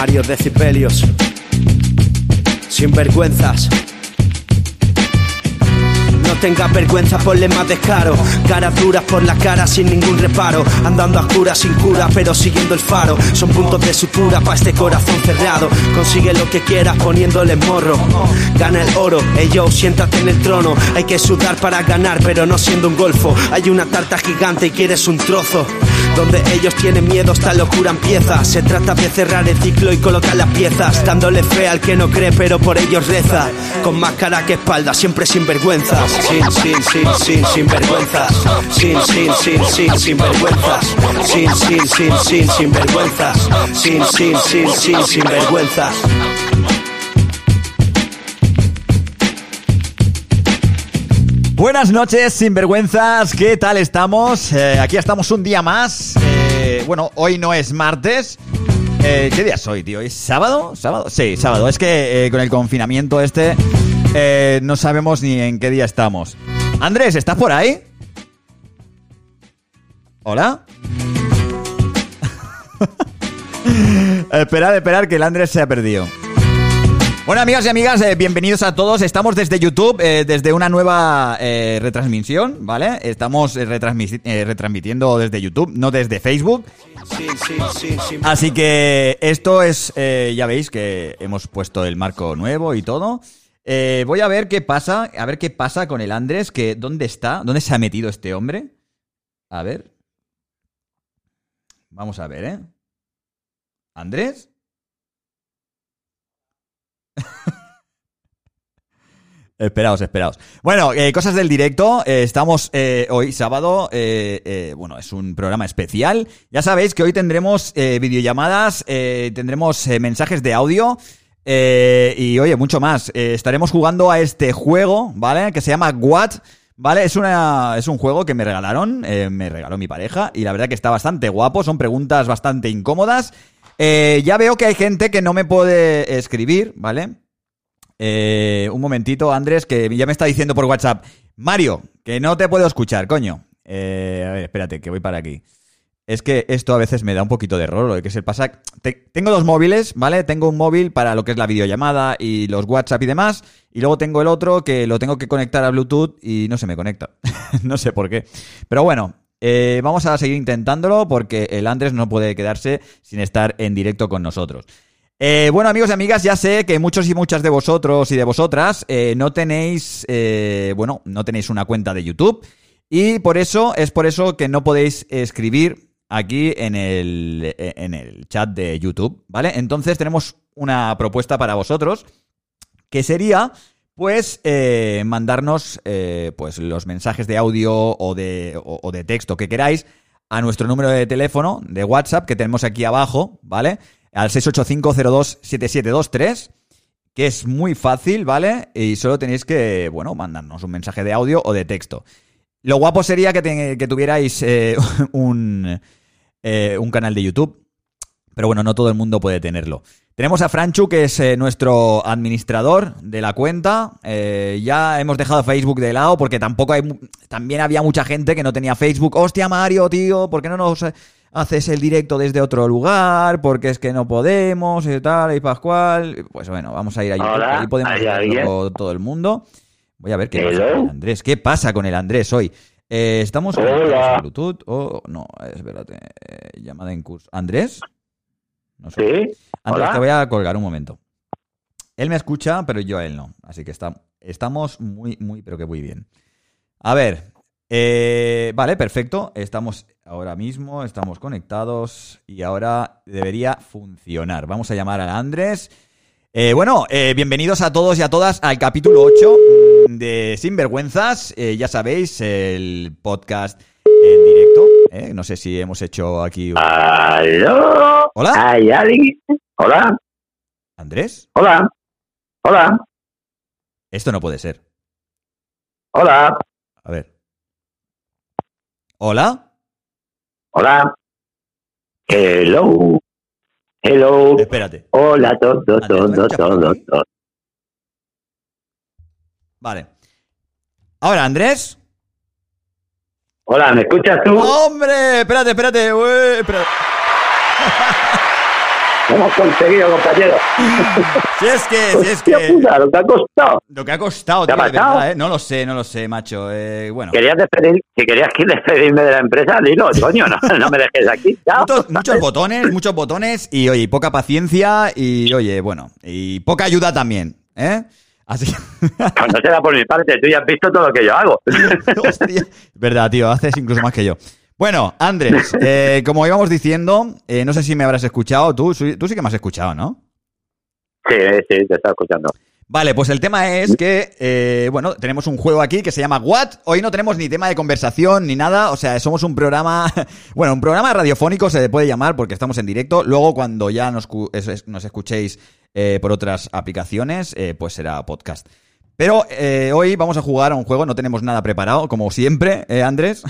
Mario Decibelios. Sinvergüenzas. No tengas vergüenza, ponle más descaro. Caras duras por la cara sin ningún reparo. Andando a oscuras sin cura, pero siguiendo el faro. Son puntos de sutura pa' este corazón cerrado. Consigue lo que quieras poniéndole morro. Gana el oro, yo, siéntate en el trono. Hay que sudar para ganar, pero no siendo un golfo. Hay una tarta gigante y quieres un trozo. Donde ellos tienen miedo, esta locura empieza. Se trata de cerrar el ciclo y colocar las piezas, dándole fe al que no cree, pero por ellos reza. Con más cara que espalda, siempre sin vergüenzas. Sin vergüenzas. Sin vergüenzas. Sin vergüenzas. Sin vergüenzas. Buenas noches, sinvergüenzas, ¿qué tal estamos? Aquí estamos un día más. Bueno, hoy no es martes. ¿Qué día es hoy, tío? ¿Es sábado? ¿Sábado? Sí, sábado. Es que con el confinamiento no sabemos ni en qué día estamos. Andrés, ¿estás por ahí? ¿Hola? Esperad, que el Andrés se ha perdido. Bueno, amigos y amigas, bienvenidos a todos. Estamos desde YouTube, desde una nueva retransmisión, ¿vale? Estamos retransmitiendo desde YouTube, no desde Facebook. Así que esto es, ya veis que hemos puesto el marco nuevo y todo. Voy a ver qué pasa, con el Andrés, que ¿dónde está? ¿Dónde se ha metido este hombre? A ver. Vamos a ver, ¿Andrés? Esperaos. Bueno, cosas del directo. Estamos hoy sábado. Bueno, es un programa especial. Ya sabéis que hoy tendremos videollamadas, tendremos mensajes de audio y oye, mucho más. Estaremos jugando a este juego, ¿vale? Que se llama What, ¿vale? Es un juego que me regalaron, me regaló mi pareja y la verdad que está bastante guapo. Son preguntas bastante incómodas. Ya veo que hay gente que no me puede escribir, ¿vale? Un momentito, Andrés, que ya me está diciendo por WhatsApp: Mario, que no te puedo escuchar, coño. A ver, espérate, que voy para aquí. Es que esto a veces me da un poquito de error. Lo que se pasa, tengo dos móviles, ¿vale? Tengo un móvil para lo que es la videollamada y los WhatsApp y demás, y luego tengo el otro que lo tengo que conectar a Bluetooth y no se me conecta. No sé por qué. Pero bueno, vamos a seguir intentándolo porque el Andrés no puede quedarse sin estar en directo con nosotros. Bueno, amigos y amigas, ya sé que muchos y muchas de vosotros y de vosotras no tenéis una cuenta de YouTube y es por eso que no podéis escribir aquí en el chat de YouTube, ¿vale? Entonces tenemos una propuesta para vosotros que sería, pues, mandarnos pues los mensajes de audio o de texto que queráis a nuestro número de teléfono de WhatsApp que tenemos aquí abajo, ¿vale? Al 685-02-7723, que es muy fácil, ¿vale? Y solo tenéis que, bueno, mandarnos un mensaje de audio o de texto. Lo guapo sería que tuvierais un canal de YouTube, pero bueno, no todo el mundo puede tenerlo. Tenemos a Franchu, que es nuestro administrador de la cuenta. Ya hemos dejado Facebook de lado porque también había mucha gente que no tenía Facebook. Hostia, Mario, tío, ¿por qué no nos haces el directo desde otro lugar? Porque es que no podemos y tal, y Pascual. Pues bueno, vamos a ir a YouTube. Hola, ahí podemos verlo todo el mundo. Voy a ver qué pasa con el Andrés. ¿Qué pasa con el Andrés hoy? Estamos con Bluetooth. No, espérate. Llamada en curso. ¿Andrés? No sé. Sí. Andrés, Hola. te voy a colgar un momento. Él me escucha, pero yo a él no. Así que estamos muy, pero que muy bien. A ver. Vale, perfecto. Estamos conectados y ahora debería funcionar. Vamos a llamar a Andrés. Bienvenidos a todos y a todas al capítulo 8 de Sinvergüenzas. Ya sabéis, el podcast en directo. No sé si hemos hecho aquí... ¿Aló? ¿Hola? ¿Hay alguien? ¿Hola? ¿Andrés? ¿Hola? ¿Hola? Esto no puede ser. ¿Hola? A ver. ¿Hola? ¿Hola? Hello. Hello. Espérate. Hola, todo. Vale. Ahora, Andrés. Hola, ¿me escuchas tú? ¡Hombre! Espérate. Espérate. Lo hemos conseguido, compañero. Si es que... Hostia puta, lo que ha costado. Lo que ha costado, ¿Te ha tío, de pasado? verdad, ¿eh? No lo sé, macho. Bueno. Si querías despedirme de la empresa, dilo, coño, no me dejes aquí. Chao. Muchos botones y, oye, poca paciencia y, oye, bueno, y poca ayuda también, ¿eh? Así. Pues no será por mi parte, tú ya has visto todo lo que yo hago. Hostia. Verdad, tío, haces incluso más que yo. Bueno, Andrés, como íbamos diciendo, no sé si me habrás escuchado, tú sí que me has escuchado, ¿no? Sí, te estaba escuchando. Vale, pues el tema es que, bueno, tenemos un juego aquí que se llama What. Hoy no tenemos ni tema de conversación ni nada, o sea, somos un programa, bueno, un programa radiofónico se le puede llamar porque estamos en directo. Luego, cuando ya nos escuchéis por otras aplicaciones, pues será podcast. Pero hoy vamos a jugar a un juego, no tenemos nada preparado, como siempre, Andrés.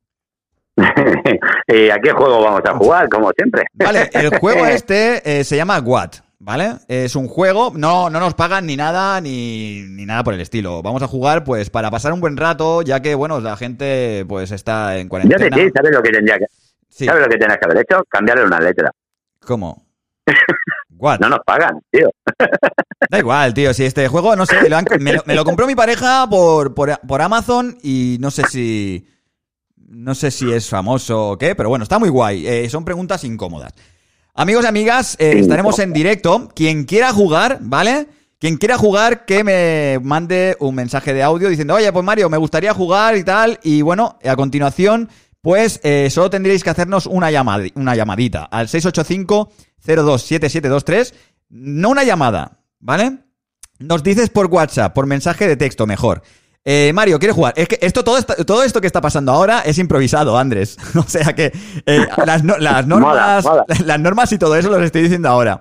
¿Y a qué juego vamos a jugar, como siempre? Vale, el juego se llama What, ¿vale? Es un juego, no nos pagan ni nada por el estilo. Vamos a jugar, pues, para pasar un buen rato, ya que, bueno, la gente, pues, está en cuarentena. Sí, ¿sabes lo que tendría que... Sí. ¿Sabes lo que tendrías que haber hecho? Cambiarle una letra. ¿Cómo? What? No nos pagan, tío. Da igual, tío, si este juego, no sé, me lo compró mi pareja por Amazon y no sé si es famoso o qué, pero bueno, está muy guay. Son preguntas incómodas. Amigos y amigas, estaremos en directo. Quien quiera jugar, ¿vale? Quien quiera jugar, que me mande un mensaje de audio diciendo, oye, pues Mario, me gustaría jugar y tal. Y bueno, a continuación, pues solo tendríais que hacernos una llamadita al 685-027723. No una llamada, ¿vale? Nos dices por WhatsApp, por mensaje de texto mejor. Mario, ¿quieres jugar? Es que todo esto que está pasando ahora es improvisado, Andrés. O sea que las normas, Mola. las normas y todo eso los estoy diciendo ahora.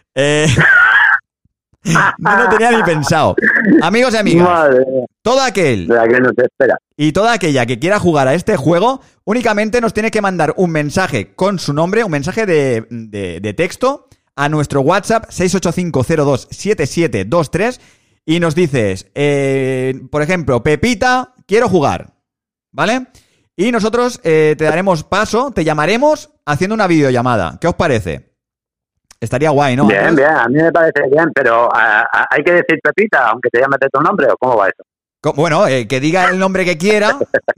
No lo tenía ni pensado. Amigos y amigas, Madre mía, todo aquel la que nos espera. y toda aquella que quiera jugar a este juego, únicamente nos tiene que mandar un mensaje con su nombre, un mensaje de texto a nuestro WhatsApp 685-027723 y nos dices, por ejemplo, Pepita, quiero jugar, ¿vale? Y nosotros te daremos paso, te llamaremos haciendo una videollamada. ¿Qué os parece? Estaría guay, ¿no? Bien, a mí me parece bien, pero ¿hay que decir Pepita, aunque te llames de tu nombre, o cómo va eso? Bueno, que diga el nombre que quiera,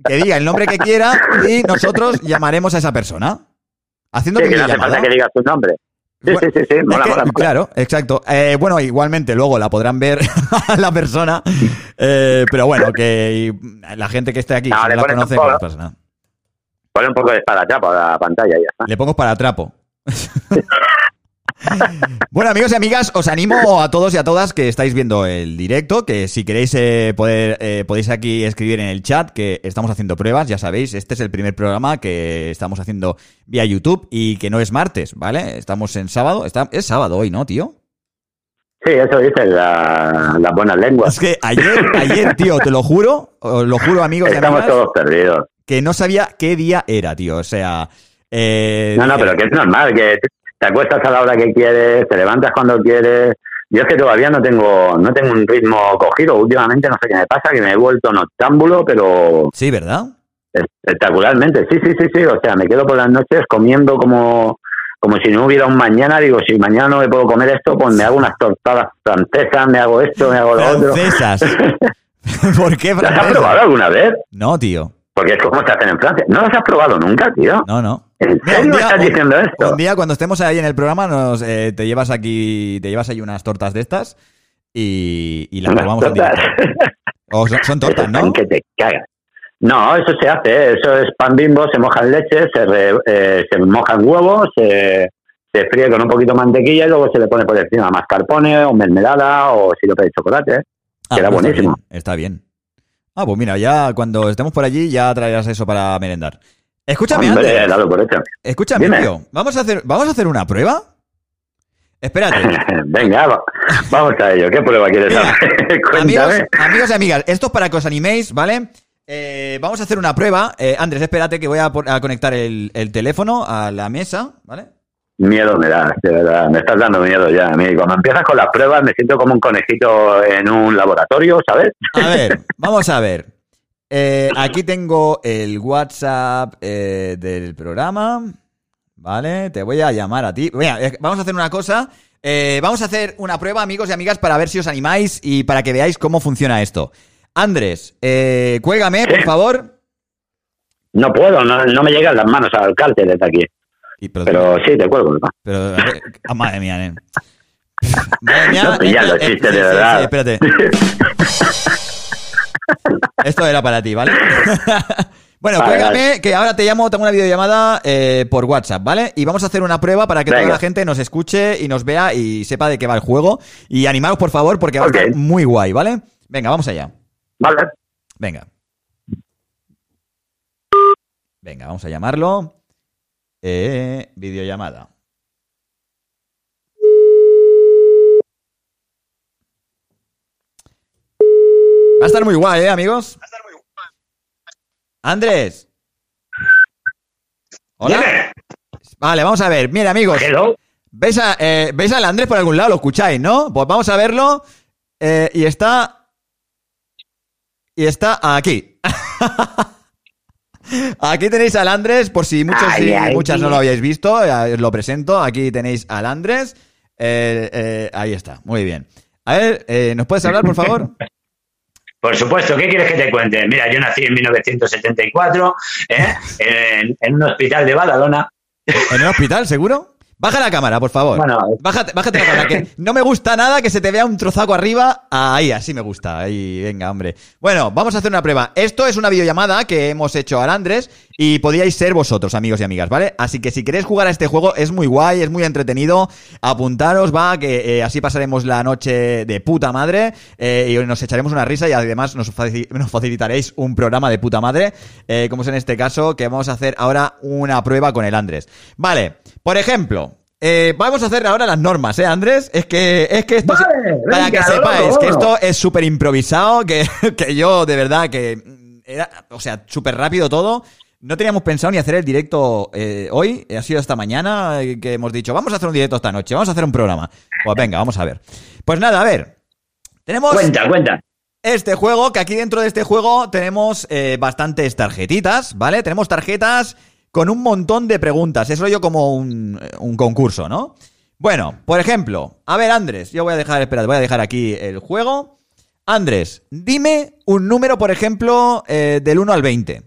y nosotros llamaremos a esa persona. Haciendo Sí, que no hace videollamada. falta que digas tu nombre. Sí, Bueno, sí, mola. Claro, exacto. Bueno, igualmente luego la podrán ver a la persona, pero bueno, que la gente que esté aquí, No, si le no la pones conoce, un poco. no pasa nada. Ponle un poco de espadachapo a la pantalla y ya está. Le pongo para trapo. Bueno, amigos y amigas, os animo a todos y a todas que estáis viendo el directo, que si queréis podéis aquí escribir en el chat, que estamos haciendo pruebas, ya sabéis, este es el primer programa que estamos haciendo vía YouTube y que no es martes, ¿vale? Estamos en sábado, es sábado hoy, ¿no, tío? Sí, eso dicen las buenas lenguas. Es que ayer, tío, te lo juro, os lo juro, amigos y Estamos amigas, todos perdidos. que no sabía qué día era, tío, o sea... No, dije, pero que es normal, que te acuestas a la hora que quieres, te levantas cuando quieres. Yo es que todavía no tengo un ritmo cogido. Últimamente no sé qué me pasa, que me he vuelto noctámbulo, pero Sí, ¿verdad? espectacularmente. Sí. O sea, me quedo por las noches comiendo como si no hubiera un mañana. Digo, si mañana no me puedo comer esto, pues me hago unas tortadas francesas, me hago esto, me hago lo otro. Francesas. ¿Por qué ¿Las has francesas? probado alguna vez? No, tío. Porque es como se hacen en Francia. ¿No las has probado nunca, tío? No. ¿En Mira, serio me estás diciendo esto? Un día cuando estemos ahí en el programa te llevas ahí unas tortas de estas y las Unas probamos en tortas. directo. O son tortas, Eso ¿no? están que te cagas. No, eso se hace. Eso es pan Bimbo, se moja en leche, se moja en huevos, se fríe con un poquito de mantequilla y luego se le pone por encima mascarpone o mermelada o sirope de chocolate. Queda pues buenísimo. Está bien. Ah, pues mira, ya cuando estemos por allí ya traerás eso para merendar. Escúchame, Hombre, Andrés. dalo por hecho. Escúchame, Dime. tío. ¿Vamos a hacer una prueba? Espérate. Venga, vamos a ello. ¿Qué prueba quieres Mira, hacer? Cuéntame. amigos y amigas, esto es para que os animéis, ¿vale? Vamos a hacer una prueba. Andrés, espérate que voy a conectar el teléfono a la mesa, ¿vale? Miedo me das, de verdad. Me estás dando miedo ya a mí. Cuando empiezas con las pruebas me siento como un conejito en un laboratorio, ¿sabes? A ver, vamos a ver. Aquí tengo el WhatsApp del programa, Vale, te voy a llamar a ti. Mira, vamos a hacer una cosa. Vamos a hacer una prueba, amigos y amigas, para ver si os animáis y para que veáis cómo funciona esto. Andrés, cuélgame, por favor. No puedo, no me llegan las manos al cárter desde aquí. Pero sí, te cuelgo, ¿no? Pero, madre mía, nen. Madre mía. No, ya lo chiste, de verdad. Sí, espérate. Esto era para ti, ¿vale? Bueno, cuélgame, que ahora te llamo, tengo una videollamada por WhatsApp, ¿vale? Y vamos a hacer una prueba para que toda la gente nos escuche y nos vea y sepa de qué va el juego. Y animaos, por favor, porque va a estar muy guay, ¿vale? Venga, vamos allá. Vale. Venga, vamos a llamarlo. Videollamada. Va a estar muy guay, amigos. Andrés. Hola. Dime. Vale, vamos a ver. Mira, amigos. Hello. ¿Veis al Andrés por algún lado? Lo escucháis, ¿no? Pues vamos a verlo. Y está aquí. Aquí tenéis al Andrés, por si muchos y muchas no lo habíais visto, os lo presento. Aquí tenéis al Andrés. Ahí está, muy bien. A ver, ¿nos puedes hablar, por favor? Por supuesto, ¿qué quieres que te cuente? Mira, yo nací en 1974 en un hospital de Badalona. ¿En un hospital, seguro? Baja la cámara, por favor. Bueno, bájate la cámara, que no me gusta nada que se te vea un trozaco arriba. Ahí, así me gusta. Ahí, venga, hombre. Bueno, vamos a hacer una prueba. Esto es una videollamada que hemos hecho al Andrés y podíais ser vosotros, amigos y amigas, ¿vale? Así que si queréis jugar a este juego, es muy guay, es muy entretenido. Apuntaros, va, que así pasaremos la noche de puta madre y nos echaremos una risa y además nos facilitaréis un programa de puta madre, como es en este caso, que vamos a hacer ahora una prueba con el Andrés. Vale, por ejemplo... vamos a hacer ahora las normas, Andrés? Es que esto, vale, para venga, que sepáis que esto es súper improvisado, que yo, de verdad, que era, o sea, súper rápido todo. No teníamos pensado ni hacer el directo hoy, ha sido esta mañana que hemos dicho, vamos a hacer un directo esta noche, vamos a hacer un programa. Pues venga, vamos a ver. Pues nada, a ver, tenemos... Cuenta. Este juego, que aquí dentro de este juego tenemos bastantes tarjetitas, ¿vale? Tenemos tarjetas... con un montón de preguntas. Es rollo como un concurso, ¿no? Bueno, por ejemplo, a ver, Andrés, voy a dejar aquí el juego. Andrés, dime un número, por ejemplo, del 1 al 20.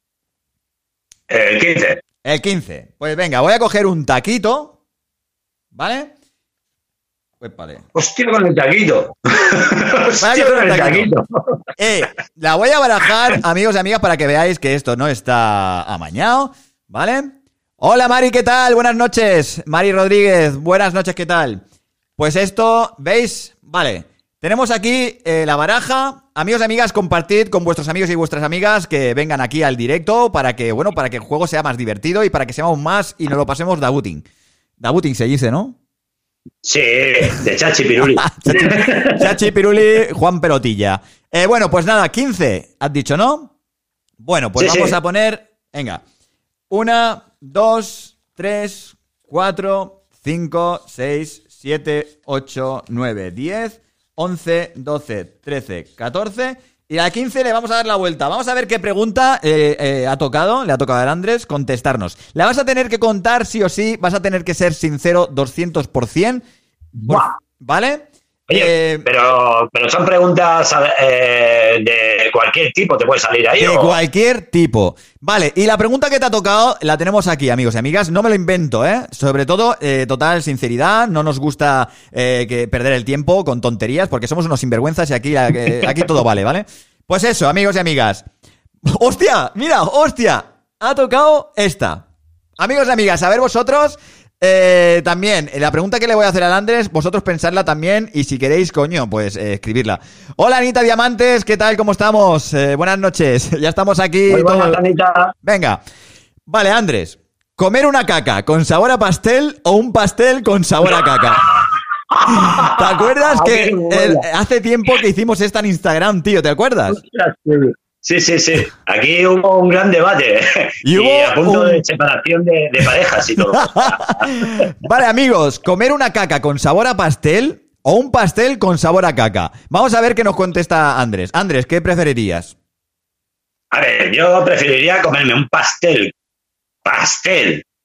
El 15. El 15. Pues venga, voy a coger un taquito, ¿vale? Pues vale. Hostia, con el taquito. Hostia, con el taquito. La voy a barajar, amigos y amigas, para que veáis que esto no está amañado, ¿vale? Hola, Mari, ¿qué tal? Buenas noches. Mari Rodríguez, buenas noches, ¿qué tal? Pues esto, ¿veis? Vale. Tenemos aquí la baraja. Amigos y amigas, compartid con vuestros amigos y vuestras amigas que vengan aquí al directo para que, bueno, para que el juego sea más divertido y para que seamos más y nos lo pasemos dabuting. Dabuting se dice, ¿no? Sí, de Chachi Piruli. Chachi Piruli, Juan Pelotilla. Bueno, pues nada, 15, has dicho, ¿no? Bueno, pues sí, vamos a poner, venga, 1, 2, 3, 4, 5, 6, 7, 8, 9, 10, 11, 12, 13, 14... Y a la 15 le vamos a dar la vuelta. Vamos a ver qué pregunta le ha tocado al Andrés contestarnos. La vas a tener que contar sí o sí. Vas a tener que ser sincero 200%. ¿Vale? Oye, pero son preguntas de cualquier tipo. ¿Te puede salir ahí? De cualquier tipo. Vale, y la pregunta que te ha tocado la tenemos aquí, amigos y amigas. No me lo invento, ¿eh? Sobre todo, total sinceridad. No nos gusta que perder el tiempo con tonterías porque somos unos sinvergüenzas y aquí todo vale, ¿vale? Pues eso, amigos y amigas. ¡Hostia! Mira, ¡hostia! Ha tocado esta. Amigos y amigas, a ver vosotros... también, la pregunta que le voy a hacer al Andrés, vosotros pensarla también y si queréis, coño, pues escribirla. Hola, Anita Diamantes, ¿qué tal? ¿Cómo estamos? Buenas noches, ya estamos aquí. Muy buenas, Anita. Venga, vale, Andrés, ¿comer una caca con sabor a pastel o un pastel con sabor a caca? ¿Te acuerdas que hace tiempo que hicimos esta en Instagram, tío? ¿Te acuerdas? Sí. Aquí hubo un gran debate y a punto de separación de parejas y todo. Vale, amigos, ¿comer una caca con sabor a pastel o un pastel con sabor a caca? Vamos a ver qué nos contesta Andrés. Andrés, ¿qué preferirías? A ver, yo preferiría comerme un pastel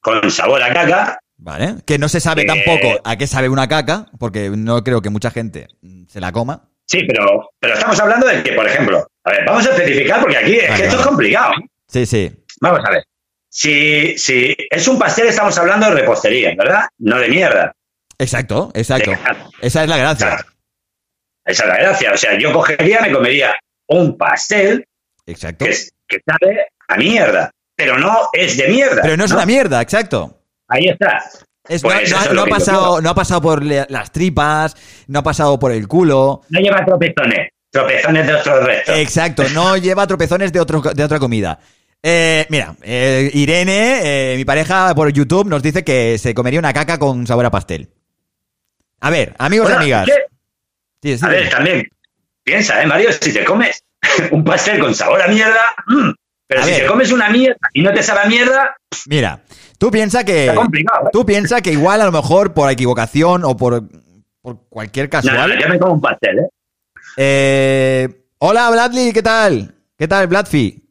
con sabor a caca. Vale, que no se sabe tampoco a qué sabe una caca, porque no creo que mucha gente se la coma. Sí, pero estamos hablando de que, por ejemplo, a ver, vamos a especificar porque aquí es que esto es complicado. Sí, sí. Vamos a ver. Si es un pastel, estamos hablando de repostería, ¿verdad? No de mierda. Exacto. Esa es la gracia. Claro. Esa es la gracia. O sea, yo cogería, me comería un pastel Exacto. que sabe a mierda, pero no es de mierda. Pero no es una mierda, exacto. Ahí está. No ha pasado por las tripas, no ha pasado por el culo. No lleva tropezones de otros restos. Exacto, no lleva tropezones de otra comida. Mira, Irene, mi pareja por YouTube, nos dice que se comería una caca con sabor a pastel. A ver, amigos y amigas. Sí, a ver, también, piensa, Mario, si te comes un pastel con sabor a mierda, pero si te comes una mierda y no te sabe a mierda... Mira, tú piensas que igual a lo mejor por equivocación o por cualquier casual... No, yo me como un pastel, Hola, Bradley, ¿qué tal? ¿Qué tal, Bladfi?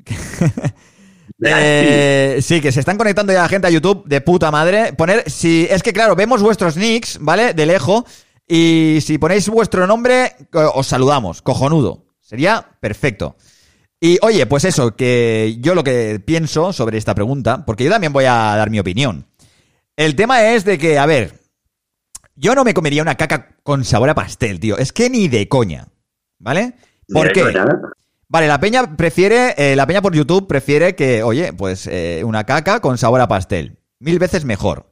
Sí, que se están conectando ya la gente a YouTube de puta madre. Es que claro, vemos vuestros nicks, ¿vale? De lejos. Y si ponéis vuestro nombre, os saludamos. Cojonudo. Sería perfecto. Y oye, pues eso, que yo lo que pienso sobre esta pregunta, porque yo también voy a dar mi opinión. El tema es de que, a ver, yo no me comería una caca con sabor a pastel, tío. Es que ni de coña, ¿vale? ¿Por qué? Vale, la peña por YouTube prefiere que, oye, pues una caca con sabor a pastel. 1000 veces mejor.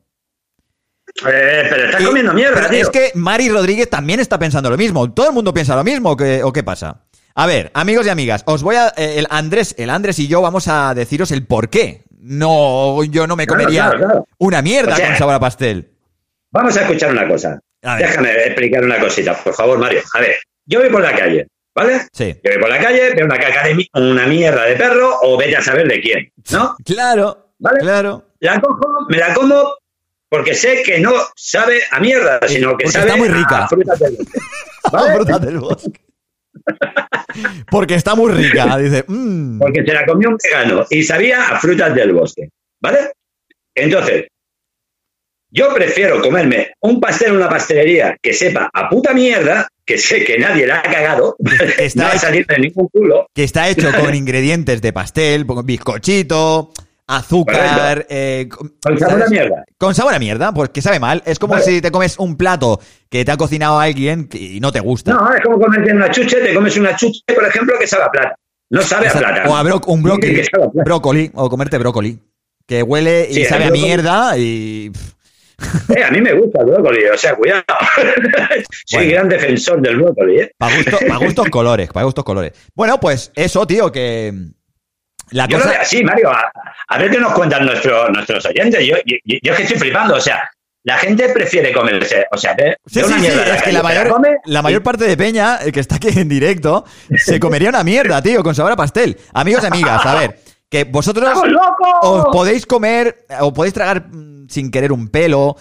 Pero estás comiendo mierda, tío. Es que Mari Rodríguez también está pensando lo mismo. ¿Todo el mundo piensa lo mismo o qué pasa? A ver, amigos y amigas, os voy a... el Andrés y yo vamos a deciros el por qué. No, yo no me comería una mierda con sabor a pastel. Vamos a escuchar una cosa. Déjame explicar una cosita, por favor, Mario. A ver, yo voy por la calle, ¿vale? Sí. Yo voy por la calle, veo una caca una mierda de perro o vete a saber de quién, ¿no? Claro, ¿vale? Claro. La cojo, me la como porque sé que no sabe a mierda, sino que sabe está muy rica. a frutas del bosque. ¿Vale? A frutas del bosque. Porque está muy rica, dice. Porque se la comió un vegano y sabía a frutas del bosque, ¿vale? Entonces, yo prefiero comerme un pastel en una pastelería que sepa a puta mierda, que sé que nadie la ha cagado, no va a salir de ningún culo. Que está hecho con ingredientes de pastel, bizcochito, azúcar... con sabor a mierda. Con sabor a mierda, pues que sabe mal. Es como si te comes un plato que te ha cocinado alguien y no te gusta. No, es como comerte una chuche, te comes una chuche, por ejemplo, que sabe a plata. No sabe a plata. O a un brócoli, o comerte brócoli, que huele y sabe a mierda y... a mí me gusta el brócoli, o sea, cuidado. Soy gran defensor del brócoli, Para gustos colores. Bueno, pues eso, tío, que... Yo lo veo así, Mario. A ver qué nos cuentan nuestros oyentes. Yo es que estoy flipando. O sea, la gente prefiere comerse. O sea, es que la mayor parte de peña, que está aquí en directo, se comería una mierda, tío, con sabor a pastel. Amigos y amigas, a ver, que vosotros os podéis comer o podéis tragar sin querer un pelo.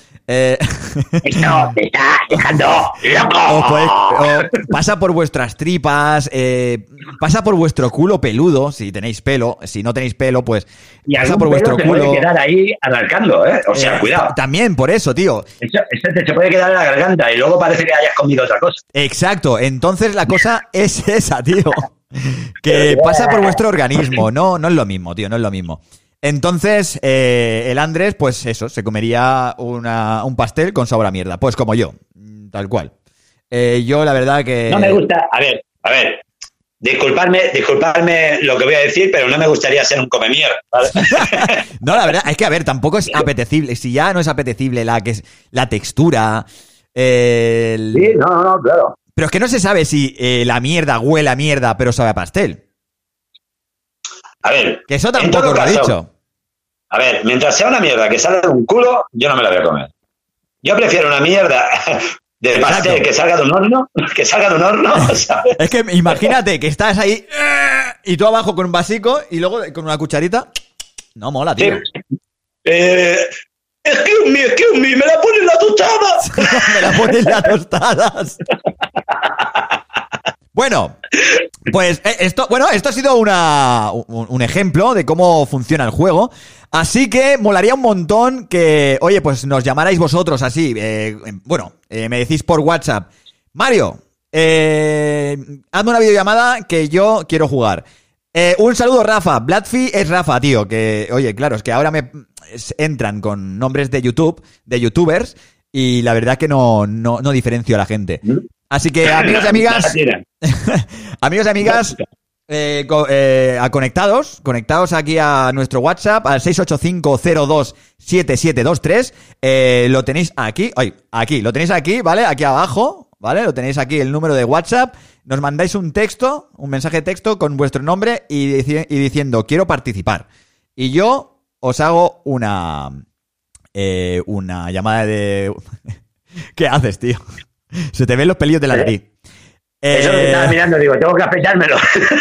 No, te está dejando loco. Pasa por vuestras tripas, pasa por vuestro culo peludo, si tenéis pelo. Si no tenéis pelo, pues pasa por vuestro culo. Se puede quedar ahí arrancando, O sea, cuidado. También por eso, tío. Eso se puede quedar en la garganta y luego parece que hayas comido otra cosa. Exacto. Entonces la cosa es esa, tío. Que pasa por vuestro organismo. No es lo mismo, tío, no es lo mismo. Entonces, el Andrés, pues eso, se comería un pastel con sabor a mierda. Pues como yo, tal cual. Yo, la verdad que... No me gusta... A ver. Disculpadme lo que voy a decir, pero no me gustaría ser un come-mierda, ¿vale? No, la verdad, es que, a ver, tampoco es apetecible. Si ya no es apetecible la textura... Sí, no, claro. Pero es que no se sabe si la mierda huele a mierda, pero sabe a pastel. A ver, que eso tampoco lo ha dicho. A ver, mientras sea una mierda que salga de un culo, yo no me la voy a comer. Yo prefiero una mierda de pastel que salga de un horno, ¿sabes? Es que imagínate que estás ahí y tú abajo con un vasico y luego con una cucharita. No mola, tío. Excuse me, me la ponen las tostadas. Me la ponen las tostadas. Bueno, Pues esto ha sido un ejemplo de cómo funciona el juego. Así que molaría un montón que, oye, pues nos llamarais vosotros así. Me decís por WhatsApp, Mario, hazme una videollamada que yo quiero jugar. Un saludo, Rafa. Bloodfee es Rafa, tío. Que, oye, claro, es que ahora me entran con nombres de YouTube, de youtubers, y la verdad que no diferencio a la gente. Así que, amigos y amigas, amigos y amigas, conectados aquí a nuestro WhatsApp, al 685027723. Lo tenéis aquí, lo tenéis aquí, ¿vale? Aquí abajo, ¿vale? Lo tenéis aquí, el número de WhatsApp. Nos mandáis un mensaje de texto con vuestro nombre y diciendo, quiero participar. Y yo os hago una llamada de... ¿Qué haces, tío? Se te ven los pelillos de la nariz. Eso que estaba mirando, digo, tengo que afeitármelo.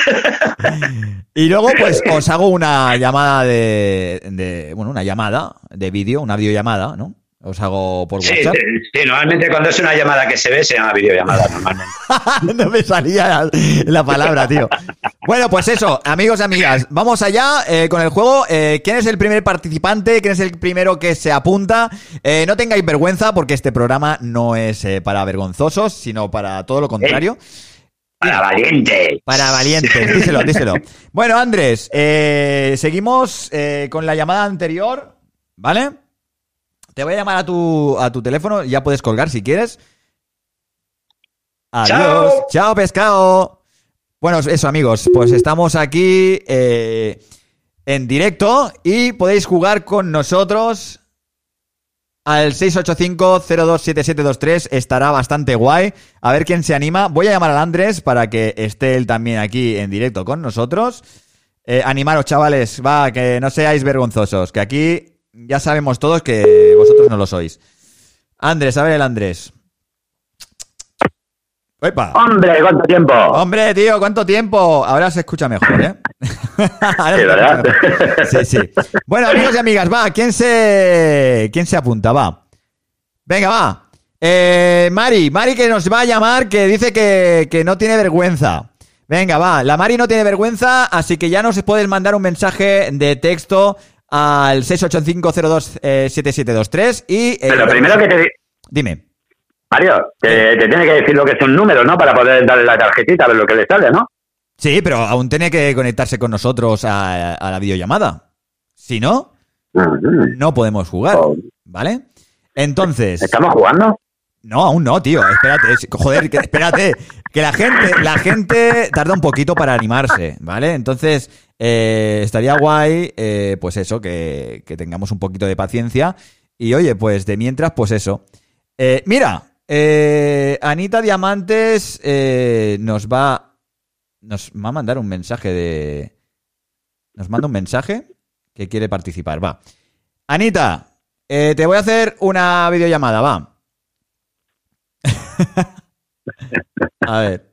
Y luego, pues, os hago una llamada una llamada de vídeo, una videollamada, ¿no? Os hago por WhatsApp. Sí, normalmente cuando es una llamada que se ve, se llama videollamada, normalmente. No me salía la palabra, tío. Bueno, pues eso, amigos y amigas, vamos allá con el juego. ¿Quién es el primer participante? ¿Quién es el primero que se apunta? No tengáis vergüenza, porque este programa no es para vergonzosos, sino para todo lo contrario. Para valientes. Para valientes, díselo. Bueno, Andrés, seguimos con la llamada anterior, ¿vale? Te voy a llamar a tu teléfono, ya puedes colgar si quieres. Adiós. Chao, pescado. Bueno, eso, amigos, pues estamos aquí en directo y podéis jugar con nosotros al 685-027723. Estará bastante guay. A ver quién se anima. Voy a llamar al Andrés para que esté él también aquí en directo con nosotros. Animaros, chavales, va, que no seáis vergonzosos, que aquí ya sabemos todos que vosotros no lo sois. Andrés, a ver el Andrés. ¡Epa! ¡Hombre, cuánto tiempo! ¡Hombre, tío, cuánto tiempo! Ahora se escucha mejor, ¿eh? Sí, ¿verdad? Sí. Bueno, amigos y amigas, va, ¿quién se apunta? Va. Venga, va. Mari que nos va a llamar, que dice que no tiene vergüenza. Venga, va. La Mari no tiene vergüenza, así que ya nos puedes mandar un mensaje de texto al 685027723 y... Pero primero que te... Dime. Mario, te tiene que decir lo que es un número, ¿no? Para poder darle la tarjetita, a ver lo que le sale, ¿no? Sí, pero aún tiene que conectarse con nosotros a la videollamada. Si no, no podemos jugar, ¿vale? Entonces... ¿Estamos jugando? No, aún no, tío. Espérate, espérate. Que la gente tarda un poquito para animarse, ¿vale? Entonces, estaría guay, pues eso, que tengamos un poquito de paciencia. Y oye, pues de mientras, pues eso. Mira, Anita Diamantes nos va a mandar un mensaje Nos manda un mensaje que quiere participar, va. Anita, te voy a hacer una videollamada, va. A ver.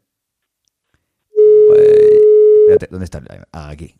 Espérate, ¿dónde está? Aquí.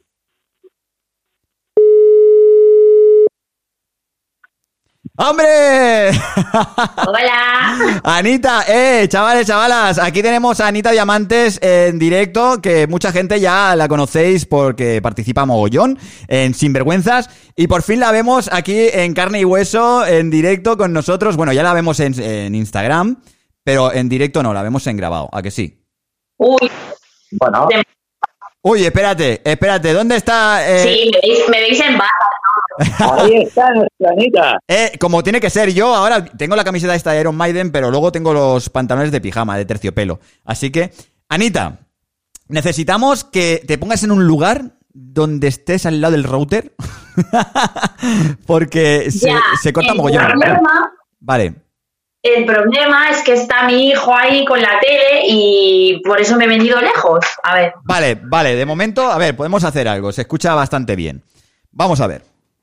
¡Hombre! ¡Hola! Anita, chavales, chavalas, aquí tenemos a Anita Diamantes en directo, que mucha gente ya la conocéis porque participa mogollón en Sinvergüenzas, y por fin la vemos aquí en carne y hueso, en directo con nosotros. Bueno, ya la vemos en Instagram, pero en directo no, la vemos en grabado, ¿a que sí? Uy. Bueno. Uy, espérate, ¿dónde está? Sí, me veis en bata, ¿no? Ahí está nuestra Anita. Como tiene que ser, yo ahora tengo la camiseta esta de Iron Maiden, pero luego tengo los pantalones de pijama, de terciopelo. Así que, Anita, necesitamos que te pongas en un lugar donde estés al lado del router, porque se corta mogollón. Vale. El problema es que está mi hijo ahí con la tele y por eso me he venido lejos. A ver. Vale, de momento, a ver, podemos hacer algo, se escucha bastante bien. Vamos a ver.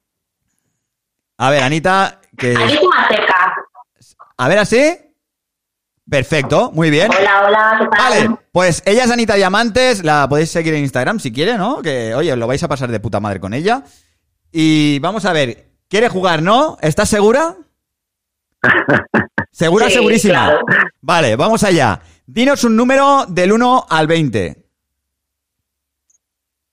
A ver, Anita, que... Aquí tú más cerca. A ver, ¿así? Perfecto, muy bien. Hola, ¿qué tal? Vale, pues ella es Anita Diamantes, la podéis seguir en Instagram si quiere, ¿no? Que, oye, lo vais a pasar de puta madre con ella. Y vamos a ver, ¿quiere jugar, no? ¿Estás segura? ¿Segura? Sí, segurísima. Claro. Vale, vamos allá. Dinos un número del 1 al 20.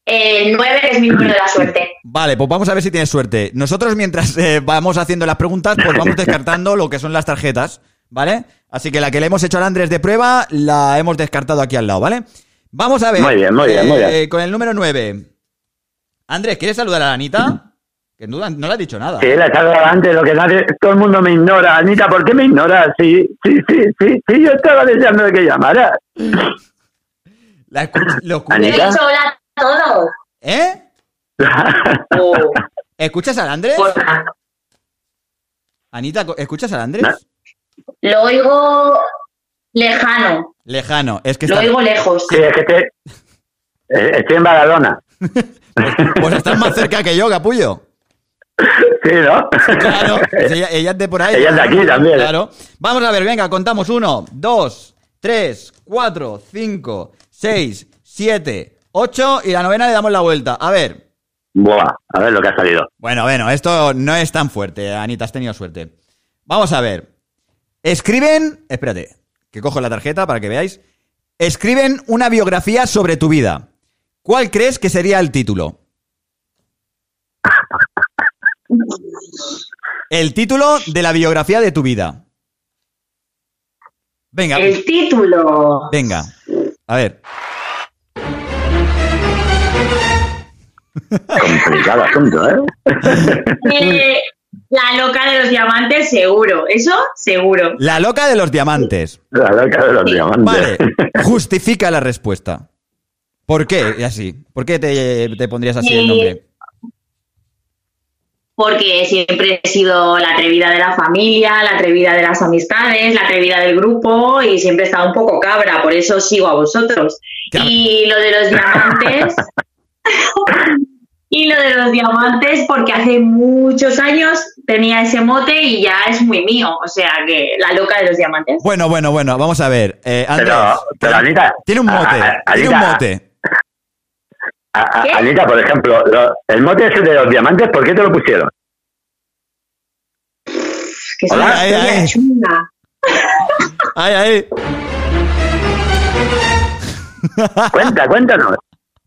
El 9, que es mi número de la suerte. Vale, pues vamos a ver si tienes suerte. Nosotros, mientras vamos haciendo las preguntas, pues vamos descartando lo que son las tarjetas, ¿vale? Así que la que le hemos hecho al Andrés de prueba, la hemos descartado aquí al lado, ¿vale? Vamos a ver. Muy bien, muy bien. Con el número 9. Andrés, ¿quieres saludar a la Anita? Que no le has dicho nada. Sí, la estaba antes, lo que nadie, todo el mundo me ignora. Anita, ¿por qué me ignoras? Sí, yo estaba deseando de que llamaras. Lo Le he Anita. dicho hola a todos. ¿Eh? Oh, ¿Escuchas al Andrés? porra. Anita, ¿escuchas al Andrés? No. Lo oigo lejano, Lejano. Es que lo está... oigo lejos. Sí, es que estoy en Badalona. Pues estás más cerca que yo, capullo. Sí, ¿no? Claro, pues ella es de por ahí. Ella es de aquí también. Claro. Vamos a ver, venga, contamos 1, 2, 3, 4, 5, 6, 7, 8 y la novena le damos la vuelta. A ver. Buah, a ver lo que ha salido. Bueno, esto no es tan fuerte, Anita, has tenido suerte. Vamos a ver. Escriben, espérate, que cojo la tarjeta para que veáis. Escriben una biografía sobre tu vida. ¿Cuál crees que sería el título? El título de la biografía de tu vida. Venga, El título. venga. A ver. Complicado asunto, ¿eh? La loca de los diamantes, seguro. Eso, seguro. La loca de los diamantes. La loca de los diamantes. Vale. Justifica la respuesta. ¿Por qué así? ¿Por qué te pondrías así el nombre? Porque siempre he sido la atrevida de la familia, la atrevida de las amistades, la atrevida del grupo y siempre he estado un poco cabra, por eso sigo a vosotros. Cabra. Y lo de los diamantes... Y lo de los diamantes, porque hace muchos años tenía ese mote y ya es muy mío. O sea que la loca de los diamantes. Bueno, vamos a ver. Andrés, Pero Anita... tiene un mote. Tiene un Anita, mote. ¿Qué? Anita, por ejemplo, el mote ese de los diamantes, ¿por qué te lo pusieron? Que es una Hola, historia ay. chunga. Ay. Cuéntanos.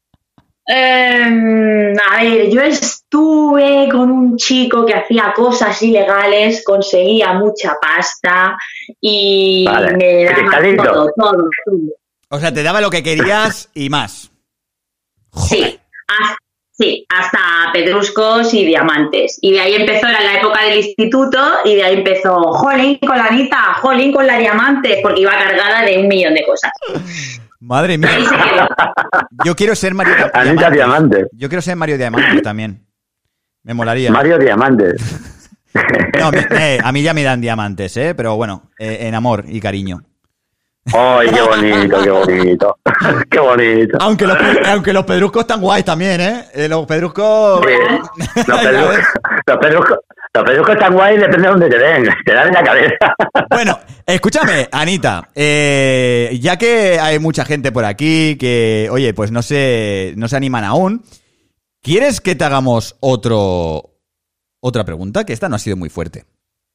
A ver, yo estuve con un chico que hacía cosas ilegales, conseguía mucha pasta y Vale, me daba cristalito. todo. O sea, te daba lo que querías y más. Sí, hasta pedruscos y diamantes. Y de ahí empezó, era la época del instituto, y de ahí empezó, jolín con la Anita, jolín con la diamantes, porque iba cargada de 1.000.000 de cosas. Madre Y mía. ahí se quedó. Yo quiero ser Mario Anita Diamantes. Yo quiero ser Mario Diamantes también. Me molaría. Mario Diamantes. No, a mí ya me dan diamantes, pero bueno, en amor y cariño. ¡Ay, qué bonito, qué bonito! ¡Qué bonito! Aunque los pedruscos están guays también, ¿eh? Los pedruscos... Sí, los pedruscos están guay, depende de dónde te den. Te dan en la cabeza. Bueno, escúchame, Anita, ya que hay mucha gente por aquí que, oye, pues no se animan aún, ¿quieres que te hagamos otra pregunta? Que esta no ha sido muy fuerte.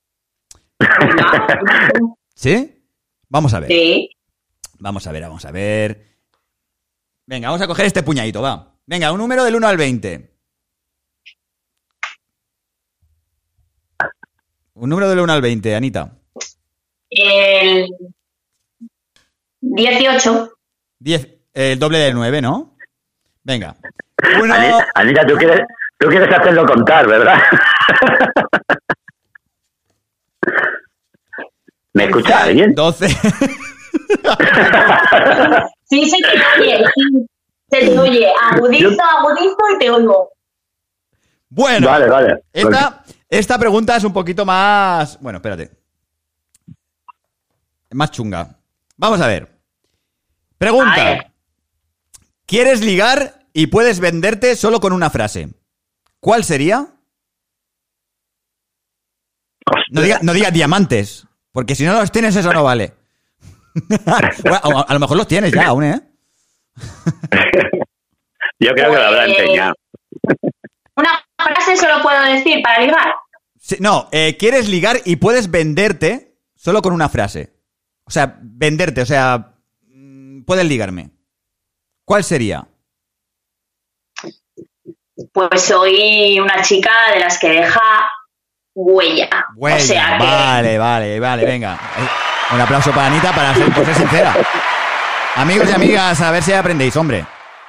¿Sí? Vamos a ver. Sí. Vamos a ver. Venga, vamos a coger este puñadito, va. Venga, un número del 1 al 20. Un número del 1 al 20, Anita. El 18. 10, el doble del 9, ¿no? Venga. Uno, Anita, tú quieres hacerlo contar, ¿verdad? ¿Me escucha alguien? 12. Sí, se te oye, sí. Se te oye. Agudizo y te oigo. Bueno, Vale. esta pregunta es un poquito más... Bueno, espérate. Más chunga. Vamos a ver. Pregunta. A ver. ¿Quieres ligar y puedes venderte solo con una frase? ¿Cuál sería? No digas diamantes, porque si no los tienes eso no vale. Bueno, a lo mejor los tienes ya aún, ¿eh? Yo creo que lo habrá enseñado. Una frase solo puedo decir para ligar. Sí, no, quieres ligar y puedes venderte solo con una frase. O sea, venderte, o sea, puedes ligarme. ¿Cuál sería? Pues soy una chica de las que deja huella. Huella, O sea que... vale, venga. Un aplauso para Anita para ser sincera. Amigos y amigas, a ver si aprendéis, hombre.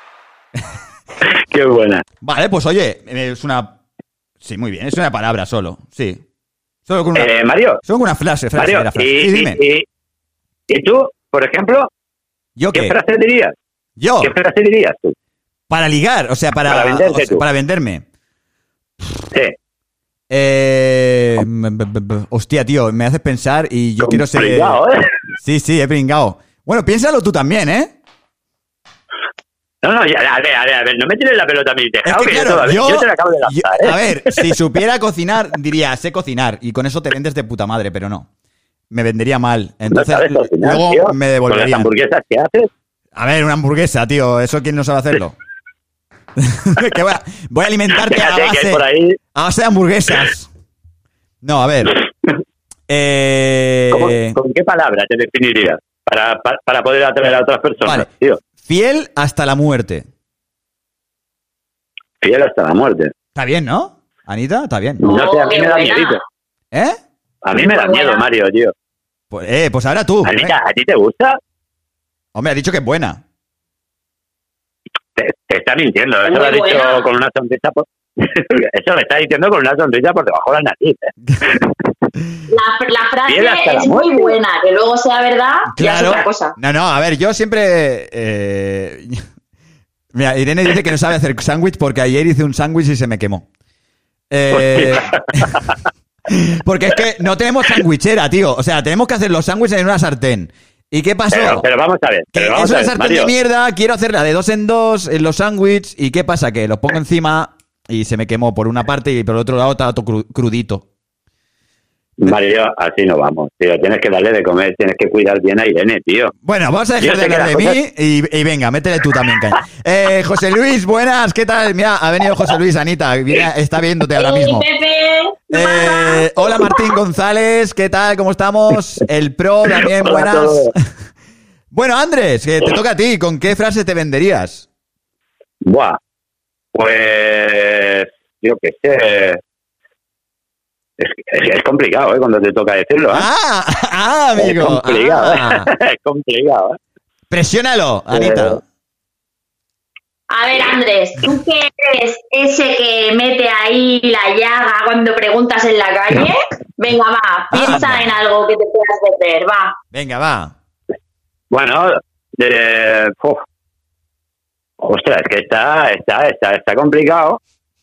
Qué buena. Vale, pues oye, es una... Sí, muy bien, es una palabra solo, sí. Solo con una... Mario. Solo con una frase. Mario, Era frase. Sí, dime. ¿Y tú, por ejemplo, ¿Yo qué qué? frase dirías? ¿Yo? ¿Qué frase dirías tú? Para ligar, o sea, para venderte tú. para venderme. Sí. Hostia, tío, me haces pensar y yo quiero ser... Complicado, ¿eh? Sí, he pringado. Bueno, piénsalo tú también, ¿eh? No, a ver, no me tires la pelota a mi tejado, Es que, que claro, yo te la acabo de lanzar, ¿eh? A ver, si supiera cocinar, diría, sé cocinar, y con eso te vendes de puta madre, pero no. Me vendería mal. Entonces, ¿No sabes cocinar, luego tío? me ¿Con las devolverían. hamburguesas que haces? A ver, una hamburguesa, tío, ¿eso quién no sabe hacerlo? Que voy a alimentarte Fíjate que hay por ahí... a base de hamburguesas. No, a ver. ¿Con qué palabra te definirías para poder atraer a otras personas, Vale. tío? Fiel hasta la muerte. Fiel hasta la muerte. Está bien, ¿no? Anita, está bien. No. No sé, a mí qué me da buena. miedito. ¿Eh? A mí me da Muy miedo, buena. Mario, tío. Pues ahora tú. Anita, ¿a ti te gusta? Hombre, ha dicho que es buena. Te está mintiendo. Eso Muy lo ha dicho buena. con una sonrisa por... Eso lo está diciendo con una sonrisa por debajo de la nariz, ¿eh? La frase Fiel hasta la es muy muerte. buena, que luego sea verdad, ya es Claro. otra cosa. No, a ver, yo siempre... Mira, Irene dice que no sabe hacer sándwich porque ayer hice un sándwich y se me quemó. Porque es que no tenemos sandwichera, tío. O sea, tenemos que hacer los sándwiches en una sartén. ¿Y qué pasó? Pero vamos a ver. Que Pero vamos es a una ver, sartén Mario. de mierda, quiero hacerla de 2 en 2 en los sándwiches. ¿Y qué pasa? Que los pongo encima y se me quemó por una parte y por el otro lado está todo crudito. Mario, así no vamos, tío. Tienes que darle de comer, tienes que cuidar bien a Irene, tío. Bueno, vamos a dejar Yo de sé que hablar de las mí y venga, métele tú también, caña. José Luis, buenas, ¿qué tal? Mira, ha venido José Luis, Anita, está viéndote ahora mismo. Pepe, ¿qué pasa? Hola Martín González, ¿qué tal? ¿Cómo estamos? El Pro también, Hola a buenas. todos. Bueno, Andrés, que te toca a ti, ¿con qué frase te venderías? Buah. Pues... Yo qué sé... Es complicado, ¿eh? Cuando te toca decirlo, ¿eh? Amigo. Es complicado, Ah. ¿eh? Es complicado, ¿eh? Presiónalo, Anita. A ver, Andrés, ¿tú qué eres ese que mete ahí la llaga cuando preguntas en la calle? Venga, va, piensa en algo que te puedas vender, va. Venga, va. Bueno, ostras, es que está complicado.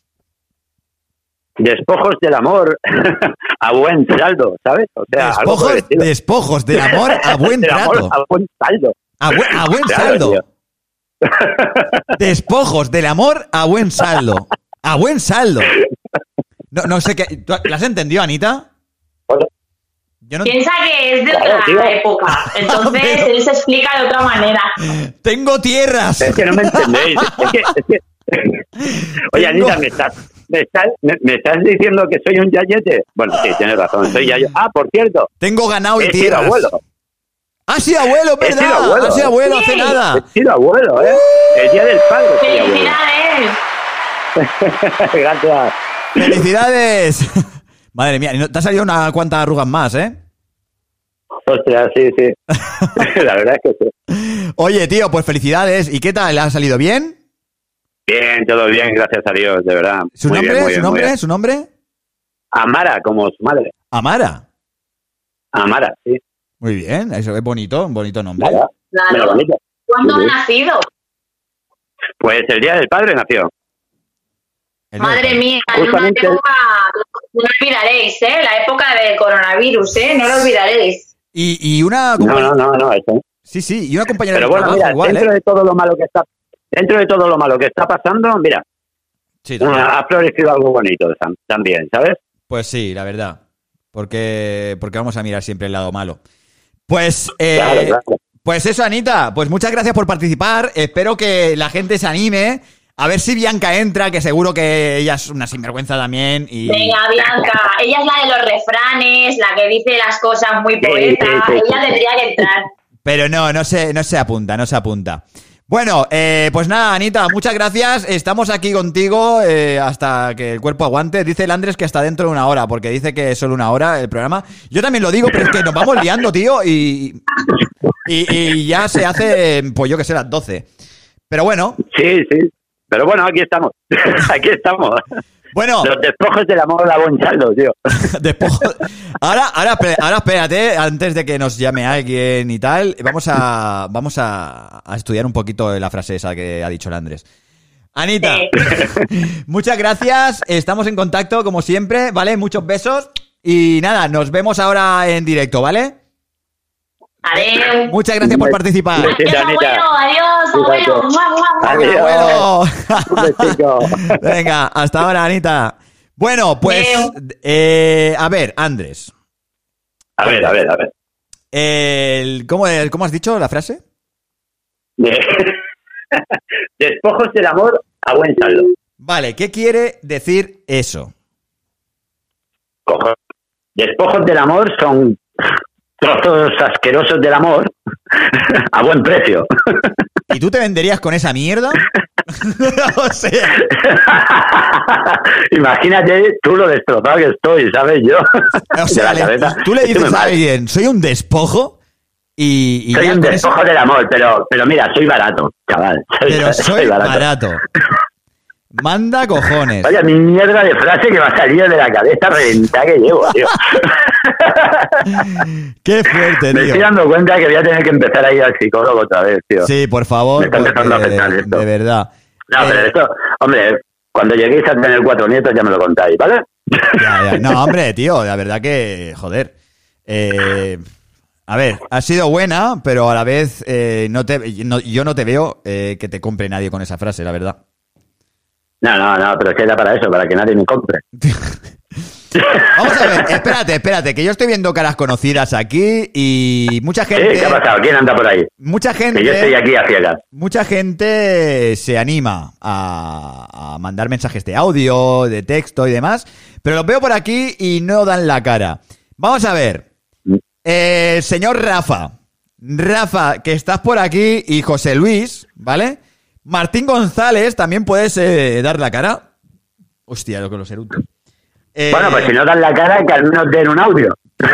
Despojos del amor a buen saldo, ¿sabes? O sea, algo por el estilo. Despojos del amor a buen Del amor trato. a buen saldo. A buen Claro, saldo. tío. Despojos del amor a buen saldo. A buen saldo. No sé qué. ¿Tú ¿la has entendido, Anita? Bueno, Yo no Piensa que es de Claro, otra tío. época, entonces Pero- él se explica de otra manera. tengo tierras. es que no me entendéis. Es que... Oye, Tengo- Anita, ¿me estás diciendo que soy un yayete? Bueno, sí, tienes razón, soy yayete. Ah, por cierto, Tengo ganado y he sido tierras. abuelo. Ha sido abuelo, He sido ¿verdad? abuelo, Ha sido abuelo hace Sí. nada. He sido abuelo, ¿eh? El día del padre soy abuelo. ¡Felicidades! Gracias. ¡Felicidades! Madre mía, te ha salido una cuantas arrugas más, ¿eh? Ostras, sí. La verdad es que sí. Oye, tío, pues felicidades. ¿Y qué tal? ¿Le ha salido bien? Bien, todo bien, gracias a Dios, de verdad. ¿Su Muy nombre? bien, muy ¿Su bien, muy nombre? bien. ¿Su nombre? Amara, como su madre. Amara. Amara, sí. Muy bien, eso es bonito, un bonito nombre. Nada, Claro. pero bonito. ¿Cuándo Sí, ha sí. nacido? Pues el día del padre nació. El Madre nombre. mía, en una Justamente- época, no lo olvidaréis, ¿eh? La época del coronavirus, ¿eh? No lo olvidaréis. Y una No, compañera... no, eso. Sí, y una compañera Pero de bueno, trabajo mira, igual, dentro ¿eh? de todo lo malo que está pasando, mira, Sí, también. ha florecido algo bonito también, ¿sabes? Pues sí, la verdad. Porque vamos a mirar siempre el lado malo. Pues, Claro. pues eso, Anita. Pues muchas gracias por participar. Espero que la gente se anime. A ver si Bianca entra, que seguro que ella es una sinvergüenza también. Y... Venga, Bianca, ella es la de los refranes, la que dice las cosas muy poeta. sí. Ella tendría que entrar. Pero no se apunta. Bueno, pues nada, Anita, muchas gracias. Estamos aquí contigo hasta que el cuerpo aguante. Dice el Andrés que hasta dentro de 1 hora, porque dice que es solo 1 hora el programa. Yo también lo digo, pero es que nos vamos liando, tío, y ya se hace, pues yo que sé, las 12. Pero bueno. Sí. Pero bueno, aquí estamos. Aquí estamos. Bueno. Los despojos del amor a buen saldo, tío. Despojos. Ahora espérate, antes de que nos llame alguien y tal, vamos a estudiar un poquito la frase esa que ha dicho el Andrés. Anita, muchas gracias. Estamos en contacto, como siempre, ¿vale? Muchos besos. Y nada, nos vemos ahora en directo, ¿vale? Adiós. Muchas gracias por participar. Adiós, abuelo. Adiós. Un besito. Venga, hasta ahora, Anita. Bueno, pues, a ver, Andrés. A ver. ¿Cómo has dicho la frase? Despojos del amor a buen saldo. Vale, ¿qué quiere decir eso? Despojos del amor son trozos asquerosos del amor a buen precio. ¿Y tú te venderías con esa mierda? O sea... Imagínate tú lo destrozado que estoy, ¿sabes? Yo. O sea, de la cabeza. tú le dices a alguien, soy un despojo y soy un despojo del amor, pero mira, soy barato, chaval. Soy barato. Manda cojones. Vaya mierda de frase que me ha salido de la cabeza reventada que llevo, tío. Qué fuerte, tío. Me estoy dando cuenta que voy a tener que empezar a ir al psicólogo otra vez, tío. Sí, por favor. Me está empezando a afectar esto. De verdad. No, pero esto, hombre, cuando lleguéis a tener 4 nietos ya me lo contáis, ¿vale? Ya. No, hombre, tío, la verdad que, joder. A ver, ha sido buena, pero a la vez yo no te veo que te compre nadie con esa frase, la verdad. No, pero es que era para eso, para que nadie me compre. Vamos a ver, espérate, que yo estoy viendo caras conocidas aquí y mucha gente... ¿Qué ha pasado? ¿Quién anda por ahí? Mucha gente... Que yo estoy aquí a ciegas. Mucha gente se anima a mandar mensajes de audio, de texto y demás, pero los veo por aquí y no dan la cara. Vamos a ver. Señor Rafa, que estás por aquí, y José Luis, ¿vale? Martín González, ¿también puedes dar la cara? Hostia, lo que los eructos. Bueno, pues si no dan la cara, que al menos den un audio.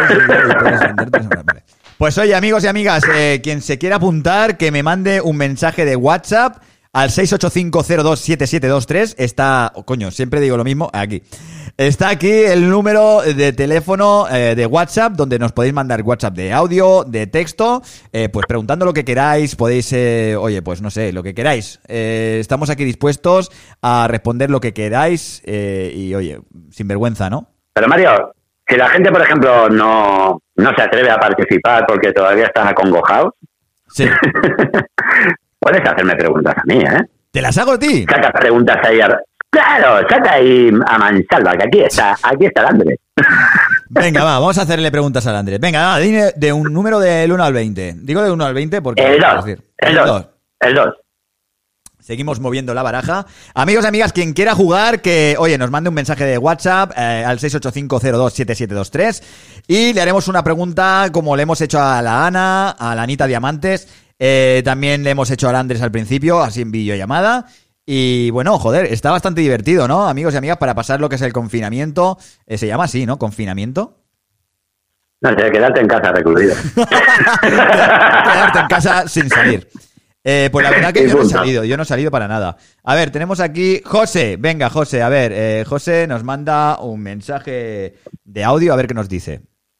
Pues oye, amigos y amigas, quien se quiera apuntar, que me mande un mensaje de WhatsApp al 685027723. Está, siempre digo lo mismo, aquí. Está aquí el número de teléfono de WhatsApp, donde nos podéis mandar WhatsApp de audio, de texto, pues preguntando lo que queráis, podéis, pues no sé, lo que queráis. Estamos aquí dispuestos a responder lo que queráis y, oye, sin vergüenza, ¿no? Pero Mario, si la gente, por ejemplo, no se atreve a participar porque todavía están acongojados, sí. Puedes hacerme preguntas a mí, ¿eh? ¿Te las hago a ti? Saca preguntas ahí. Claro, saca ahí a mansalva, que aquí está el Andrés. Venga, vamos a hacerle preguntas al Andrés. Venga, dime de un número del 1 al 20. Digo del 1 al 20 porque... El 2. Seguimos moviendo la baraja. Amigos y amigas, quien quiera jugar, que, oye, nos mande un mensaje de WhatsApp al 685027723 y le haremos una pregunta como le hemos hecho a la Ana, a la Anita Diamantes. También le hemos hecho al Andrés al principio, así en videollamada. Y bueno, joder, está bastante divertido, ¿no? Amigos y amigas, para pasar lo que es el confinamiento. Se llama así, ¿no? ¿Confinamiento? No sé, quedarte en casa recluido. Quedarte en casa sin salir. Pues la verdad que yo no he salido para nada. A ver, tenemos aquí José. Venga, José, a ver, José nos manda un mensaje de audio, a ver qué nos dice.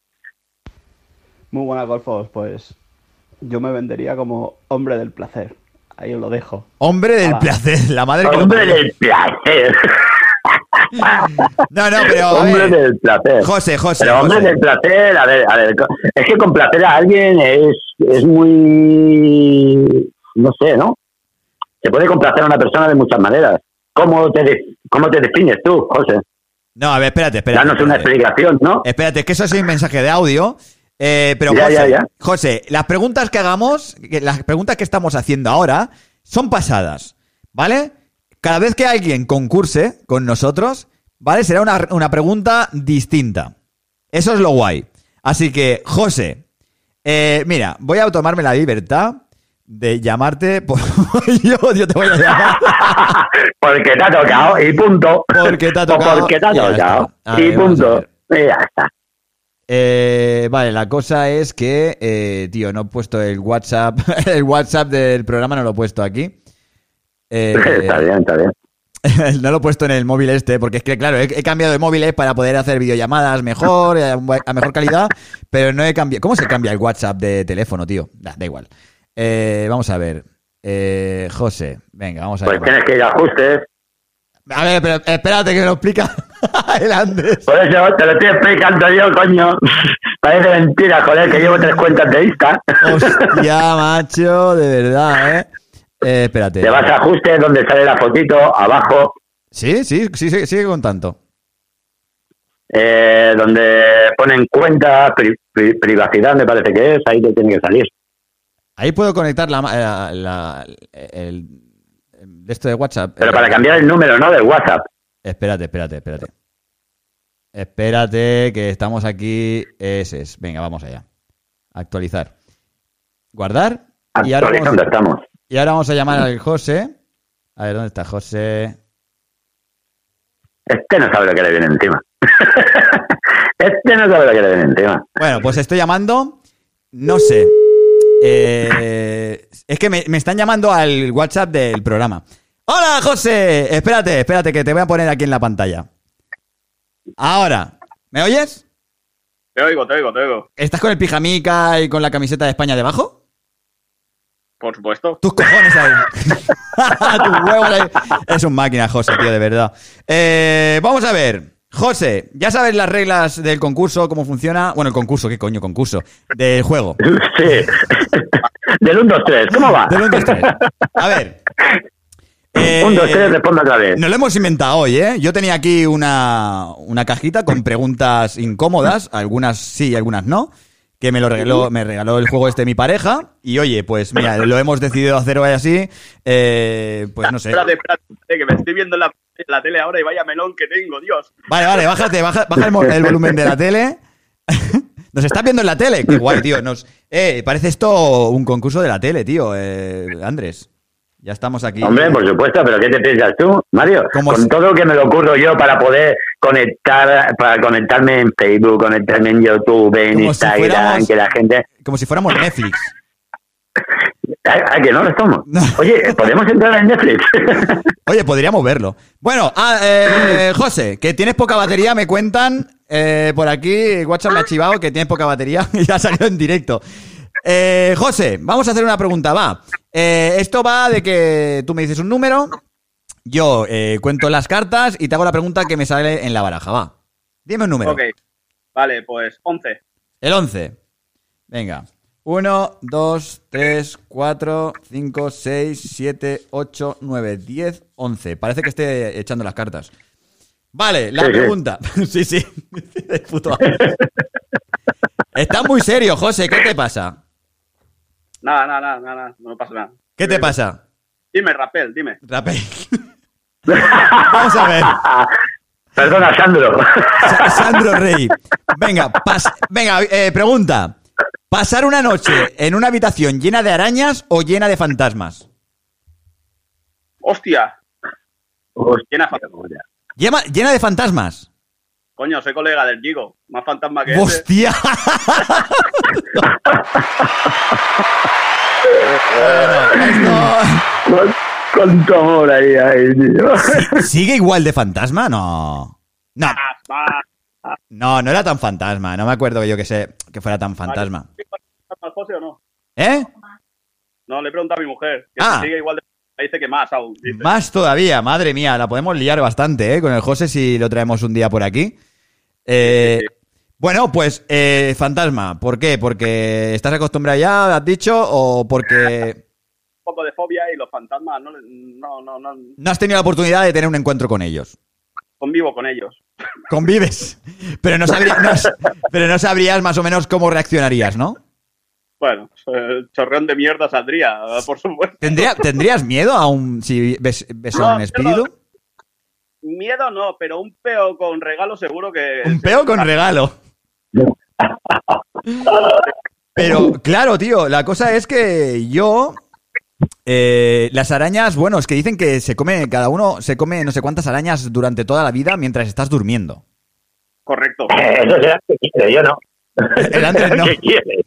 Muy buenas, golfos, pues yo me vendería como hombre del placer. Ahí os lo dejo. Hombre del placer, la madre que hombre del placer. No, pero hombre del placer. José. Pero hombre del placer, a ver, es que complacer a alguien es muy, no sé, ¿no? Se puede complacer a una persona de muchas maneras. ¿Cómo te defines tú, José? No, a ver, espérate. Danos una explicación, ¿no? Espérate, es que eso es un mensaje de audio. Pero José, las preguntas que hagamos, las preguntas que estamos haciendo ahora son pasadas, ¿vale? Cada vez que alguien concurse con nosotros, ¿vale? Será una pregunta distinta. Eso es lo guay. Así que, José, mira, voy a tomarme la libertad de llamarte, yo te voy a llamar. Porque te ha tocado y punto. Porque te ha tocado. Porque te ha Ya tocado está. A y ver, vamos a punto. ver. Y ya está. Vale, la cosa es que, tío, no he puesto el WhatsApp. El WhatsApp del programa no lo he puesto aquí. Está bien, está bien. No lo he puesto en el móvil porque es que, claro, he cambiado de móviles para poder hacer videollamadas mejor, a mejor calidad, pero no he cambiado. ¿Cómo se cambia el WhatsApp de teléfono, tío? Da igual. Vamos a ver. José, venga, vamos a ver. Pues tienes que ir a ajustes. A ver, pero espérate que me lo explica el Andrés. Por eso te lo estoy explicando yo, coño. Parece mentira, joder, que llevo 3 cuentas de Insta. Hostia, macho, de verdad, espérate. Te vas a ajustes donde sale la fotito, abajo. Sí, sigue con tanto. Donde ponen cuenta, privacidad, me parece que es, ahí te tiene que salir. Ahí puedo conectar el de esto de WhatsApp. Pero para cambiar el número, ¿no? Del WhatsApp. Espérate. Espérate, que estamos aquí. Ese es. Venga, vamos allá. Actualizar. Guardar. Actualizando estamos. Y ahora vamos a llamar al José. A ver, ¿dónde está José? Este no sabe lo que le viene encima. Este no sabe lo que le viene encima. Bueno, pues estoy llamando. No sé. Es que me están llamando al WhatsApp del programa. ¡Hola, José! Espérate, que te voy a poner aquí en la pantalla. Ahora, ¿me oyes? Te oigo. ¿Estás con el pijamica y con la camiseta de España debajo? Por supuesto. Tus cojones ahí. Tus huevos ahí. Es un máquina, José, tío, de verdad. Vamos a ver. José, ¿ya sabes las reglas del concurso, cómo funciona? Bueno, el concurso, ¿qué coño concurso? Del juego. Sí. Del 1, 2, 3, ¿cómo va? Del 1, 2, 3. A ver. 1, 2, 3, responde otra vez. Nos lo hemos inventado hoy, ¿eh? Yo tenía aquí una cajita con preguntas incómodas, algunas sí y algunas no, que me regaló el juego mi pareja, y oye, pues mira, lo hemos decidido hacer hoy así, pues no sé. Espérate, que me estoy viendo la tele ahora y vaya melón que tengo, Dios. Vale, baja el volumen de la tele. Nos estás viendo en la tele, qué guay, tío. Parece esto un concurso de la tele, tío, Andrés. Ya estamos aquí. Hombre, por supuesto, pero ¿qué te piensas tú, Mario? Con todo lo que me lo ocurro yo para poder conectarme en Facebook, conectarme en YouTube, en Instagram, que la gente... Como si fuéramos Netflix. ¿A que no lo estamos? Oye, ¿podemos entrar en Netflix? Oye, podríamos verlo. Bueno, José, que tienes poca batería, me cuentan por aquí, WhatsApp me ha chivado que tienes poca batería y ya ha salido en directo. José, vamos a hacer una pregunta, va. Esto va de que tú me dices un número, yo cuento las cartas y te hago la pregunta que me sale en la baraja, va. Dime un número. Ok, vale, pues 11. El 11. Venga. 1, 2, 3, 4, 5, 6, 7, 8, 9, 10, 11. Parece que esté echando las cartas. Vale, la pregunta. Sí. Puto. Estás muy serio, José. ¿Qué te pasa? Nada. No pasa nada. ¿Qué te pasa? Dime, Rapel, dime. Rapel. Vamos a ver. Perdona, Sandro. Sandro Rey. Venga, pregunta. ¿Pasar una noche en una habitación llena de arañas o llena de fantasmas? ¡Hostia! Llena de fantasmas. ¿Llena de fantasmas? Coño, soy colega del Gigo. Más fantasma que ¡hostia! Cuánto amor ahí, tío. ¿Sigue igual de fantasma? No, no era tan fantasma. No me acuerdo que fuera tan fantasma. ¿Al José o no? ¿Eh? No, le he preguntado a mi mujer. Que si sigue igual de... Dice que más aún. Dice. Más todavía, madre mía. La podemos liar bastante, con el José si lo traemos un día por aquí. Sí. Bueno, pues fantasma. ¿Por qué? ¿Porque estás acostumbrado ya, has dicho? ¿O porque...? Un poco de fobia y los fantasmas no. ¿No has tenido la oportunidad de tener un encuentro con ellos? Convivo con ellos. ¿Convives? Pero no sabrías más o menos cómo reaccionarías, ¿no? Bueno, chorreón de mierda saldría, por supuesto. ¿Tendrías miedo si ves a un espíritu? Miedo no, pero un peo con regalo seguro que... ¿Un peo con regalo? Pero, claro, tío, la cosa es que yo Las arañas, bueno, es que dicen que cada uno se come no sé cuántas arañas durante toda la vida mientras estás durmiendo. Correcto. Eso será que quiere, yo no. El Andrés no. ¿Qué quiere?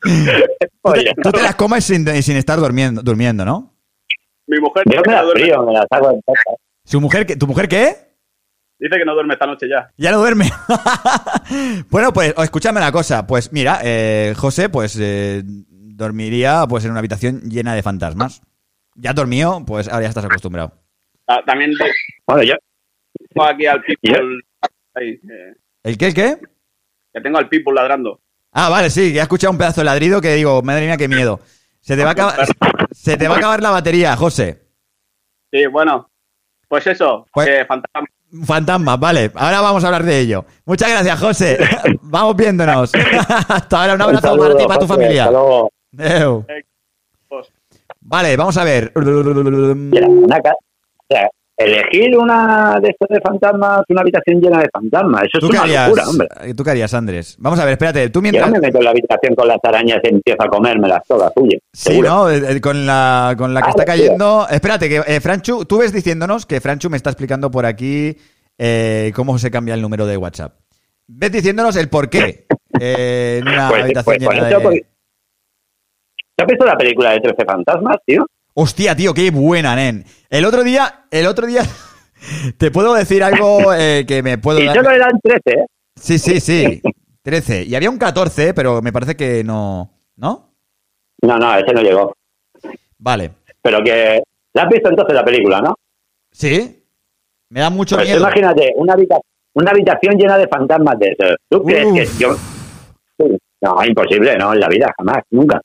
Tú te las comes sin estar durmiendo, ¿no? Mi mujer Yo me dice que las no duerme. frío, me las hago en casa. ¿Tu mujer qué? Dice que no duerme esta noche ya. Ya no duerme. Bueno, pues escúchame una cosa. Pues mira, José, pues dormiría pues en una habitación llena de fantasmas. Ya dormido, pues ahora ya estás acostumbrado. También Bueno, yo. tengo aquí al Pitbull. Ahí, ¿El qué es qué? que tengo al Pitbull ladrando. Ah, vale, sí, que he escuchado un pedazo de ladrido que digo, madre mía, qué miedo. Se te va a acabar la batería, José. Sí, bueno. Pues eso, Pues- fantasma. Fantasmas, vale. Ahora vamos a hablar de ello. Muchas gracias, José. Vamos viéndonos. Hasta ahora, un abrazo saludo, para ti y para tu José, familia. hasta luego. Adeu. Vale, vamos a ver. Mira, o sea, elegir una de estos de fantasmas, una habitación llena de fantasmas, eso es ¿Tú qué una harías? locura, hombre. ¿Tú qué harías, Andrés? Vamos a ver, espérate. Tú Yo mientras... me meto en la habitación con las arañas y empiezo a comérmelas todas, huye. Sí, seguro. ¿no? Con la que está cayendo... Espérate, que Franchu... Tú ves diciéndonos que Franchu me está explicando por aquí cómo se cambia el número de WhatsApp. Ves diciéndonos el por qué en una habitación por llena eso, de... porque- ¿Te has visto la película de 13 fantasmas, tío? Hostia, tío, qué buena, nen. El otro día... Te puedo decir algo que me puedo Y dar... solo eran 13, ¿eh? Sí. 13. Y había un 14, pero me parece que no... ¿No? No, ese no llegó. Vale. Pero que... ¿La has visto entonces la película, no? Sí. Me da mucho Pues miedo. imagínate, una habitación llena de fantasmas de esos. ¿Tú crees que yo...? No, imposible, no, en la vida, jamás, nunca.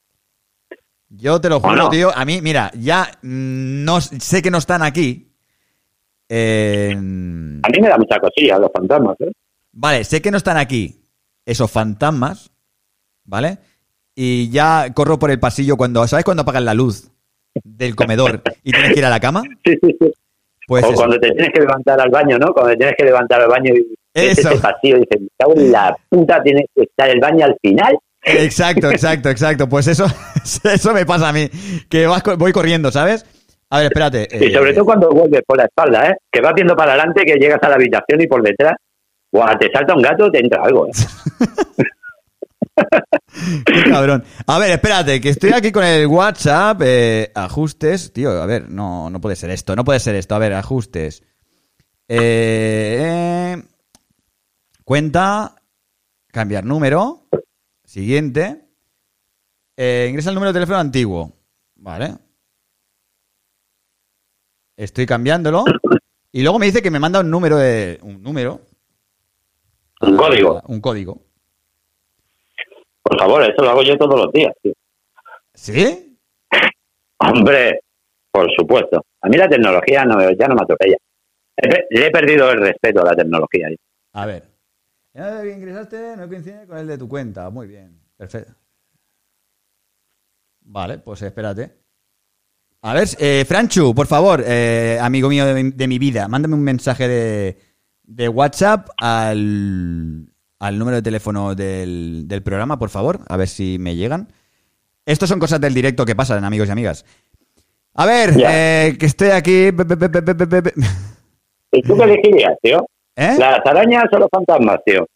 Yo te lo juro, no? tío. A mí, mira, ya no sé que no están aquí. A mí me da mucha cosilla los fantasmas, ¿eh? Vale, sé que no están aquí esos fantasmas, ¿vale? Y ya corro por el pasillo cuando... ¿Sabes cuando apagan la luz del comedor y tienes que ir a la cama? Sí. Pues O eso. cuando te tienes que levantar al baño, ¿no? Cuando te tienes que levantar al baño y ves Eso. ese pasillo y dices, me cago en la puta, tienes que estar el baño al final. Exacto. Pues eso me pasa a mí. Que voy corriendo, ¿sabes? A ver, espérate. Y sobre todo cuando vuelves por la espalda, ¿eh? Que vas viendo para adelante, que llegas a la habitación y por detrás, ¡guau! Te salta un gato, te entra algo, ¿eh? Qué cabrón. A ver, espérate, que estoy aquí con el WhatsApp. Ajustes. Tío, a ver, no puede ser esto. No puede ser esto. A ver, ajustes. Cuenta. Cambiar número. Siguiente. Ingresa el número de teléfono antiguo. Vale. Estoy cambiándolo. Y luego me dice que me manda un número. Un código. Un código. Por favor, eso lo hago yo todos los días, tío. ¿Sí? Hombre, por supuesto. A mí la tecnología ya no me atropella. Le he perdido el respeto a la tecnología. A ver. El número que ingresaste no coincide con el de tu cuenta. Muy bien. Perfecto. Vale, pues espérate. A ver, Franchu, por favor, amigo mío de mi vida, mándame un mensaje de WhatsApp al número de teléfono del programa, por favor, a ver si me llegan. Estos son cosas del directo que pasan, amigos y amigas. A ver, que estoy aquí. ¿Y tú qué elegirías, tío? ¿Eh? ¿Las arañas o los fantasmas, tío?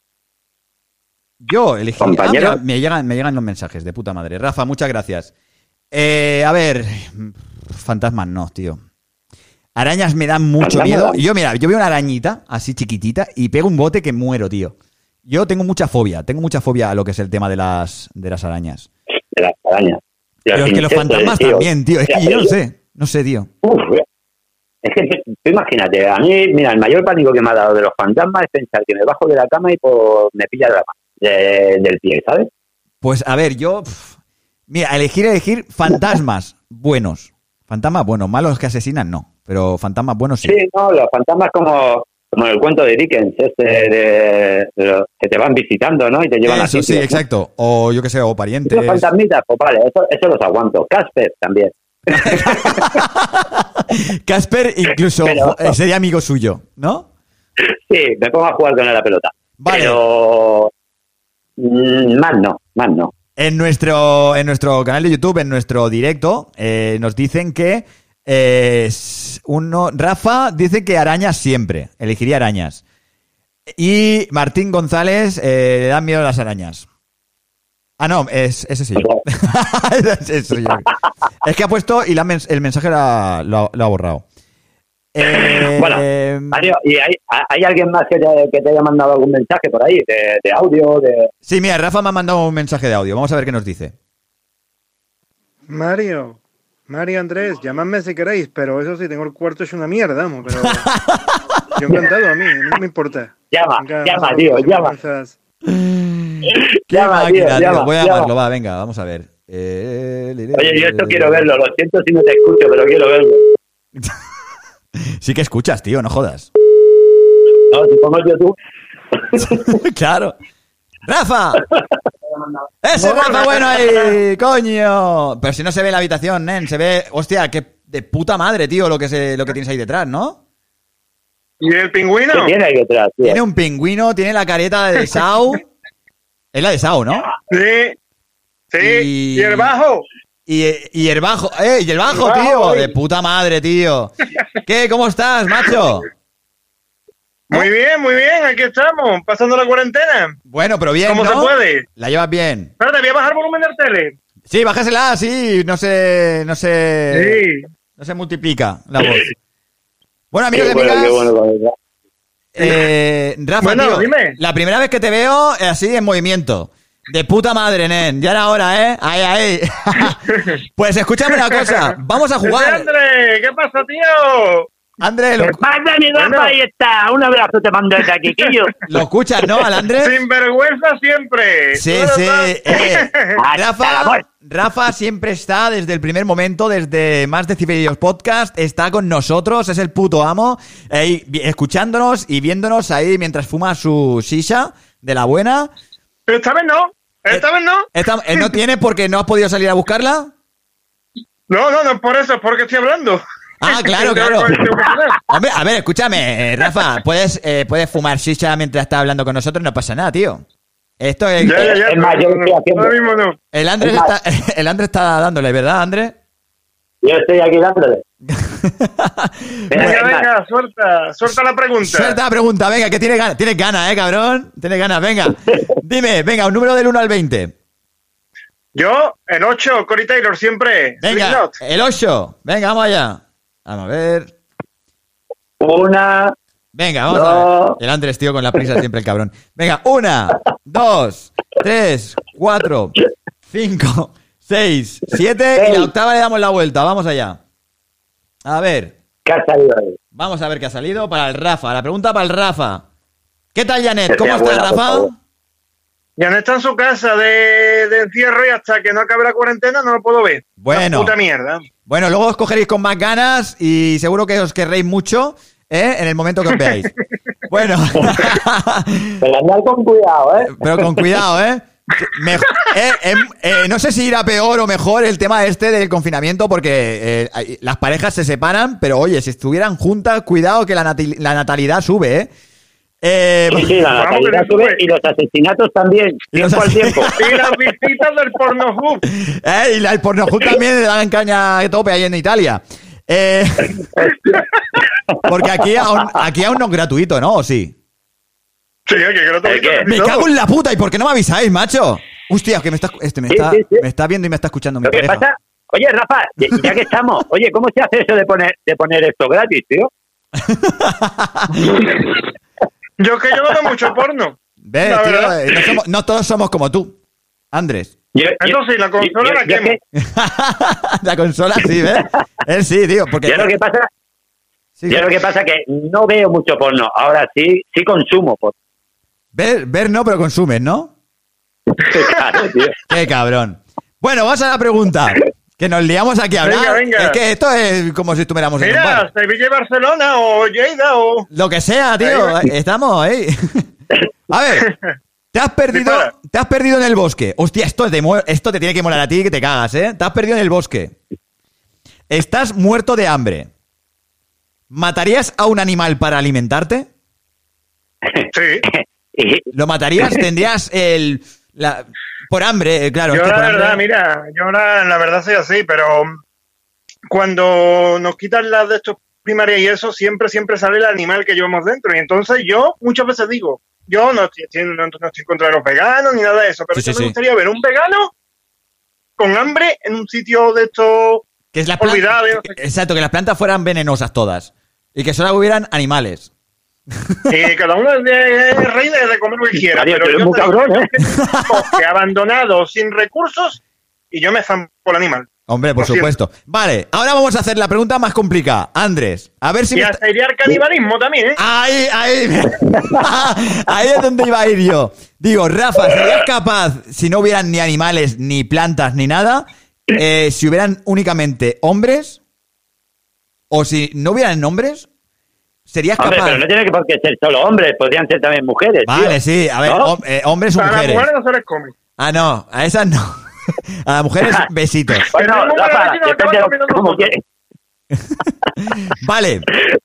Yo elegí. Compañero. Mira, me llegan los mensajes, de puta madre. Rafa, muchas gracias. A ver, fantasmas no, tío. Arañas me dan mucho miedo. Yo veo una arañita así chiquitita y pego un bote que muero, tío. Yo tengo mucha fobia a lo que es el tema de las arañas. De las arañas. Pero es que los fantasmas también, tío. Es que yo no sé, tío. Es que tú imagínate, a mí, mira, el mayor pánico que me ha dado de los fantasmas es pensar que me bajo de la cama y me pilla del pie, ¿sabes? Pues a ver, mira, elegir fantasmas buenos. Fantasmas buenos, malos que asesinan, no. Pero fantasmas buenos sí. Sí, no, los fantasmas como el cuento de Dickens, que te van visitando, ¿no? Y te llevan a Eso, sí, sitios, ¿no? exacto. O yo qué sé, o parientes. Los fantasmitas, pues vale, eso los aguanto. Casper también. Casper incluso sería amigo suyo, ¿no? Sí, me pongo a jugar con él a la pelota. Vale. Pero más no. En nuestro canal de YouTube, en nuestro directo, nos dicen que Rafa dice que arañas siempre, elegiría arañas. Y Martín González le dan miedo a las arañas. Ah, no, ese sí. Ese soy yo. Es que ha puesto y el mensaje lo ha borrado. Bueno, Mario, ¿y hay alguien más que te haya mandado algún mensaje por ahí? ¿De audio? Sí, mira, Rafa me ha mandado un mensaje de audio. Vamos a ver qué nos dice. Mario Andrés, llamadme si queréis, pero eso sí, tengo el cuarto hecho una mierda, vamos, pero yo encantado, a mí no me importa. Llama, tío, llama. Qué máquina, tío. Voy a llamarlo, va, venga, vamos a ver. Oye, yo esto quiero verlo, lo siento si no te escucho, pero quiero verlo. Sí que escuchas, tío, no jodas. No, si pongo YouTube. Claro. ¡Rafa! ¡Ese Rafa bueno ahí! ¡Coño! Pero si no se ve la habitación, nen, se ve... Hostia, qué de puta madre, tío, lo que tienes ahí detrás, ¿no? ¿Y el pingüino? ¿Qué tiene ahí detrás, tío? Tiene un pingüino, tiene la careta de Sau. Es la de Sau, ¿no? Sí. ¿Y el bajo? Y el bajo, tío, de puta madre, tío. ¿Qué? ¿Cómo estás, macho? Muy bien, aquí estamos, pasando la cuarentena. Bueno, pero bien, ¿Cómo ¿no? se puede? La llevas bien. Espérate, voy a bajar el volumen del tele. Sí, bájasela, sí, no se multiplica la voz. Bueno, amigos y amigas. Rafa, bueno, tío, dime. La primera vez que te veo así en movimiento. De puta madre, nen. Ya era hora, ¿eh? Ahí. Pues escúchame una cosa. Vamos a jugar. André, ¿qué pasa, tío? André, ¿Qué pasa, mi Rafa? Ahí está. Un abrazo te mando desde aquí, Quillo. ¿Lo escuchas, no, al André? Sin vergüenza siempre. Sí. Rafa siempre está desde el primer momento, desde Más Decibelios Podcast, está con nosotros, es el puto amo, escuchándonos y viéndonos ahí mientras fuma su shisha de la buena. Pero esta vez no. ¿No tiene porque no has podido salir a buscarla? No es por eso, es porque estoy hablando. Ah, claro. Hombre, a ver, escúchame, Rafa, puedes fumar shisha mientras estás hablando con nosotros, no pasa nada, tío. Esto es... Ya, es más, yo estoy haciendo... Ahora mismo no. El Andrés está dándole, ¿verdad, Andrés? Yo estoy aquí dándole. Venga, suelta la pregunta. Suelta la pregunta, venga, que tienes ganas, cabrón. Tienes ganas, venga. Dime, venga, un número del 1 al 20. Yo, el 8, Corey Taylor, siempre. Venga, el 8. Venga, vamos allá. Vamos a ver. Venga, vamos a ver. El Andrés, tío, con la prisa siempre el cabrón. Venga, 1, 2, 3, 4, 5, 6, 7 y la octava le damos la vuelta. Vamos allá. A ver. ¿Qué ha salido ahí? Vamos a ver qué ha salido para el Rafa. La pregunta para el Rafa. ¿Qué tal, Janet? ¿Cómo estás, Rafa? Janet está en su casa de encierro y hasta que no acabe la cuarentena no lo puedo ver. Bueno. Puta mierda. Bueno, luego os cogeréis con más ganas y seguro que os querréis mucho, en el momento que os veáis. Bueno. Pero andad con cuidado, Pero con cuidado, no sé si irá peor o mejor el tema este del confinamiento porque las parejas se separan, pero oye, si estuvieran juntas, cuidado que la natalidad sube, sí, la natalidad sube y los asesinatos también, tiempo al tiempo. Y las visitas del Pornhub. Y el Pornhub también le dan caña de tope ahí en Italia. Porque aquí aún no es gratuito, ¿no? ¿O sí? Sí, que gratuito. Me cago en la puta, ¿y por qué no me avisáis, macho? Hostia, que me está viendo y me está escuchando mi pareja. ¿Qué pasa? Oye, Rafa, ya que estamos, oye, ¿cómo se hace eso de poner esto gratis, tío? Yo no veo mucho porno. Ve, tío, no todos somos como tú, Andrés. Eso sí, la consola la quemo. La consola sí, ¿ves? Él sí, tío. Porque... Yo lo que pasa es que no veo mucho porno. Ahora sí consumo porno. Ver no, pero consumes, ¿no? Claro, tío. Qué cabrón. Bueno, vamos a la pregunta. Que nos liamos aquí a hablar. Venga. Es que esto es como si estuviéramos en un bar. Sevilla y Barcelona o Lleida o... Lo que sea, tío. Estamos ahí. A ver, te has perdido en el bosque. Hostia, esto te tiene que molar a ti que te cagas, ¿eh? Te has perdido en el bosque. Estás muerto de hambre. ¿Matarías a un animal para alimentarte? Sí. ¿Lo matarías? ¿Tendrías Por hambre, claro. Yo es que la por verdad, hambre... mira, yo la verdad soy así, pero cuando nos quitan las de estos primarias y eso, siempre sale el animal que llevamos dentro. Y entonces yo muchas veces digo, yo no estoy en contra de los veganos ni nada de eso, pero Sí, yo sí, me sí. gustaría ver un vegano con hambre en un sitio de estos Que es la olvidado. No sé qué. Exacto, que las plantas fueran venenosas todas. Y que solo hubieran animales. Y cada uno es rey de comer lo que quiera. Mario, pero tú eres yo muy te digo cabrón, ¿eh? que abandonado, sin recursos, y yo me zampo el animal. Hombre, por Lo siento. supuesto. Vale, ahora vamos a hacer la pregunta más complicada. Andrés, a ver si... Y hasta iría al canibalismo también, ¿eh? Ahí. Ahí es donde iba a ir yo. Digo, Rafa, ¿serías capaz, si no hubieran ni animales, ni plantas, ni nada, si hubieran únicamente hombres, o si no hubieran hombres, serías Hombre, capaz... pero no tiene que por qué ser solo hombres, podrían ser también mujeres. Vale, tío. sí, a ver, ¿No? hombres o Para las mujeres. mujeres no se les come. Ah, no, a esas no. A las mujeres, besitos. Bueno, Pero no, Rafa, no, no, depende no, de no, no, cómo no. quieres. Vale.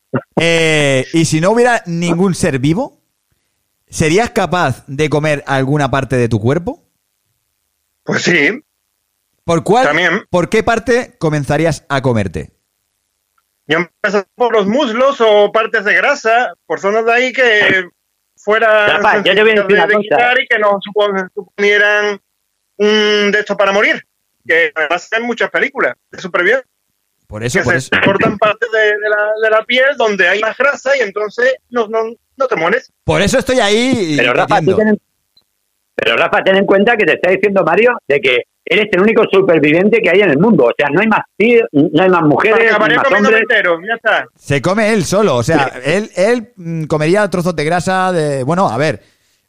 Y si no hubiera ningún ser vivo, ¿serías capaz de comer alguna parte de tu cuerpo? Pues sí, ¿Por cuál? También. ¿Por qué parte comenzarías a comerte? yo empecé por los muslos o partes de grasa, por zonas de ahí que fuera Rafa, yo te voy a decir una de cosa. quitar y que no suponieran un de estos para morir, que además en muchas películas de supervivencia, Por eso, que por se eso. cortan partes de la piel donde hay más grasa y entonces no te mueres. Por eso estoy ahí. Pero Rafa, diciendo. ten en cuenta que te está diciendo Mario de que eres el único superviviente que hay en el mundo. O sea, no hay más tíos, no hay más mujeres, no hay Acabaré más comiéndome hombres. entero, ya está. Se come él solo. O sea, él comería trozos de grasa de. Bueno, a ver.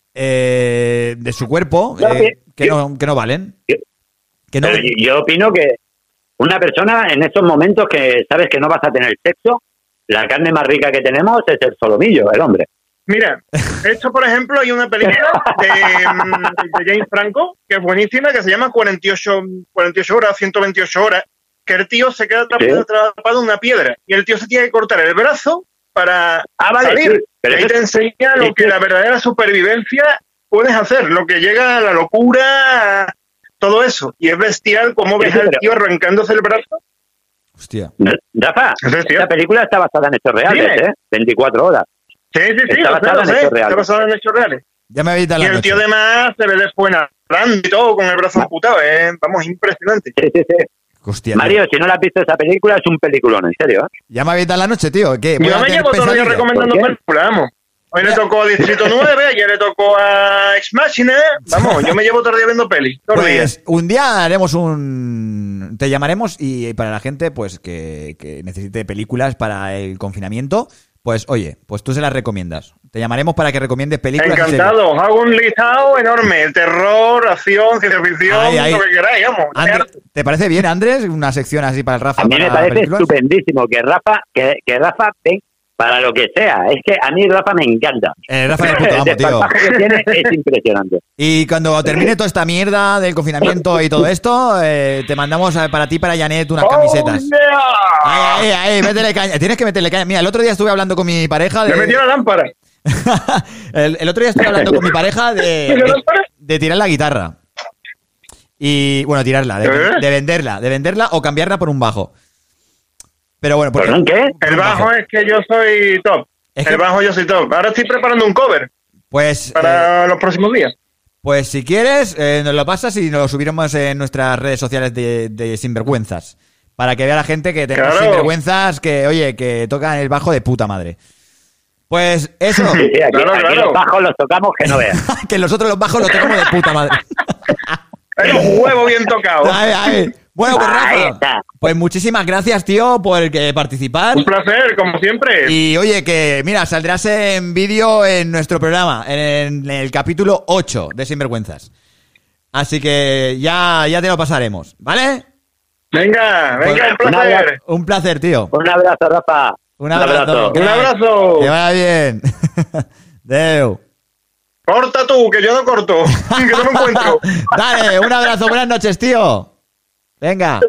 De su cuerpo. Que no valen. Que no, Pero yo opino que una persona en estos momentos que sabes que no vas a tener sexo, la carne más rica que tenemos es el solomillo, el hombre. Mira, esto por ejemplo hay una película de James Franco que es buenísima, que se llama 48 horas, 128 horas, que el tío se queda atrapado en una piedra y el tío se tiene que cortar el brazo para salir. Sí, pero Y ahí eso- te enseña lo que la verdadera supervivencia puedes hacer, lo que llega a la locura, todo eso. Y es bestial cómo ves Sí, al pero- tío arrancándose el brazo. Hostia. Rafa, Es decir, esta película está basada en hechos reales, Dime. 24 horas. Sí, Está basada en hechos está reales. basado en hechos reales. Ya me habéis dado Y la el tío noche. además se ve después nadando y todo con el brazo amputado, vamos, impresionante. Sí, sí, sí. Hostia, Mario, si no la has visto esa película, es un peliculón, en serio. ya me habéis dado la noche, tío. ¿Qué? ¿Voy Yo a me tener llevo todo el día pesadillas? recomendando ¿Por qué? películas, vamos. Hoy le tocó a Distrito 9, ayer le tocó a Ex Machina, vamos, yo me llevo todo el día viendo pelis, todos los días. Pues un día haremos un... Te llamaremos y para la gente pues que necesite películas para el confinamiento, pues oye, pues tú se las recomiendas. Te llamaremos para que recomiendes películas. y series. Encantado, os hago un listado enorme, terror, acción, ciencia ficción, Ahí. lo que queráis, vamos. ¿Te parece bien, Andrés? Una sección así para el Rafa. A mí para me parece películas. estupendísimo que Rafa ven para lo que sea. Es que a mí Rafa me encanta. Rafa es el puto amo, El tío. desparpajo que tiene es impresionante. Y cuando termine toda esta mierda del confinamiento y todo esto, te mandamos para ti, para Janet, unas camisetas. ¡Oh, yeah! Ahí, métele caña. Tienes que meterle caña. Mira, el otro día estuve hablando con mi pareja Le metí la lámpara. el otro día estuve hablando con mi pareja de tirar la guitarra. Y, bueno, tirarla, de venderla o cambiarla por un bajo. Pero bueno, ¿Por un qué? por El un bajo es que yo soy top. Es que- El bajo yo soy top. Ahora estoy preparando un cover Pues, para los próximos días. pues si quieres, nos lo pasas y nos lo subiremos en nuestras redes sociales de Sinvergüenzas. Para que vea la gente que tenemos Claro. sinvergüenzas que, oye, que tocan el bajo de puta madre. Pues eso, Sí, sí, aquí Claro. los bajos los tocamos que no veas. que nosotros los bajos los tocamos de puta madre. Es un huevo bien tocado. Ahí. Bueno, pues Ahí Rafa, está. pues muchísimas gracias, tío, por participar. Un placer, como siempre. Y oye, que mira, saldrás en vídeo en nuestro programa, en el capítulo 8 de Sinvergüenzas. Así que ya te lo pasaremos, ¿vale? Venga, un Un placer. abrazo. Un placer, tío. Un abrazo, Rafa. Un abrazo. Un abrazo. Que vaya bien. Deu. Corta tú, que yo no corto. Que no me encuentro. Dale, un abrazo, buenas noches, tío. Venga.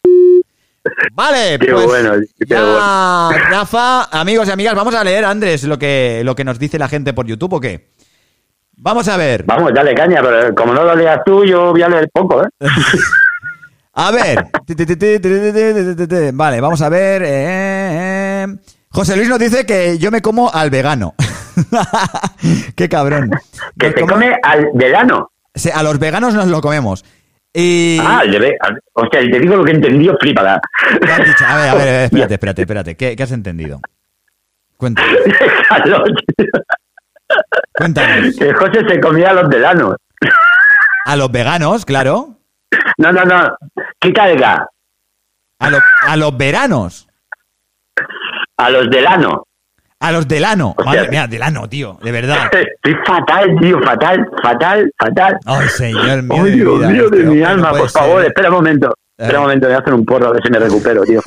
Vale, Qué pues bueno, qué ya, bueno. Rafa, amigos y amigas, vamos a leer, Andrés, lo que nos dice la gente por YouTube, ¿o qué? Vamos a ver. Vamos, dale caña, pero como no lo leas tú, yo voy a leer poco, ¿eh? A ver. Vale, vamos a ver. José Luis nos dice que yo me como al vegano. Qué cabrón. Que te come al vegano. Sí, a los veganos nos lo comemos. Y... o sea, te digo lo que he entendido, flipada. ¿Qué has dicho? A ver, espérate. ¿Qué has entendido? Cuéntame. Cuéntanos. Que José se comía a los veganos. A los veganos, claro. No. Quita el gas. A los veranos. A los delano. A los delano. O sea, Madre mía, delano, tío, de verdad. Estoy fatal, tío, fatal. Ay, señor mío. Ay, Dios mío de mi alma, no por favor, espera un momento. Espera un momento, voy a hacer un porro a ver si me recupero, tío.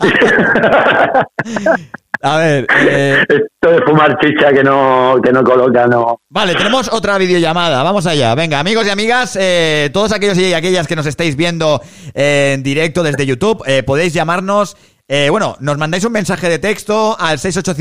A ver. Esto de fumar chicha que no coloca, no. Vale, tenemos otra videollamada. Vamos allá. Venga, amigos y amigas, todos aquellos y aquellas que nos estáis viendo en directo desde YouTube, podéis llamarnos. Nos mandáis un mensaje de texto al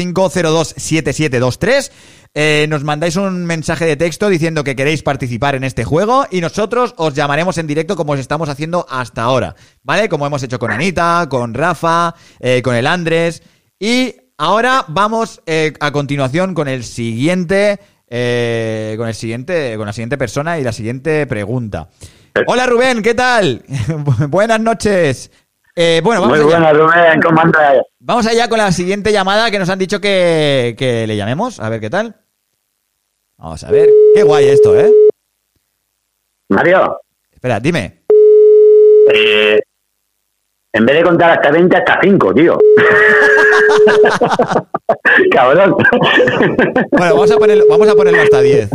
685-027723. Nos mandáis un mensaje de texto diciendo que queréis participar en este juego y nosotros os llamaremos en directo como os estamos haciendo hasta ahora, ¿vale? Como hemos hecho con Anita, con Rafa, con el Andrés. Y ahora vamos a continuación con el siguiente, con la siguiente persona y la siguiente pregunta. Hola Rubén, ¿qué tal? Buenas noches. Vamos muy allá. buena, Rubén, ¿cómo andas? Vamos allá con la siguiente llamada que nos han dicho que le llamemos. A ver qué tal. Vamos a ver. Qué guay esto, ¿eh? Mario. Espera, dime. En vez de contar hasta 20, hasta 5, tío. Cabrón. Bueno, vamos a ponerlo hasta 10.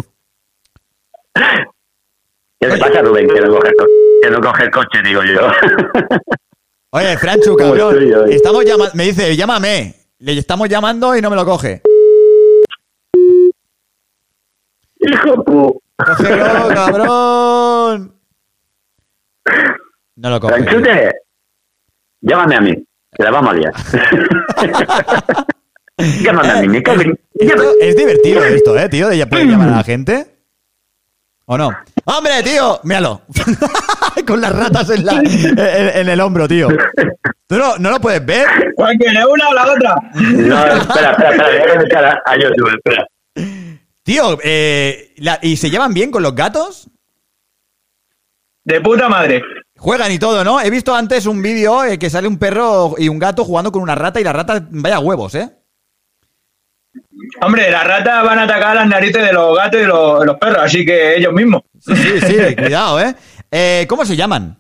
¿Qué le pasa, Rubén? Que no coge el coche, digo yo. Oye, Franchu, cabrón, estamos llamando, me dice, llámame. Le estamos llamando y no me lo coge. ¡Hijo pu! ¡Cógelo, cabrón! No lo coge. Franchute, llámame a mí, que la vamos a liar. Llámame a mí, me cago en... Es divertido esto, tío, de poder llamar a la gente. ¿O no? ¡Hombre, tío! ¡Míralo! Con las ratas en el hombro, tío. ¿Tú no lo puedes ver? ¿Cuál quiere, una o la otra? No, espera. Voy a conectar a YouTube, espera. Tío, ¿y se llevan bien con los gatos? De puta madre. Juegan y todo, ¿no? He visto antes un vídeo que sale un perro y un gato jugando con una rata y la rata vaya huevos, ¿eh? Hombre, las ratas van a atacar las narices de los gatos y los perros, así que ellos mismos. Sí, cuidado, ¿eh? ¿Cómo se llaman?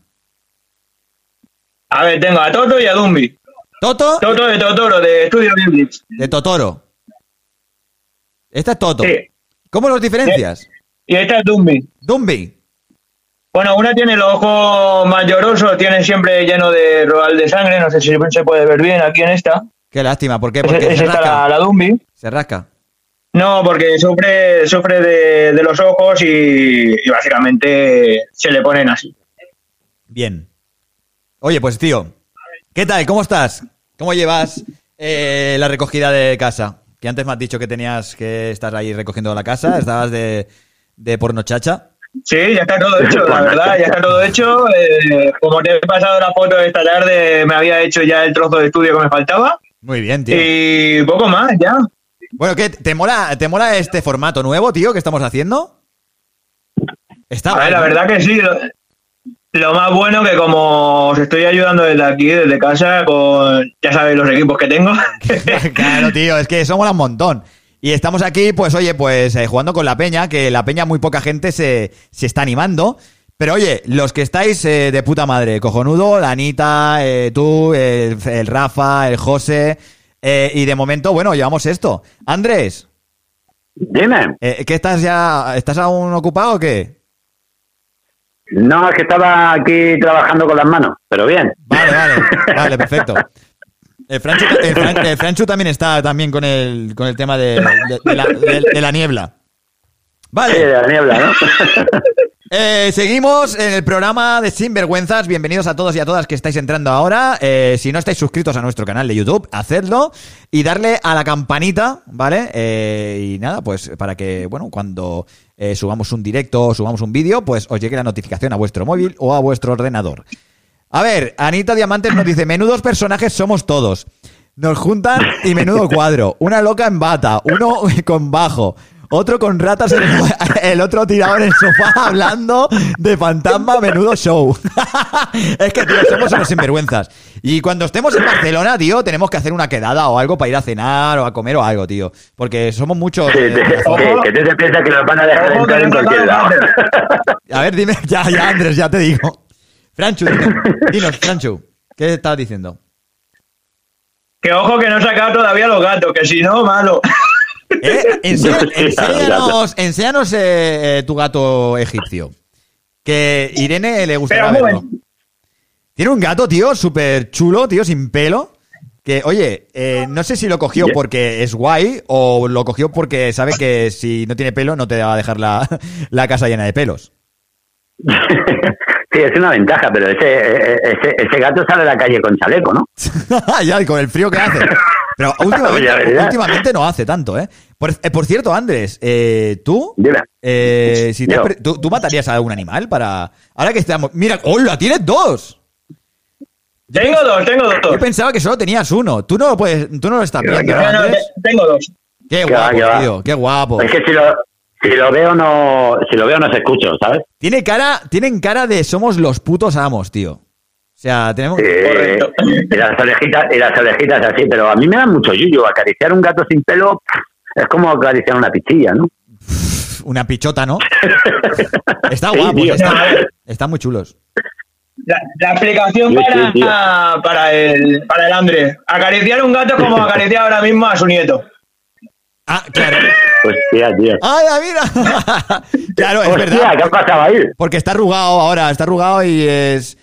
A ver, tengo a Toto y a Dumbi. ¿Toto? Toto de Totoro, de Studio Ghibli. De Totoro. Esta es Toto. Sí. ¿Cómo los diferencias? Y esta es Dumbi. Dumbi. Bueno, una tiene los ojos más llorosos, tiene siempre lleno de rodal de sangre, no sé si se puede ver bien aquí en esta. Qué lástima, ¿por qué? Porque se rasca. La Dumbi. Se rasca. No, porque sufre de los ojos y básicamente se le ponen así. Bien. Oye, pues tío, ¿qué tal? ¿Cómo estás? ¿Cómo llevas la recogida de casa? Que antes me has dicho que estás ahí recogiendo la casa, estabas de porno chacha. Sí, ya está todo hecho, la verdad, ya está todo hecho. Como te he pasado la foto esta tarde, me había hecho ya el trozo de estudio que me faltaba. Muy bien, tío. Y poco más, ya. Bueno, ¿qué? ¿Te mola este formato nuevo, tío, que estamos haciendo? Está bien, la verdad que sí. Lo más bueno que como os estoy ayudando desde aquí, desde casa, con, ya sabéis, los equipos que tengo. Claro, tío, es que eso mola un montón. Y estamos aquí, pues oye, jugando con la peña, que la peña muy poca gente se está animando. Pero oye, los que estáis de puta madre, cojonudo, la Anita, tú, el Rafa, el José, y de momento, bueno, llevamos esto. Andrés. Dime. ¿Qué estás aún ocupado o qué? No, es que estaba aquí trabajando con las manos, pero bien. Vale, perfecto. El Franchu también está con el tema de la niebla. Vale. Sí, de la niebla, ¿no? Seguimos en el programa de Sinvergüenzas. Bienvenidos a todos y a todas que estáis entrando ahora. Si no estáis suscritos a nuestro canal de YouTube, hacedlo y darle a la campanita, ¿vale? Y nada, pues para que, bueno, cuando subamos un directo o subamos un vídeo, pues os llegue la notificación a vuestro móvil o a vuestro ordenador. A ver, Anita Diamantes nos dice, menudos personajes somos todos. Nos juntan y menudo cuadro. Una loca en bata, uno con bajo, otro con ratas, el otro tirado en el sofá hablando de fantasma, menudo show. Es que, tío, somos unos sinvergüenzas. Y cuando estemos en Barcelona, tío, tenemos que hacer una quedada o algo para ir a cenar o a comer o algo, tío. Porque somos muchos... Sí, que tú te piensas que nos van a dejar entrar en cualquier lado. A ver, dime, ya, Andrés, ya te digo. Franchu, dinos, Franchu, ¿qué estabas diciendo? Que ojo que no he sacado todavía los gatos, que si no, malo. Enséñanos tu gato egipcio. Que Irene le gustaría verlo. Tiene un gato, tío, súper chulo, tío, sin pelo. Que, oye, no sé si lo cogió porque es guay o lo cogió porque sabe que si no tiene pelo no te va a dejar la casa llena de pelos. Sí, es una ventaja, pero ese gato sale a la calle con chaleco, ¿no? Ya, con el frío que hace. Pero últimamente no hace tanto, ¿eh? Por cierto, Andrés, tú ¿tú matarías a algún animal para... Ahora que estamos... Mira, ¡hola! ¡Tienes dos! Tengo dos. Yo pensaba que solo tenías uno. Tú no lo estás viendo, ¿no, Andrés? Tengo dos. Qué guapo, tío. Qué guapo. Es que si lo veo no se escucho, ¿sabes? Tienen cara de somos los putos amos, tío. O sea, tenemos... y las orejitas así, pero a mí me da mucho yuyu. Acariciar un gato sin pelo es como acariciar una pichilla, ¿no? Una pichota, ¿no? Está guapo, sí, están muy chulos. La explicación para el Andrés. Acariciar un gato es como acariciar ahora mismo a su nieto. Ah, claro. Hostia, tío. ¡Ay, mira! Claro, es verdad. ¿Qué ha pasado ahí? Porque está arrugado y es...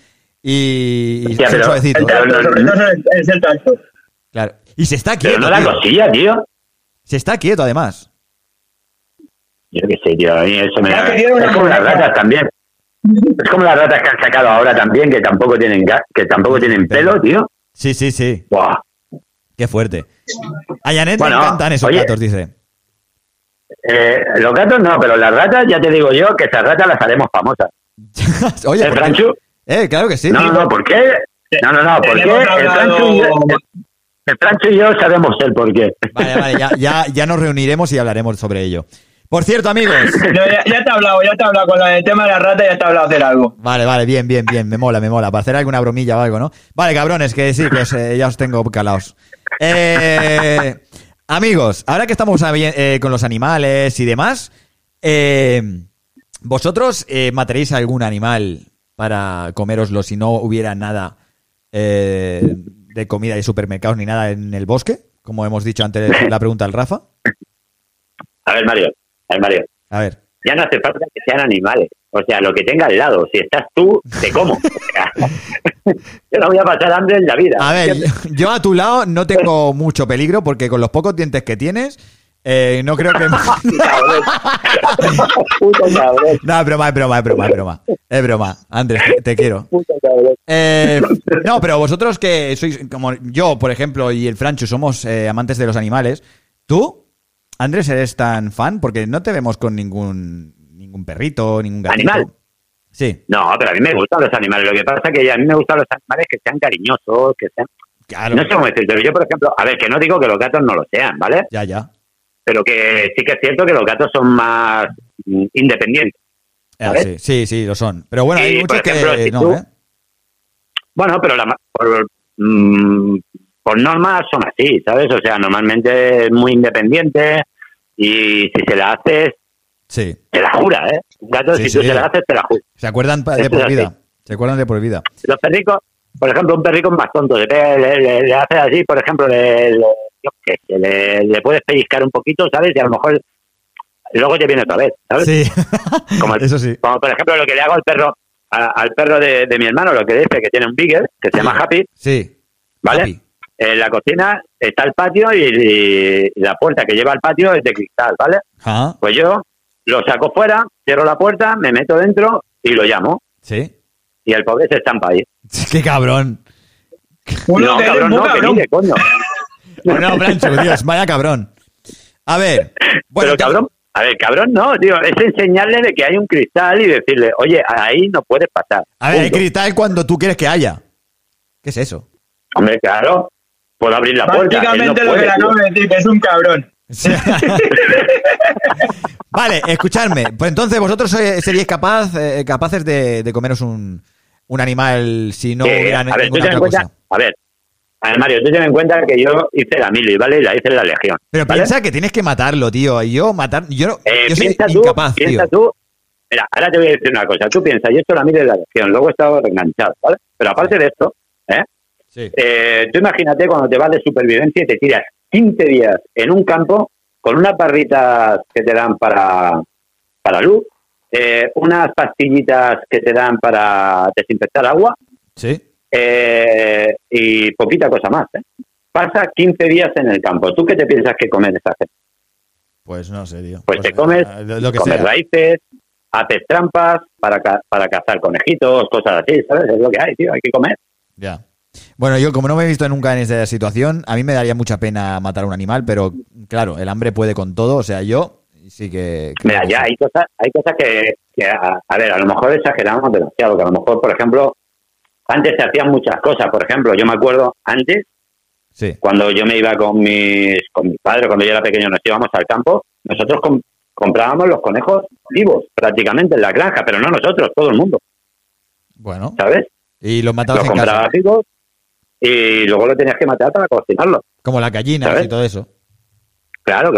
Y pero, suavecito. Es el tacto. Claro. Y se está quieto. Pero no la cosilla, tío. Se está quieto, además. Yo qué sé, tío. A mí eso me da... Es como las ratas también. Es como las ratas que han sacado ahora también, que tampoco tienen pelo, tío. Sí. Buah. Qué fuerte. A Janet le encantan esos gatos, dice. Los gatos no, pero las ratas, ya te digo yo, que esas ratas las haremos famosas. Oye, ¿El Franchu? Claro que sí. No, ¿por qué? No, ¿por qué? El Franchu y yo sabemos el por qué. Vale, ya nos reuniremos y hablaremos sobre ello. Por cierto, amigos. Ya te he hablado con el tema de la rata, ya te he hablado hacer algo. Vale, bien. Me mola. Para hacer alguna bromilla o algo, ¿no? Vale, cabrones, que sí, que ya os tengo calaos. Amigos, ahora que estamos con los animales y demás, ¿vosotros mataréis a algún animal para coméroslo si no hubiera nada de comida y supermercados ni nada en el bosque? Como hemos dicho antes en la pregunta del Rafa. A ver, Mario. A ver. Ya no hace falta que sean animales. O sea, lo que tenga al lado. Si estás tú, te como. O sea, yo no voy a pasar hambre en la vida. A ver, yo a tu lado no tengo mucho peligro porque con los pocos dientes que tienes, no creo que... No, es broma. Es broma. Andrés, te quiero. No, pero vosotros que sois como yo, por ejemplo, y el Franchu somos amantes de los animales. ¿Tú, Andrés, eres tan fan? Porque no te vemos con ningún perrito, ningún gatito. ¿Animal? Sí. No, pero a mí me gustan los animales. Lo que pasa es que a mí me gustan los animales que sean cariñosos, que sean... Claro. No sé cómo decirlo, pero yo, por ejemplo... A ver, que no digo que los gatos no lo sean, ¿vale? Ya. Pero que sí que es cierto que los gatos son más independientes. ¿sabes? Sí, lo son. Pero bueno, hay muchos ejemplo, que si no, tú... ¿eh? Bueno, pero por normas son así, ¿sabes? O sea, normalmente es muy independiente y si se la haces, sí, te la jura, ¿eh? Un gato, si tú se la haces, te la jura. Se acuerdan de por vida. Se acuerdan de por vida. Los perricos, por ejemplo, un perrico es más tonto. Le haces así, por ejemplo, le puedes pellizcar un poquito, ¿sabes? Y a lo mejor luego te viene otra vez, ¿sabes? Sí, eso sí. Como por ejemplo lo que le hago al perro de mi hermano, lo que dice que tiene un beagle, que se llama Happy. Sí. ¿Vale? Happy. En la cocina está el patio y la puerta que lleva al patio es de cristal, ¿vale? Ajá. Pues yo lo saco fuera, cierro la puerta, me meto dentro y lo llamo. Sí. Y el pobre se estampa ahí. ¡Qué cabrón! No, cabrón, no, que mire, coño. No, Franchu, Dios, vaya cabrón. A ver. Bueno, pero cabrón, A ver, cabrón, no, tío, es enseñarle de que hay un cristal y decirle, oye, ahí no puedes pasar. A ver, hay cristal cuando tú quieres que haya. ¿Qué es eso? Hombre, claro, puedo abrir la puerta. Prácticamente lo que le acabo de decir, que es un cabrón. Vale, escuchadme. Pues entonces vosotros seríais capaces de comeros un animal si no hubiera ninguna otra cosa. A ver, Mario, tú ten en cuenta que yo hice la mili, ¿vale? Y la hice en la Legión. Pero ¿vale? piensa que tienes que matarlo, tío. Y yo soy tú, incapaz, piensa tío. Tú, mira, ahora te voy a decir una cosa. Tú piensas, yo he hecho la mili en la Legión, luego he estado reenganchado, ¿vale? Pero aparte de esto, Sí. Tú imagínate cuando te vas de supervivencia y te tiras 15 días en un campo con unas barritas que te dan para luz, unas pastillitas que te dan para desinfectar agua, Sí. y poquita cosa más. Pasa 15 días en el campo. ¿Tú qué te piensas que comer esa gente? Pues no sé, tío. Pues te comes, lo que comes sea. raíces, haces trampas para cazar conejitos, cosas así, ¿sabes? Es lo que hay, tío, hay que comer. Ya. Bueno, yo como no me he visto nunca en esa situación, a mí me daría mucha pena matar a un animal, pero claro, el hambre puede con todo, o sea, yo sí que... Mira, ya hay cosas que a ver, a lo mejor exageramos demasiado, que a lo mejor, por ejemplo, antes se hacían muchas cosas, por ejemplo, yo me acuerdo antes, Sí. cuando yo me iba con mis padres, cuando yo era pequeño, nos íbamos al campo, nosotros comprábamos los conejos vivos, prácticamente en la granja, pero no nosotros, todo el mundo, Bueno. ¿sabes? Y los matabas Los en casa. comprabas vivos y luego lo tenías que matar para cocinarlo. Como las gallinas ¿sabes? y todo eso. Claro.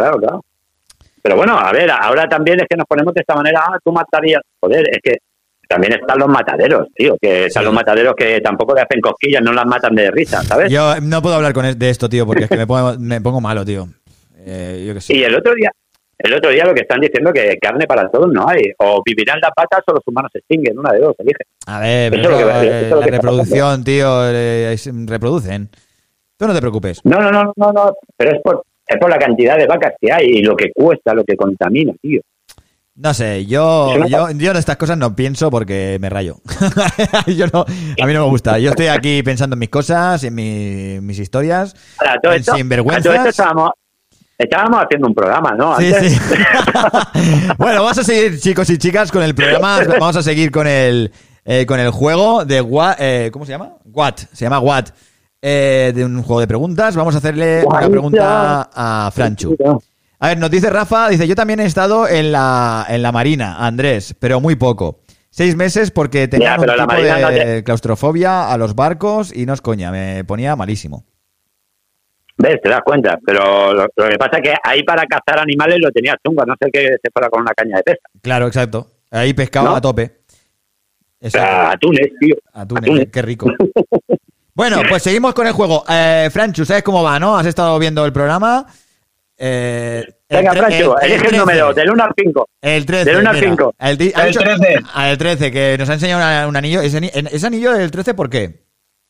Pero bueno, a ver, ahora también es que nos ponemos de esta manera, tú matarías, joder, es que también están los mataderos, tío, que están los mataderos que tampoco le hacen cosquillas, no las matan de risa, ¿sabes? Yo no puedo hablar de esto, tío, porque es que me pongo malo, tío. Yo qué sé. Y el otro día lo que están diciendo que carne para todos no hay, o vivirán las patas o los humanos se extinguen, una de dos, elige. A ver, Eso pero es lo que- eso es lo la que está reproducción, tío, reproducen. Tú no te preocupes. No, pero es por la cantidad de vacas que hay y lo que cuesta, lo que contamina, tío. No sé, yo de estas cosas no pienso porque me rayo. A mí no me gusta. Yo estoy aquí pensando en mis cosas, en mis historias, Ahora, todo en esto sinvergüenzas. estábamos haciendo un programa, ¿no? Sí, Antes. sí. Bueno, vamos a seguir, chicos y chicas, con el programa. Vamos a seguir con el juego de ¿cómo se llama? What. Se llama What. De un juego de preguntas. Vamos a hacerle una pregunta a Franchu. A ver, nos dice Rafa, dice, yo también he estado en la Marina, Andrés, pero muy poco. 6 meses porque tenía un pero la tipo Marina de no te- claustrofobia a los barcos y no es coña, me ponía malísimo. ¿Ves? Te das cuenta. Pero lo que pasa es que ahí para cazar animales lo tenías chungo, a no ser que se fuera con una caña de pesca. Claro, exacto. Ahí pescado ¿No? a tope. O sea, atunes, tío. Atunes, qué rico. Bueno, pues seguimos con el juego. Franchu, ¿sabes cómo va, no? ¿Has estado viendo el programa? Venga, Franchu, elige el número, del 1 al 5. El 13. Del 1 al mira. 5. El 13. El 13, que nos ha enseñado un anillo. ¿Ese anillo del 13 por qué?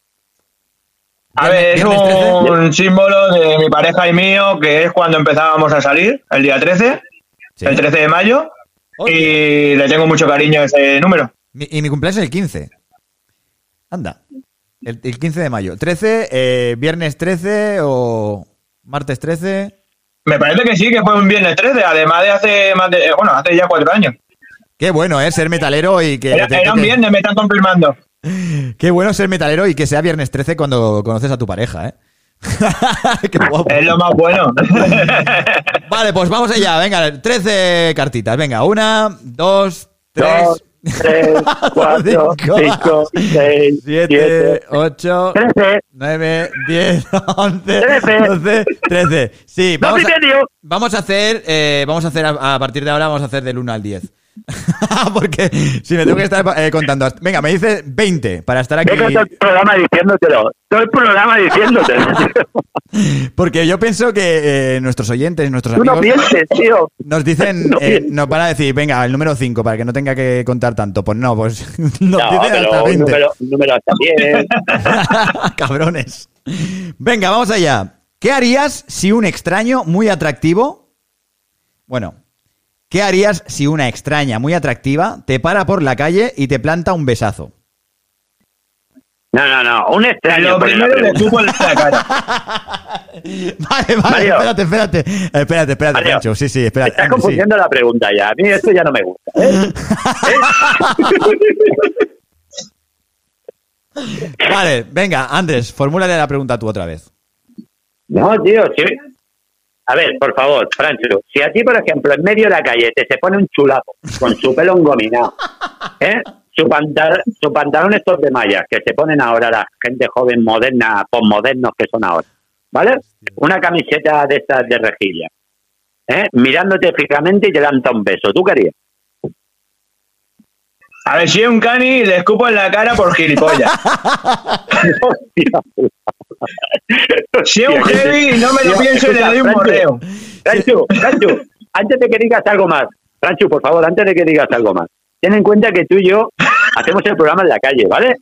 A ver, es ¿Viernes 13? un símbolo de mi pareja y mío, que es cuando empezábamos a salir, el día 13, Sí. el 13 de mayo, y le tengo mucho cariño a ese número. Y mi cumpleaños es el 15. Anda. El 15 de mayo. 13, viernes 13 o martes 13. Me parece que sí, que fue un viernes 13, además de hace ya 4 años. Qué bueno, ser metalero y que... Era un viernes, me están confirmando. Qué bueno ser metalero y que sea viernes 13 cuando conoces a tu pareja, ¿eh? Qué guapo. Es lo más bueno. Vale, pues vamos allá. Venga, 13 cartitas. Venga, 1, 2, 3... 3, 4, 5, 6, 7, 8, 13. 9, 10, 11, 13. 12, 13. Sí, ¡2 y medio! vamos a hacer a partir de ahora vamos a hacer del 1 al 10. Porque si me tengo que estar contando. Venga, me dice 20 para estar aquí. Vengo todo el programa diciéndotelo. Todo el programa diciéndotelo. Porque yo pienso que nuestros oyentes, nuestros Tú amigos no pienses, tío. nos dicen, No pienses. nos van a decir, venga, el número 5 para que no tenga que contar tanto. Pues no, pues nos No, dicen hasta pero 20. un número hasta 10. Cabrones. Venga, vamos allá. ¿Qué harías si un extraño muy atractivo... Bueno, ¿qué harías si una extraña muy atractiva te para por la calle y te planta un besazo? No, un extraño. Lo primero le escupo en la cara. Vale, Mario. espérate, Mario, Franchu. Sí, espérate. Estás confundiendo la pregunta ya. A mí esto ya no me gusta. Vale, venga, Andrés, formúlale la pregunta tú otra vez. No, tío, sí. A ver, por favor, Francho, si a ti, por ejemplo, en medio de la calle te se pone un chulapo con su pelo engominado, su pantalón estos de mallas que se ponen ahora la gente joven, moderna, posmodernos que son ahora, ¿vale? Una camiseta de estas de rejilla, mirándote fijamente y te dan un beso, ¿tú qué harías? A ver, si es un cani, le escupo en la cara por gilipollas. Si es un heavy, no me lo pienso y le doy un morreo. Franchu, antes de que digas algo más, Franchu, por favor, antes de que digas algo más, ten en cuenta que tú y yo hacemos el programa en la calle, ¿vale?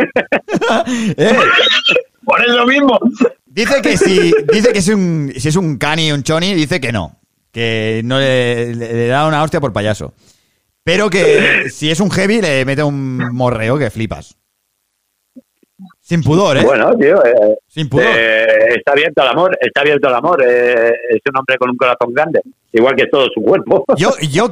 Por eso mismo. Dice que si es un cani, un choni, dice que no le da una hostia por payaso. Pero que si es un heavy le mete un morreo que flipas. Sin pudor, ¿eh? Bueno, tío, sin pudor. Está abierto al amor, es un hombre con un corazón grande, igual que todo su cuerpo. Yo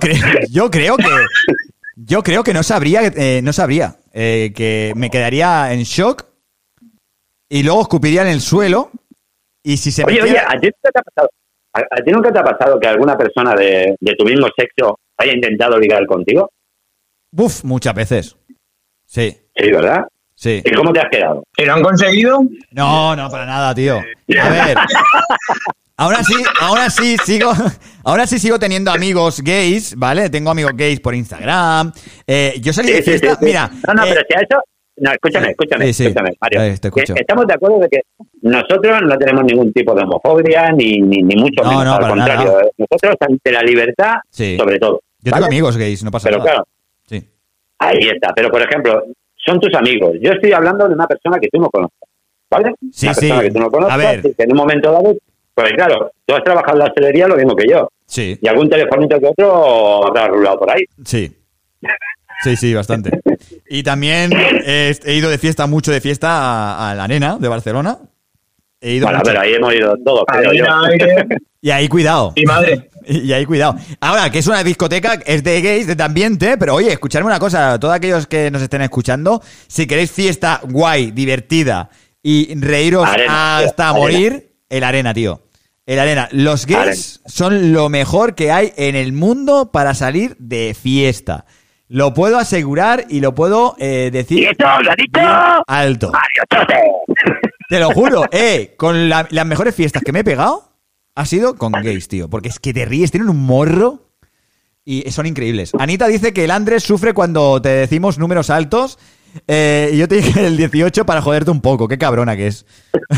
creo que no sabría, que me quedaría en shock y luego escupiría en el suelo y si se Oye, ¿a ti nunca te ha pasado que alguna persona de tu mismo sexo haya intentado ligar contigo? Buf, muchas veces. Sí. Sí, ¿verdad? Sí. ¿Y cómo te has quedado? ¿Y lo han conseguido? No, para nada, tío. A ver. Ahora sí sigo teniendo amigos gays, ¿vale? Tengo amigos gays por Instagram. Yo salí de fiesta, mira. No, pero si a eso... No, escúchame, Mario. Te escucho. Estamos de acuerdo de que nosotros no tenemos ningún tipo de homofobia, ni mucho menos, al contrario. Nada. Nosotros ante la libertad, sobre todo. Yo tengo amigos gays, no pasa nada. Pero claro, sí. Ahí está. Pero, por ejemplo, son tus amigos. Yo estoy hablando de una persona que tú no conozcas, ¿vale? Sí, una persona que tú no conozcas, A ver. que en un momento dado... Pues claro, tú has trabajado en la hostelería lo mismo que yo. Sí. Y algún telefonito que otro habrá rulado por ahí. Sí. Sí, bastante. Y también he ido mucho de fiesta a la Arena de Barcelona. Bueno, pero ahí hemos ido todos, creo yo. Y ahí cuidado. Y madre. Y ahí cuidado. Ahora, que es una discoteca, es de gays, de ambiente, pero oye, escuchadme una cosa, todos aquellos que nos estén escuchando, si queréis fiesta guay, divertida y reíros hasta morir, el Arena, tío. El Arena. Los gays son lo mejor que hay en el mundo para salir de fiesta. Lo puedo asegurar y lo puedo decir. ¡Y eso lo ha dicho! Alto. Mario Chote. Te lo juro, con las mejores fiestas que me he pegado ha sido con gays, tío. Porque es que te ríes, tienen un morro y son increíbles. Anita dice que el Andrés sufre cuando te decimos números altos y yo te dije el 18 para joderte un poco. Qué cabrona que es.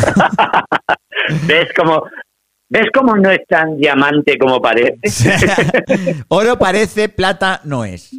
¿Ves cómo no es tan diamante como parece? Oro parece, plata no es.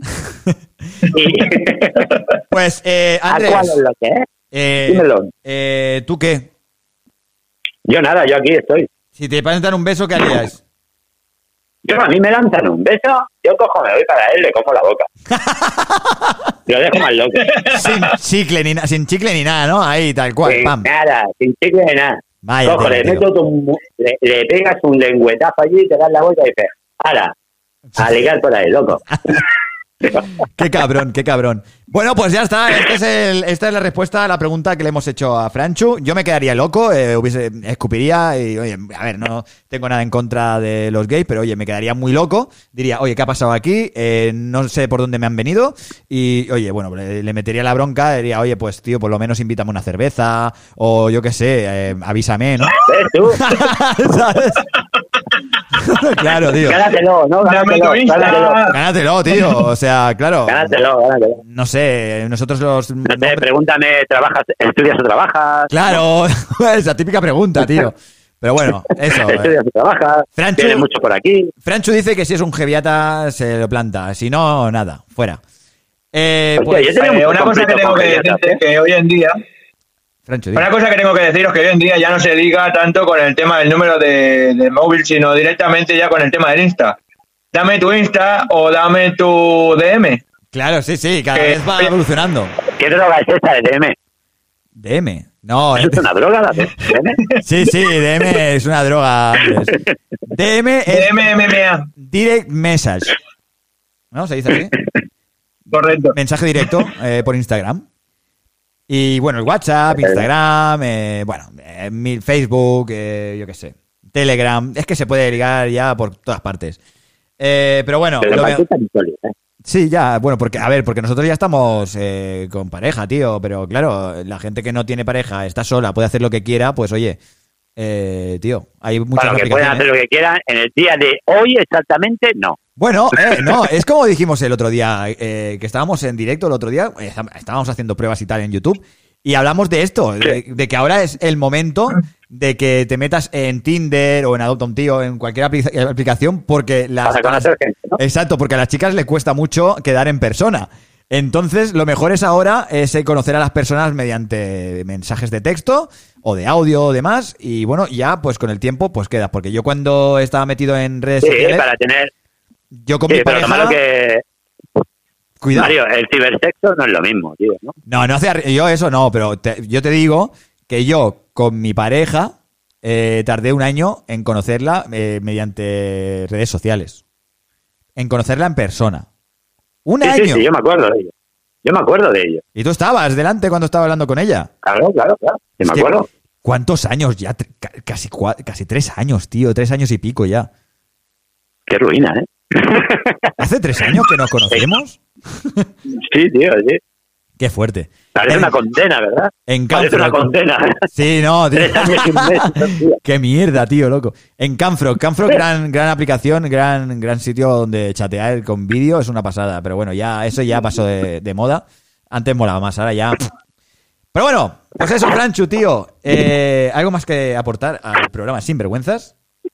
Pues, Andrés. ¿A cuál es lo que es? Dímelo. ¿Tú qué? Yo nada, yo aquí estoy. Si te dan un beso, ¿qué harías? A mí me lanzan un beso, yo cojo, me voy para él, le cojo la boca. Lo dejo más loco. Sin chicle ni nada, ¿no? Ahí, tal cual, sin pam. Nada, sin chicle ni nada. Vaya, cojo, le pegas un lengüetazo allí, te das la vuelta y dices, ¡hala! A ligar por ahí, loco. Qué cabrón. Bueno, pues ya está. Esta es la respuesta a la pregunta que le hemos hecho a Franchu. Yo me quedaría loco, escupiría y, oye, a ver, no tengo nada en contra de los gays, pero oye, me quedaría muy loco. Diría, oye, ¿qué ha pasado aquí? No sé por dónde me han venido. Y, oye, bueno, le metería la bronca. Diría, oye, pues, tío, por lo menos invítame una cerveza o yo qué sé, avísame, ¿no? ¿Tú? ¿Sabes? Claro, tío. Gánatelo, ¿no? Gánatelo, tío. O sea, claro. Gánatelo. No sé, nosotros los... No sé, pregúntame, ¿estudias o trabajas? Claro, esa típica pregunta, tío. Pero bueno, eso. ¿Estudias o trabajas? ¿Tienes mucho por aquí? Franchu dice que si es un geviata se lo planta. Si no, nada, fuera. Pues, una cosa que tengo que decirte que hoy en día... Franchu, una cosa que tengo que deciros que hoy en día ya no se liga tanto con el tema del número de móvil, sino directamente ya con el tema del Insta. Dame tu Insta o dame tu DM. Claro, sí, cada vez va evolucionando. ¿Qué droga es esta de DM? DM. No, ¿Es una droga la DM? Sí, DM es una droga. DM es MMA. Direct Message. ¿No? ¿Se dice así? Correcto. Mensaje directo por Instagram. Y bueno, el WhatsApp, Instagram, Facebook, yo qué sé, Telegram. Es que se puede ligar ya por todas partes. Pero bueno. Sí, ya, bueno, porque nosotros ya estamos con pareja, tío. Pero claro, la gente que no tiene pareja, está sola, puede hacer lo que quiera, pues oye, tío, hay muchas Bueno, que pueden hacer lo que quieran. En el día de hoy exactamente, no. Bueno, no, es como dijimos el otro día, que estábamos en directo el otro día, estábamos haciendo pruebas y tal en YouTube, y hablamos de esto, de que ahora es el momento de que te metas en Tinder o en Adopta un Tío, en cualquier aplicación, porque para conocer gente, ¿no? Exacto, porque a las chicas les cuesta mucho quedar en persona. Entonces, lo mejor es ahora conocer a las personas mediante mensajes de texto o de audio o demás, y bueno, ya pues con el tiempo pues quedas, porque yo cuando estaba metido en redes sociales... para tener... Yo con mi pareja... Pero lo malo que... Cuidado. Mario, el cibersexo no es lo mismo, tío, ¿no? No hace... Yo eso no, pero yo te digo que yo con mi pareja tardé 1 año en conocerla mediante redes sociales. En conocerla en persona. ¡Un año! Sí, yo me acuerdo de ello. ¿Y tú estabas delante cuando estaba hablando con ella? Claro. Sí, me acuerdo. ¿Cuántos años ya? Casi 3 años, tío. 3 años y pico ya. Qué ruina, ¿eh? ¿Hace 3 años que nos conocemos? Sí, tío, sí. Qué fuerte. Parece una condena, ¿verdad? Parece una condena. Sí, no, tío. 3 años y un mes, tío. Qué mierda, tío, loco. En Camfrog, gran aplicación, gran sitio donde chatear con vídeo, es una pasada. Pero bueno, ya eso ya pasó de moda. Antes molaba más, ahora ya... Pero bueno, pues eso, Franchu, tío. ¿Algo más que aportar al programa Sinvergüenzas?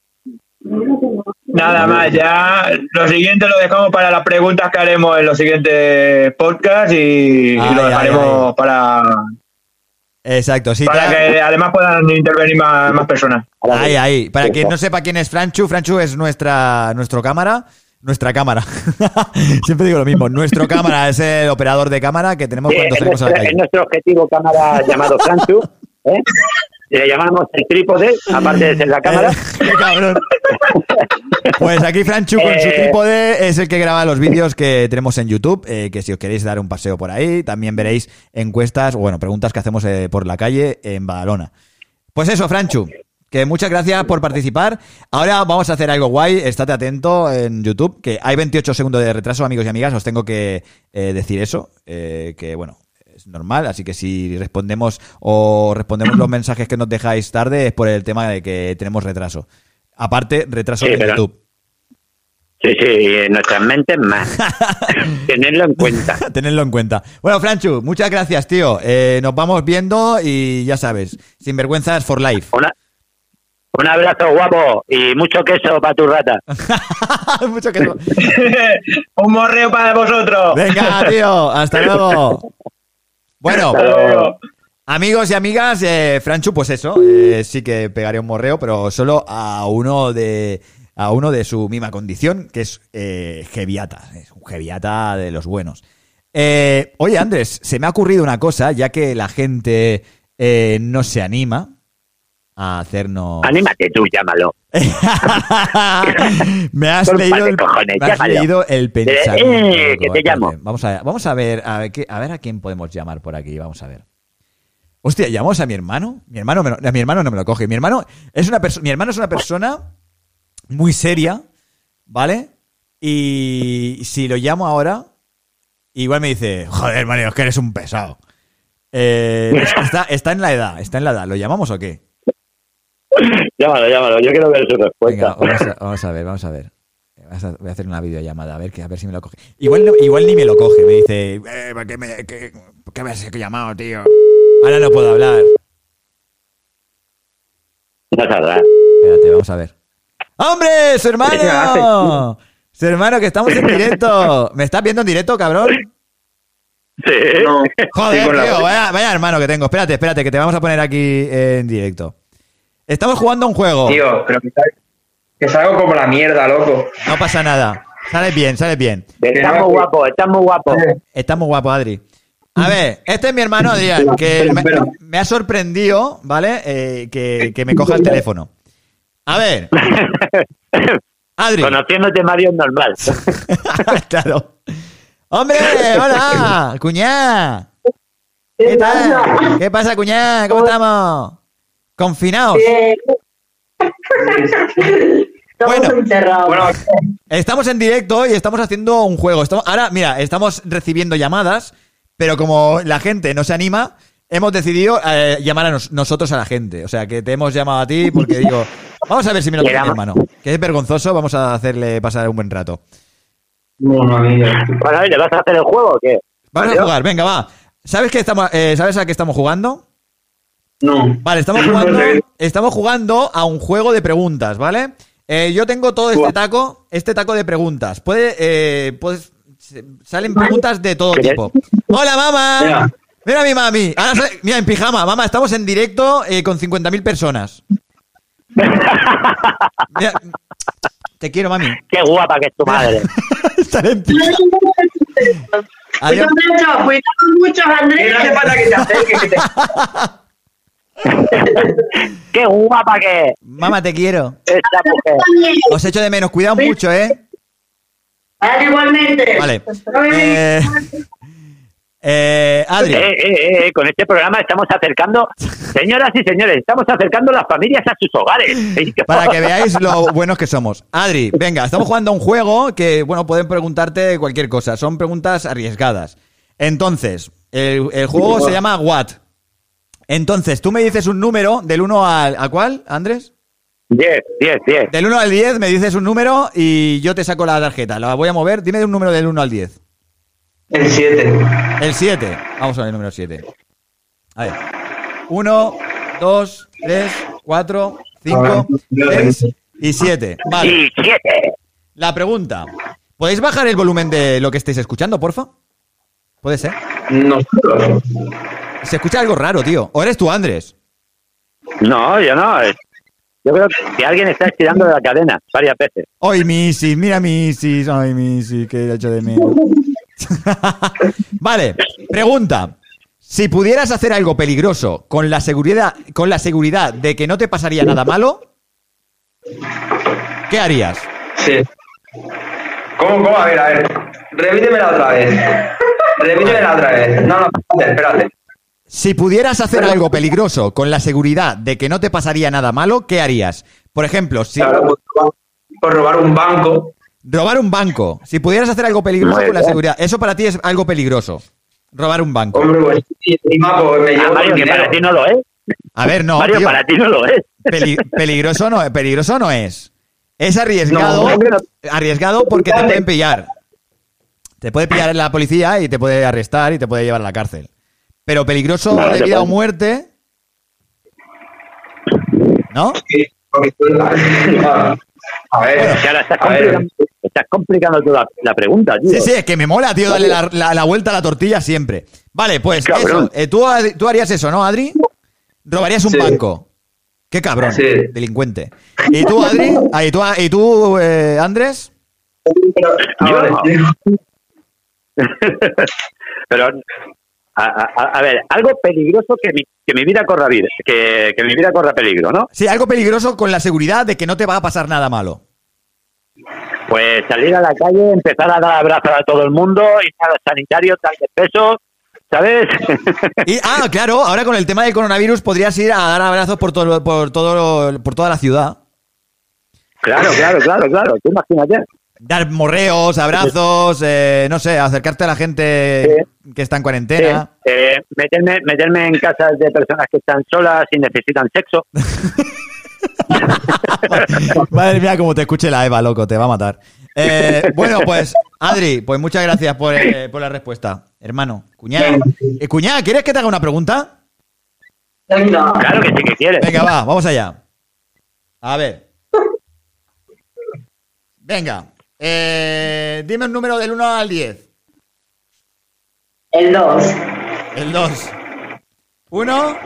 Nada más, ya lo siguiente lo dejamos para las preguntas que haremos en los siguientes podcasts y lo dejaremos para... Exacto, sí. Para que además puedan intervenir más personas. Ahí. Para quien no sepa quién es Franchu es nuestra cámara. Nuestra cámara. Siempre digo lo mismo. Nuestro cámara es el operador de cámara que tenemos cuando salimos a la calle. Es nuestro objetivo cámara llamado Franchu, ¿eh? Le llamamos el trípode, aparte de ser la cámara. ¡Qué cabrón! Pues aquí Franchu con su trípode es el que graba los vídeos que tenemos en YouTube, que si os queréis dar un paseo por ahí, también veréis encuestas, preguntas que hacemos por la calle en Badalona. Pues eso, Franchu, que muchas gracias por participar. Ahora vamos a hacer algo guay, estate atento en YouTube, que hay 28 segundos de retraso, amigos y amigas, os tengo que decir eso, que bueno... Es normal, así que si respondemos los mensajes que nos dejáis tarde es por el tema de que tenemos retraso. Aparte, retraso de YouTube. Sí, en nuestras mentes más. Tenedlo en cuenta. Bueno, Franchu, muchas gracias, tío. Nos vamos viendo y ya sabes, Sinvergüenzas for life. Un abrazo, guapo, y mucho queso para tu rata. Mucho queso. Un morreo para vosotros. Venga, tío, hasta luego. Bueno, amigos y amigas, Franchu, pues eso, sí que pegaré un morreo, pero solo a uno de su misma condición, que es Heviata. Es un Heviata de los buenos. Oye, Andrés, se me ha ocurrido una cosa, ya que la gente no se anima a hacernos... Anímate tú, llámalo. Me has leído el pensamiento. Que te llamo. Vamos a ver a quién podemos llamar por aquí. Vamos a ver. Hostia, ¿llamamos a mi hermano? A mi hermano no me lo coge. Mi hermano es una persona muy seria, ¿vale? Y si lo llamo ahora, igual me dice, joder, Mario, es que eres un pesado. Está en la edad. ¿Lo llamamos o qué? Llámalo, yo quiero ver su respuesta. Venga, vamos a ver. Voy a hacer una videollamada, a ver si me lo coge. Igual ni me lo coge, me dice, ¿por qué me has llamado, tío? Ahora no puedo hablar. No sabrá. Espérate, vamos a ver. ¡Hombre, su hermano! Su hermano, que estamos en directo. ¿Me estás viendo en directo, cabrón? Sí. No. Joder, tío, vaya hermano que tengo. Espérate, que te vamos a poner aquí en directo. Estamos jugando a un juego. Tío, pero que salgo como la mierda, loco. No pasa nada. Sales bien. Estás muy guapo. Estás muy guapo, Adri. A ver, este es mi hermano Adrián, que me ha sorprendido, ¿vale? Que me coja el teléfono. A ver. Adri. Conociéndote, Mario, es normal. Claro. ¡Hombre! ¡Hola! ¡Cuñá! ¿Qué tal? ¿Qué pasa, cuñá? ¿Cómo estamos? ¿Confinados? Bueno, estamos en directo y estamos haciendo un juego. Ahora, mira, estamos recibiendo llamadas, pero como la gente no se anima, hemos decidido llamar a nosotros a la gente. O sea, que te hemos llamado a ti porque digo, vamos a ver si me lo tiene mi hermano. Que es vergonzoso, vamos a hacerle pasar un buen rato. Bueno, ¿le vas a hacer el juego o qué? Vamos a jugar, venga, va. ¿Sabes a qué estamos jugando? No. Vale, estamos jugando a un juego de preguntas, ¿vale? Yo tengo todo este taco de preguntas. Salen preguntas de todo tipo. ¡Hola, mamá! Mira a mi mami. Mira, en pijama. Mamá, estamos en directo con 50.000 personas. Mira, te quiero, mami. Qué guapa que es tu madre. Estaré en pijama. Cuidado mucho, Andrés. No hace falta que te acerques. Qué guapa que es. Mamá, te quiero. Esta mujer. Os echo de menos. Cuidado mucho, ¿eh? Igualmente. Vale. Adri. Con este programa estamos acercando, señoras y señores, estamos acercando las familias a sus hogares. Para que veáis lo buenos que somos. Adri, venga, estamos jugando a un juego que, bueno, pueden preguntarte cualquier cosa. Son preguntas arriesgadas. Entonces, el juego se llama What. Entonces, tú me dices un número del 1 al... ¿A cuál, Andrés? 10. Del 1 al 10 me dices un número y yo te saco la tarjeta. La voy a mover. Dime un número del 1 al 10. El 7. El 7. Vamos a ver el número 7. A ver. 1, 2, 3, 4, 5, 6 y 7. Vale. Y 7. La pregunta. ¿Podéis bajar el volumen de lo que estáis escuchando, porfa? ¿Puede ser? Nosotros. Se escucha algo raro, tío. ¿O eres tú, Andrés? No, yo no. Yo creo que alguien está estirando de la cadena varias veces. ¡Ay, Missy! Mira Missy. ¡Ay, Missy! ¡Qué hecho de mí! Vale, pregunta. Si pudieras hacer algo peligroso con la seguridad de que no te pasaría nada malo, ¿qué harías? Sí. ¿Cómo? A ver. Repítemela otra vez. No, espérate. Si pudieras hacer algo peligroso con la seguridad de que no te pasaría nada malo, ¿qué harías? Por ejemplo, si... Claro, por robar un banco. Robar un banco. Si pudieras hacer algo peligroso con la seguridad, eso para ti es algo peligroso. Robar un banco. Hombre, pues encima me llevo Mario, que para ti no lo es. A ver, no, Mario, tío. para ti no lo es. Peligroso no es. Es arriesgado, arriesgado porque te pueden pillar. Te puede pillar la policía y te puede arrestar y te puede llevar a la cárcel. Pero peligroso de vida o muerte, ¿no? Sí, a ver, bueno, que ahora estás complicando tú la pregunta, tío. Sí, es que me mola, tío, darle la vuelta a la tortilla siempre. Vale, pues Cabrón. eso. Tú harías eso, ¿no, Adri? Robarías un banco. Qué cabrón, delincuente. ¿Y tú, Adri? ¿Y tú, Andrés? Pero, a ver, algo peligroso que mi vida corra vida, que mi vida corra peligro, ¿no? Sí, algo peligroso con la seguridad de que no te va a pasar nada malo. Pues salir a la calle, empezar a dar abrazos a todo el mundo, ir a los sanitarios, darles besos, ¿sabes? Claro, ahora con el tema del coronavirus podrías ir a dar abrazos por toda la ciudad. Claro, tú imagínate. Dar morreos, abrazos, no sé, acercarte a la gente que está en cuarentena. Meterme en casas de personas que están solas y necesitan sexo. Madre mía, como te escuche la Eva, loco, te va a matar. Bueno, pues, Adri, pues muchas gracias por la respuesta, hermano. Cuñada, ¿quieres que te haga una pregunta? Claro que sí que quieres. Venga, vamos allá. A ver. Venga. Dime un número del 1 al 10. El 2. El 2. 1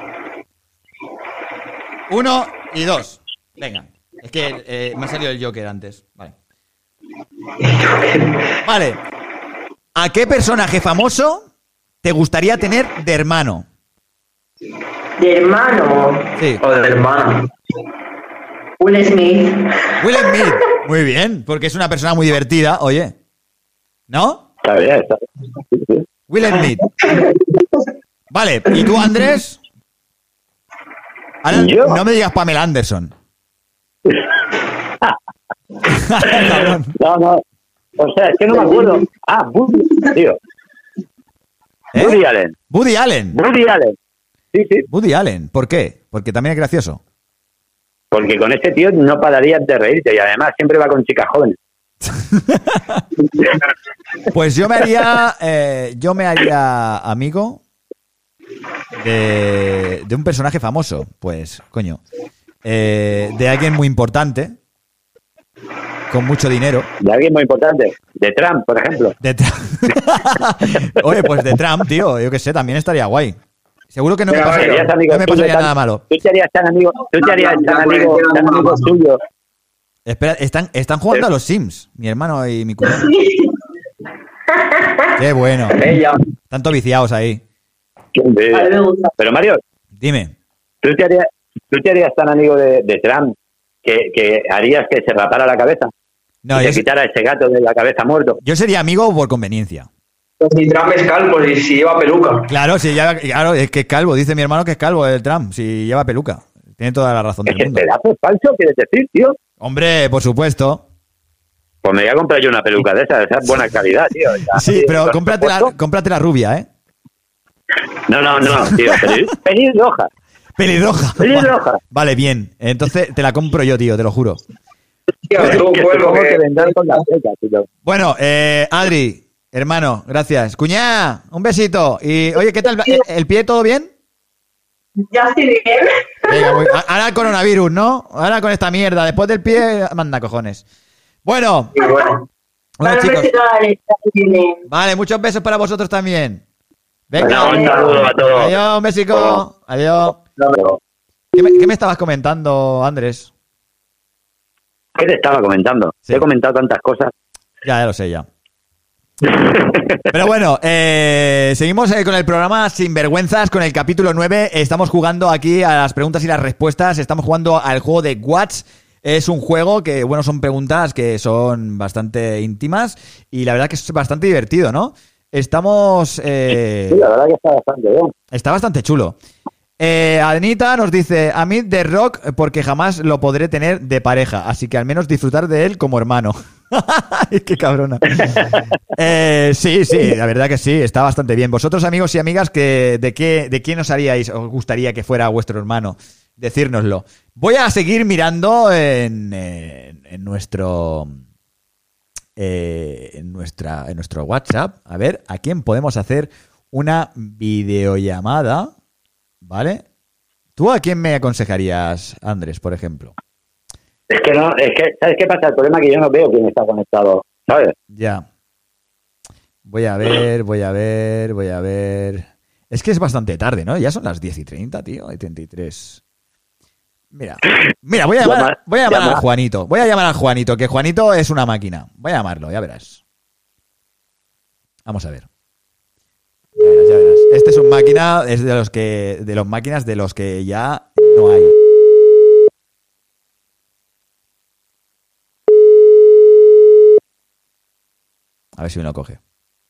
y 2. Venga. Es que me ha salido el Joker antes. Vale. ¿A qué personaje famoso te gustaría tener de hermano? ¿De hermano? Sí. O de hermana. Will Smith. Will Smith. Muy bien, porque es una persona muy divertida, oye. ¿No? Está bien. Will Smith. Vale, ¿y tú, Andrés? Ahora, ¿Yo? no me digas Pamela Anderson. No. O sea, es que no me acuerdo. Woody, tío. ¿Eh? Woody Allen. Woody Allen. Woody Allen. Sí. Woody Allen. ¿Por qué? Porque también es gracioso. Porque con ese tío no pararías de reírte y además siempre va con chicas jóvenes. Pues yo me haría amigo de un personaje famoso. Pues, coño. De alguien muy importante. Con mucho dinero. De alguien muy importante. De Trump, por ejemplo. De Trump. Oye, pues de Trump, tío. Yo qué sé, también estaría guay. Seguro que no me pasaría nada malo. Tú te harías tan amigo suyo. Espera, están jugando a los Sims, mi hermano y mi cuñado. Qué bueno. Tanto viciados ahí. Pero Mario, dime. ¿Tú te harías tan amigo de Trump que harías que se rapara la cabeza? No, y se quitara ese gato de la cabeza muerto. Yo sería amigo por conveniencia. Pues si Trump es calvo y si lleva peluca. Claro, es que es calvo. Dice mi hermano que es calvo el Trump, si lleva peluca. Tiene toda la razón del mundo. ¿Ese pedazo es falso, quieres decir, tío? Hombre, por supuesto. Pues me voy a comprar yo una peluca de esa es buena calidad, tío. Sí, pero cómprate la rubia, ¿eh? No, tío. Pelirroja. Pelirroja. Vale, bien. Entonces te la compro yo, tío, te lo juro. Bueno, Adri, hermano, gracias. Cuñá, un besito. Y, oye, ¿qué tal? ¿El pie todo bien? Ya estoy bien. Venga, ahora el coronavirus, ¿no? Ahora con esta mierda. Después del pie, manda cojones. Bueno. Bueno, chicos. Vale, muchos besos para vosotros también. Venga. Un saludo a todos. Adiós, un besico. Adiós. ¿Qué me estabas comentando, Andrés? ¿Qué te estaba comentando? Sí. Te he comentado tantas cosas. Ya lo sé, ya. Pero bueno, seguimos con el programa Sinvergüenzas, con el capítulo 9. Estamos jugando aquí a las preguntas y las respuestas. Estamos jugando al juego de Watch. Es un juego que, bueno, son preguntas que son bastante íntimas y la verdad que es bastante divertido, ¿no? Estamos... Sí, la verdad que está bastante bien. Está bastante chulo. Anita nos dice: a mí The Rock porque jamás lo podré tener de pareja, así que al menos disfrutar de él como hermano. Qué cabrona. Sí, la verdad que sí, está bastante bien. Vosotros, amigos y amigas, ¿de quién os gustaría que fuera vuestro hermano? Decírnoslo. Voy a seguir mirando en nuestro WhatsApp, a ver a quién podemos hacer una videollamada. ¿Vale? ¿Tú a quién me aconsejarías, Andrés, por ejemplo? Es que ¿sabes qué pasa? El problema es que yo no veo quién está conectado, ¿sabes? Ya. Voy a ver. Es que es bastante tarde, ¿no? Ya son las 10:30, tío, hay 33. Mira, voy a llamar a Juanito. Voy a llamar a Juanito, que Juanito es una máquina. Voy a llamarlo, ya verás. Vamos a ver. Ya verás. Este es un máquina, es de los máquinas de los que ya no hay. A ver si me lo coge.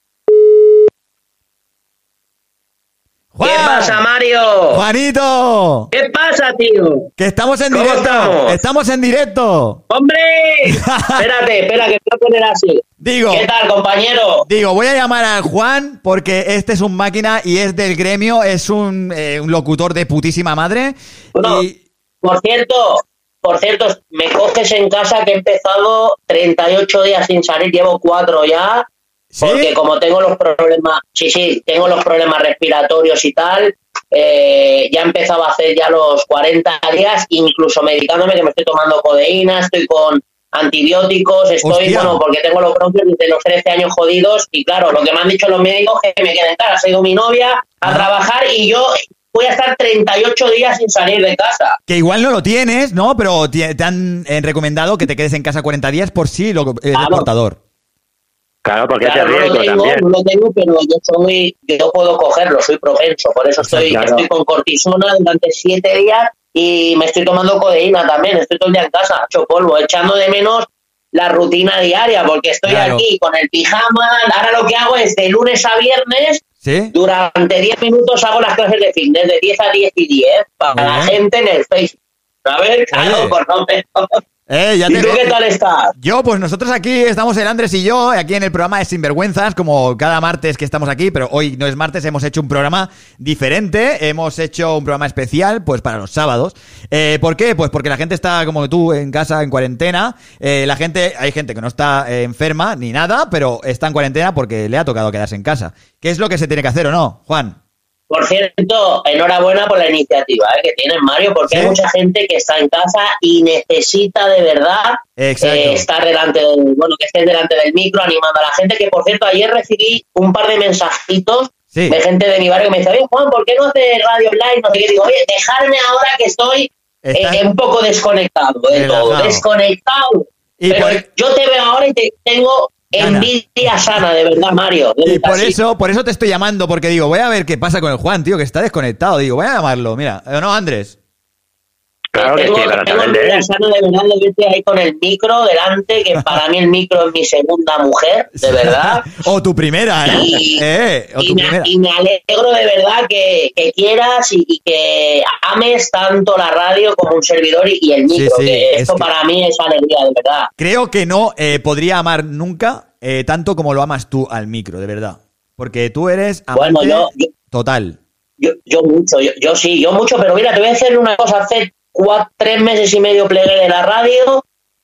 ¡Juan! ¿Qué pasa, Mario? ¡Juanito! ¿Qué pasa, tío? Que estamos en directo. Estamos? ¡Estamos en directo! ¡Hombre! Espera, que te voy a poner así. Digo, ¿qué tal, compañero? Digo, voy a llamar al Juan porque este es un máquina y es del gremio, es un locutor de putísima madre. Bueno, por cierto, me coges en casa que he empezado 38 días sin salir, llevo 4 ya. ¿Sí? Porque como tengo los problemas, tengo los problemas respiratorios y tal, ya empezaba a hacer ya los 40 días, incluso medicándome, que me estoy tomando codeína, estoy con antibióticos, porque tengo los bronquios desde los 13 años jodidos, y claro, lo que me han dicho los médicos es que me quede en casa. Ha ido mi novia a trabajar y yo voy a estar 38 días sin salir de casa. Que igual no lo tienes, ¿no? Pero te han recomendado que te quedes en casa 40 días por si el portador. Claro, porque claro, es riesgo también. No lo tengo, pero yo puedo cogerlo, soy propenso. Por eso estoy con cortisona durante 7 días y me estoy tomando codeína también. Estoy todo el día en casa, hecho polvo, echando de menos la rutina diaria, porque estoy aquí con el pijama. Ahora lo que hago es de lunes a viernes, durante 10 minutos hago las clases de fitness, de 10 a 10 y 10, para la gente en el Facebook. ¿Sabes? Claro, por no menos. ¿Y tú qué tal estás? Yo, pues nosotros aquí estamos, el Andrés y yo, aquí en el programa de Sinvergüenzas, como cada martes que estamos aquí, pero hoy no es martes, hemos hecho un programa diferente, hemos hecho un programa especial, pues para los sábados. ¿Por qué? Pues porque la gente está, como tú, en casa, en cuarentena. Hay gente que no está enferma ni nada, pero está en cuarentena porque le ha tocado quedarse en casa. ¿Qué es lo que se tiene que hacer o no, Juan? Por cierto, enhorabuena por la iniciativa que tienes, Mario, porque hay mucha gente que está en casa y necesita de verdad estar que estén delante del micro animando a la gente, que por cierto ayer recibí un par de mensajitos de gente de mi barrio que me dice, oye Juan, ¿por qué no haces radio online? No sé qué, digo, oye, dejarme ahora que estoy un poco desconectado de todo, desconectado. Pero yo te veo ahora y te tengo... envidia sana, de verdad, Mario. Y por eso te estoy llamando, porque digo, voy a ver qué pasa con el Juan, tío, que está desconectado. Digo, voy a llamarlo, mira. ¿No, Andrés? Claro que sí, para tengo envidia sana de verdad de verte ahí con el micro delante, que para mí el micro es mi segunda mujer, de verdad. O tu primera, ¿eh? Y me alegro de verdad que quieras y que ames tanto la radio como un servidor y el micro, que esto para mí es alegría, de verdad. Creo que no podría amar nunca tanto como lo amas tú al micro, de verdad. Porque tú eres amante total. Yo mucho, pero mira, te voy a decir una cosa, 3 meses y medio plegué de la radio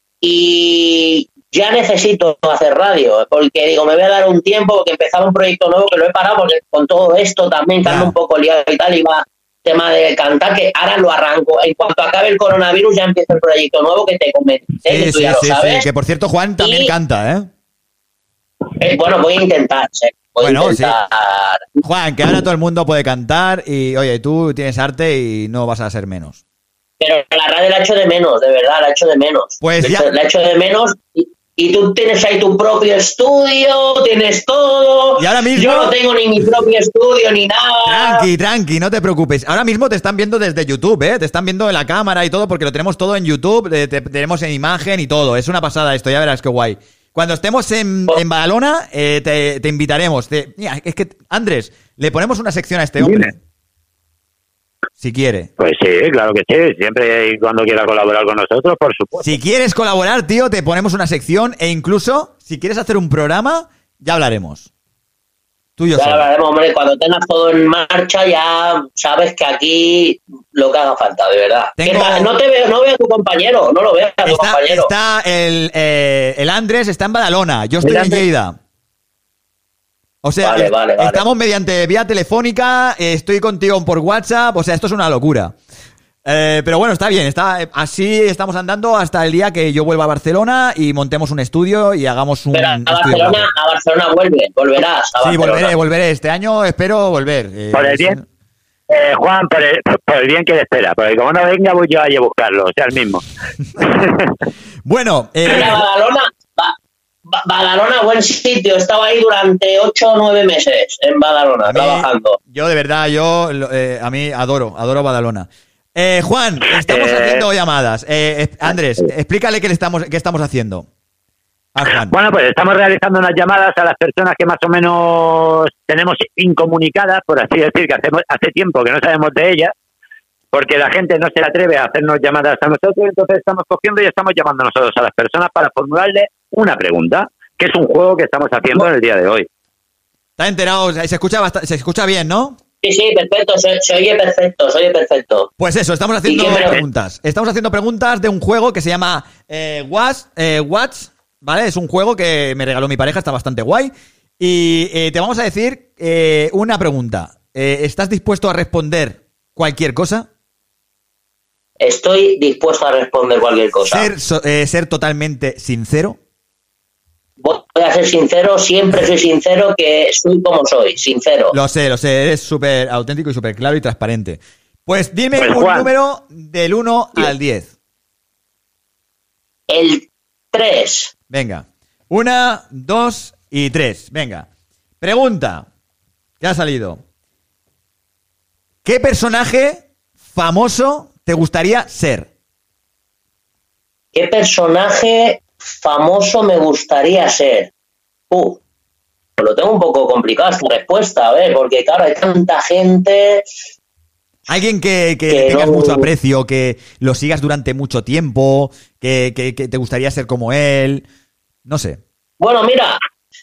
y ya necesito hacer radio, porque digo, me voy a dar un tiempo, porque empezaba un proyecto nuevo que lo he parado, porque con todo esto también que ando un poco liado y tal, iba tema de cantar, que ahora lo arranco. En cuanto acabe el coronavirus ya empieza el proyecto nuevo que te comenté, que tú ya lo sabes. Que por cierto Juan también canta, bueno, voy a intentar, Juan, que ahora todo el mundo puede cantar y, oye, tú tienes arte y no vas a ser menos. Pero la radio la echo de menos, de verdad, la echo de menos. Pues la echo de menos y tú tienes ahí tu propio estudio, tienes todo. Y ahora mismo... Yo no tengo ni mi propio estudio ni nada. Tranqui, no te preocupes. Ahora mismo te están viendo desde YouTube, Te están viendo en la cámara y todo, porque lo tenemos todo en YouTube, tenemos en imagen y todo. Es una pasada esto, ya verás qué guay. Cuando estemos en Badalona, te invitaremos. Mira, es que, Andrés, le ponemos una sección a este hombre. Si quiere. Pues sí, claro que sí. Siempre y cuando quiera colaborar con nosotros, por supuesto. Si quieres colaborar, tío, te ponemos una sección e incluso, si quieres hacer un programa, ya hablaremos. Tú y yo. Ya hablaremos, hombre. Cuando tengas todo en marcha, ya sabes que aquí lo que haga falta, de verdad. No veo a tu compañero, no lo veo a tu compañero. Está el Andrés, está en Badalona, yo estoy en Lleida. O sea, vale. Estamos mediante vía telefónica, estoy contigo por WhatsApp, o sea, esto es una locura. Pero bueno, está bien, así estamos andando hasta el día que yo vuelva a Barcelona y montemos un estudio y hagamos un Pero estudio. A Barcelona volverás. Sí, volveré. Este año espero volver. Por el bien, Juan, por el bien que le espera, porque como no venga voy yo a buscarlo, o sea, el mismo. Bueno, Badalona, buen sitio. Estaba ahí durante 8 o 9 meses en Badalona, trabajando. Yo, de verdad, a mí adoro Badalona. Juan, estamos haciendo llamadas. Andrés, explícale qué estamos haciendo. Juan. Bueno, pues estamos realizando unas llamadas a las personas que más o menos tenemos incomunicadas, por así decir, que hace tiempo que no sabemos de ellas, porque la gente no se atreve a hacernos llamadas a nosotros, entonces estamos cogiendo y estamos llamando nosotros a las personas para formularle una pregunta, que es un juego que estamos haciendo en el día de hoy. ¿Está enterado? Se escucha bien, ¿no? Sí, perfecto, se oye perfecto. Pues eso, estamos haciendo preguntas. Estamos haciendo preguntas de un juego que se llama What's, ¿vale? Es un juego que me regaló mi pareja, está bastante guay. Y te vamos a decir una pregunta. ¿Estás dispuesto a responder cualquier cosa? Estoy dispuesto a responder cualquier cosa. Ser totalmente sincero. Voy a ser sincero, siempre soy sincero, que soy como soy, sincero. Lo sé, eres súper auténtico y súper claro y transparente. Pues dime un número del 1 al 10. El 3. Venga. 1, 2 y 3. Venga. Pregunta. ¿Qué ha salido? ¿Qué personaje famoso te gustaría ser? ¿Qué personaje famoso me gustaría ser? Lo tengo un poco complicado esta respuesta, a ver, porque claro, hay tanta gente... Alguien que tengas mucho aprecio, que lo sigas durante mucho tiempo, que te gustaría ser como él, no sé. Bueno, mira,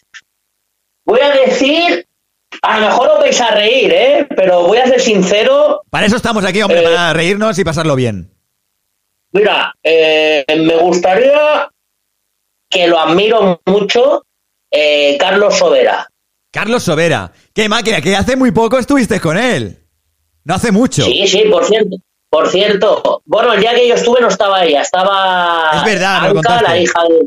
voy a decir, a lo mejor os vais a reír, pero voy a ser sincero. Para eso estamos aquí, hombre, para reírnos y pasarlo bien. Mira, me gustaría, que lo admiro mucho, Carlos Sobera. Carlos Sobera, qué máquina, que hace muy poco estuviste con él. No hace mucho. Sí, por cierto. Bueno, el día que yo estuve no estaba ella, estaba es verdad, Anka, la hija de...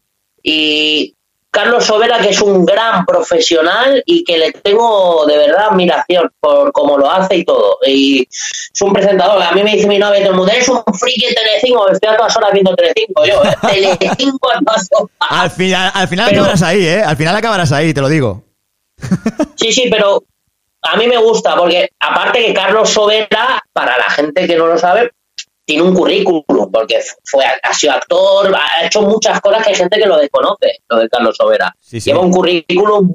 Y Carlos Sobera, que es un gran profesional y que le tengo de verdad admiración por cómo lo hace y todo. Y es un presentador. A mí me dice mi novia, todo el mundo, eres un friki en Telecinco. Estoy a todas horas viendo Telecinco yo. Telecinco a todas horas. Al final acabarás ahí, Al final acabarás ahí, te lo digo. Sí, pero a mí me gusta porque, aparte que Carlos Sobera, para la gente que no lo sabe, tiene un currículum, porque ha sido actor, ha hecho muchas cosas que hay gente que lo desconoce, lo de Carlos Sobera. Sí. Lleva un currículum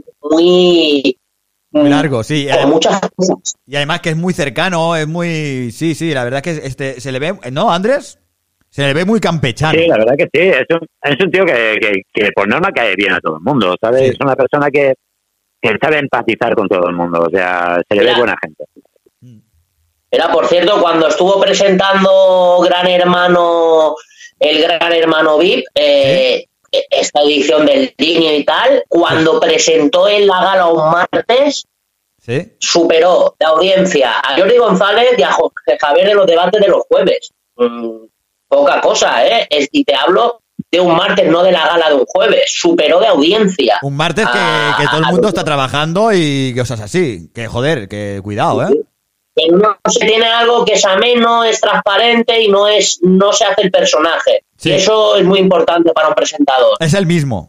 muy largo, sí. Con muchas cosas. Y además que es muy cercano, es muy... Sí, la verdad es que se le ve... ¿No, Andrés? Se le ve muy campechano. Sí, la verdad que sí. Es un tío que por norma cae bien a todo el mundo, ¿sabes? Sí. Es una persona que sabe empatizar con todo el mundo, o sea, se le ve buena gente. Era, por cierto, cuando estuvo presentando el Gran Hermano VIP, esta edición del Niño y tal, cuando presentó en la gala un martes, superó de audiencia a Jordi González y a Jorge Javier en los debates de los jueves. Poca cosa, y te hablo de un martes, no de la gala de un jueves. Superó de audiencia. Un martes que todo el mundo está trabajando y cosas así. Que joder, que cuidado, Que no se tiene algo que es ameno, es transparente y no se hace el personaje. Sí. Y eso es muy importante para un presentador. Es el mismo.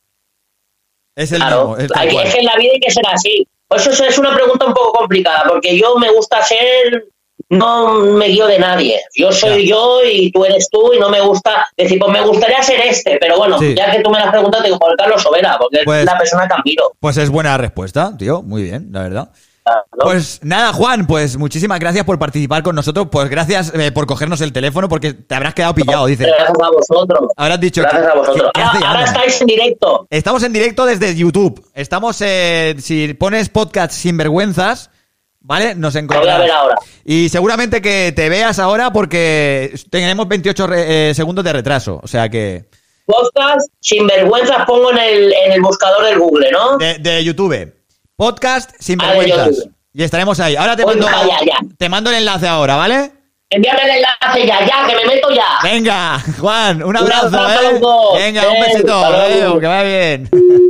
Es el mismo. Es que en la vida hay que ser así. Pues eso es una pregunta un poco complicada, porque yo me gusta ser... No me guío de nadie. Yo soy yo y tú eres tú y no me gusta decir, pues me gustaría ser pero bueno, ya que tú me la has preguntado, te digo, por Carlos Sobera, porque es la persona que admiro. Pues es buena respuesta, tío. Muy bien, la verdad. ¿No? Pues nada, Juan, pues muchísimas gracias por participar con nosotros, pues gracias por cogernos el teléfono, porque te habrás quedado pillado, dice. Gracias a vosotros. Habrás dicho gracias a vosotros. Ahora estáis en directo. Estamos en directo desde YouTube. Estamos, si pones podcast Sinvergüenzas, ¿vale? Nos encontrarás. Voy a ver ahora. Y seguramente que te veas ahora porque tenemos 28 segundos de retraso, o sea que... Podcast Sinvergüenzas pongo en el buscador del Google, ¿no? De YouTube. Podcast Sinvergüenzas. Y estaremos ahí. Ahora te mando el enlace ahora, ¿vale? Envíame el enlace ya, que me meto ya. Venga, Juan, un abrazo, Venga, un besito, que vaya bien.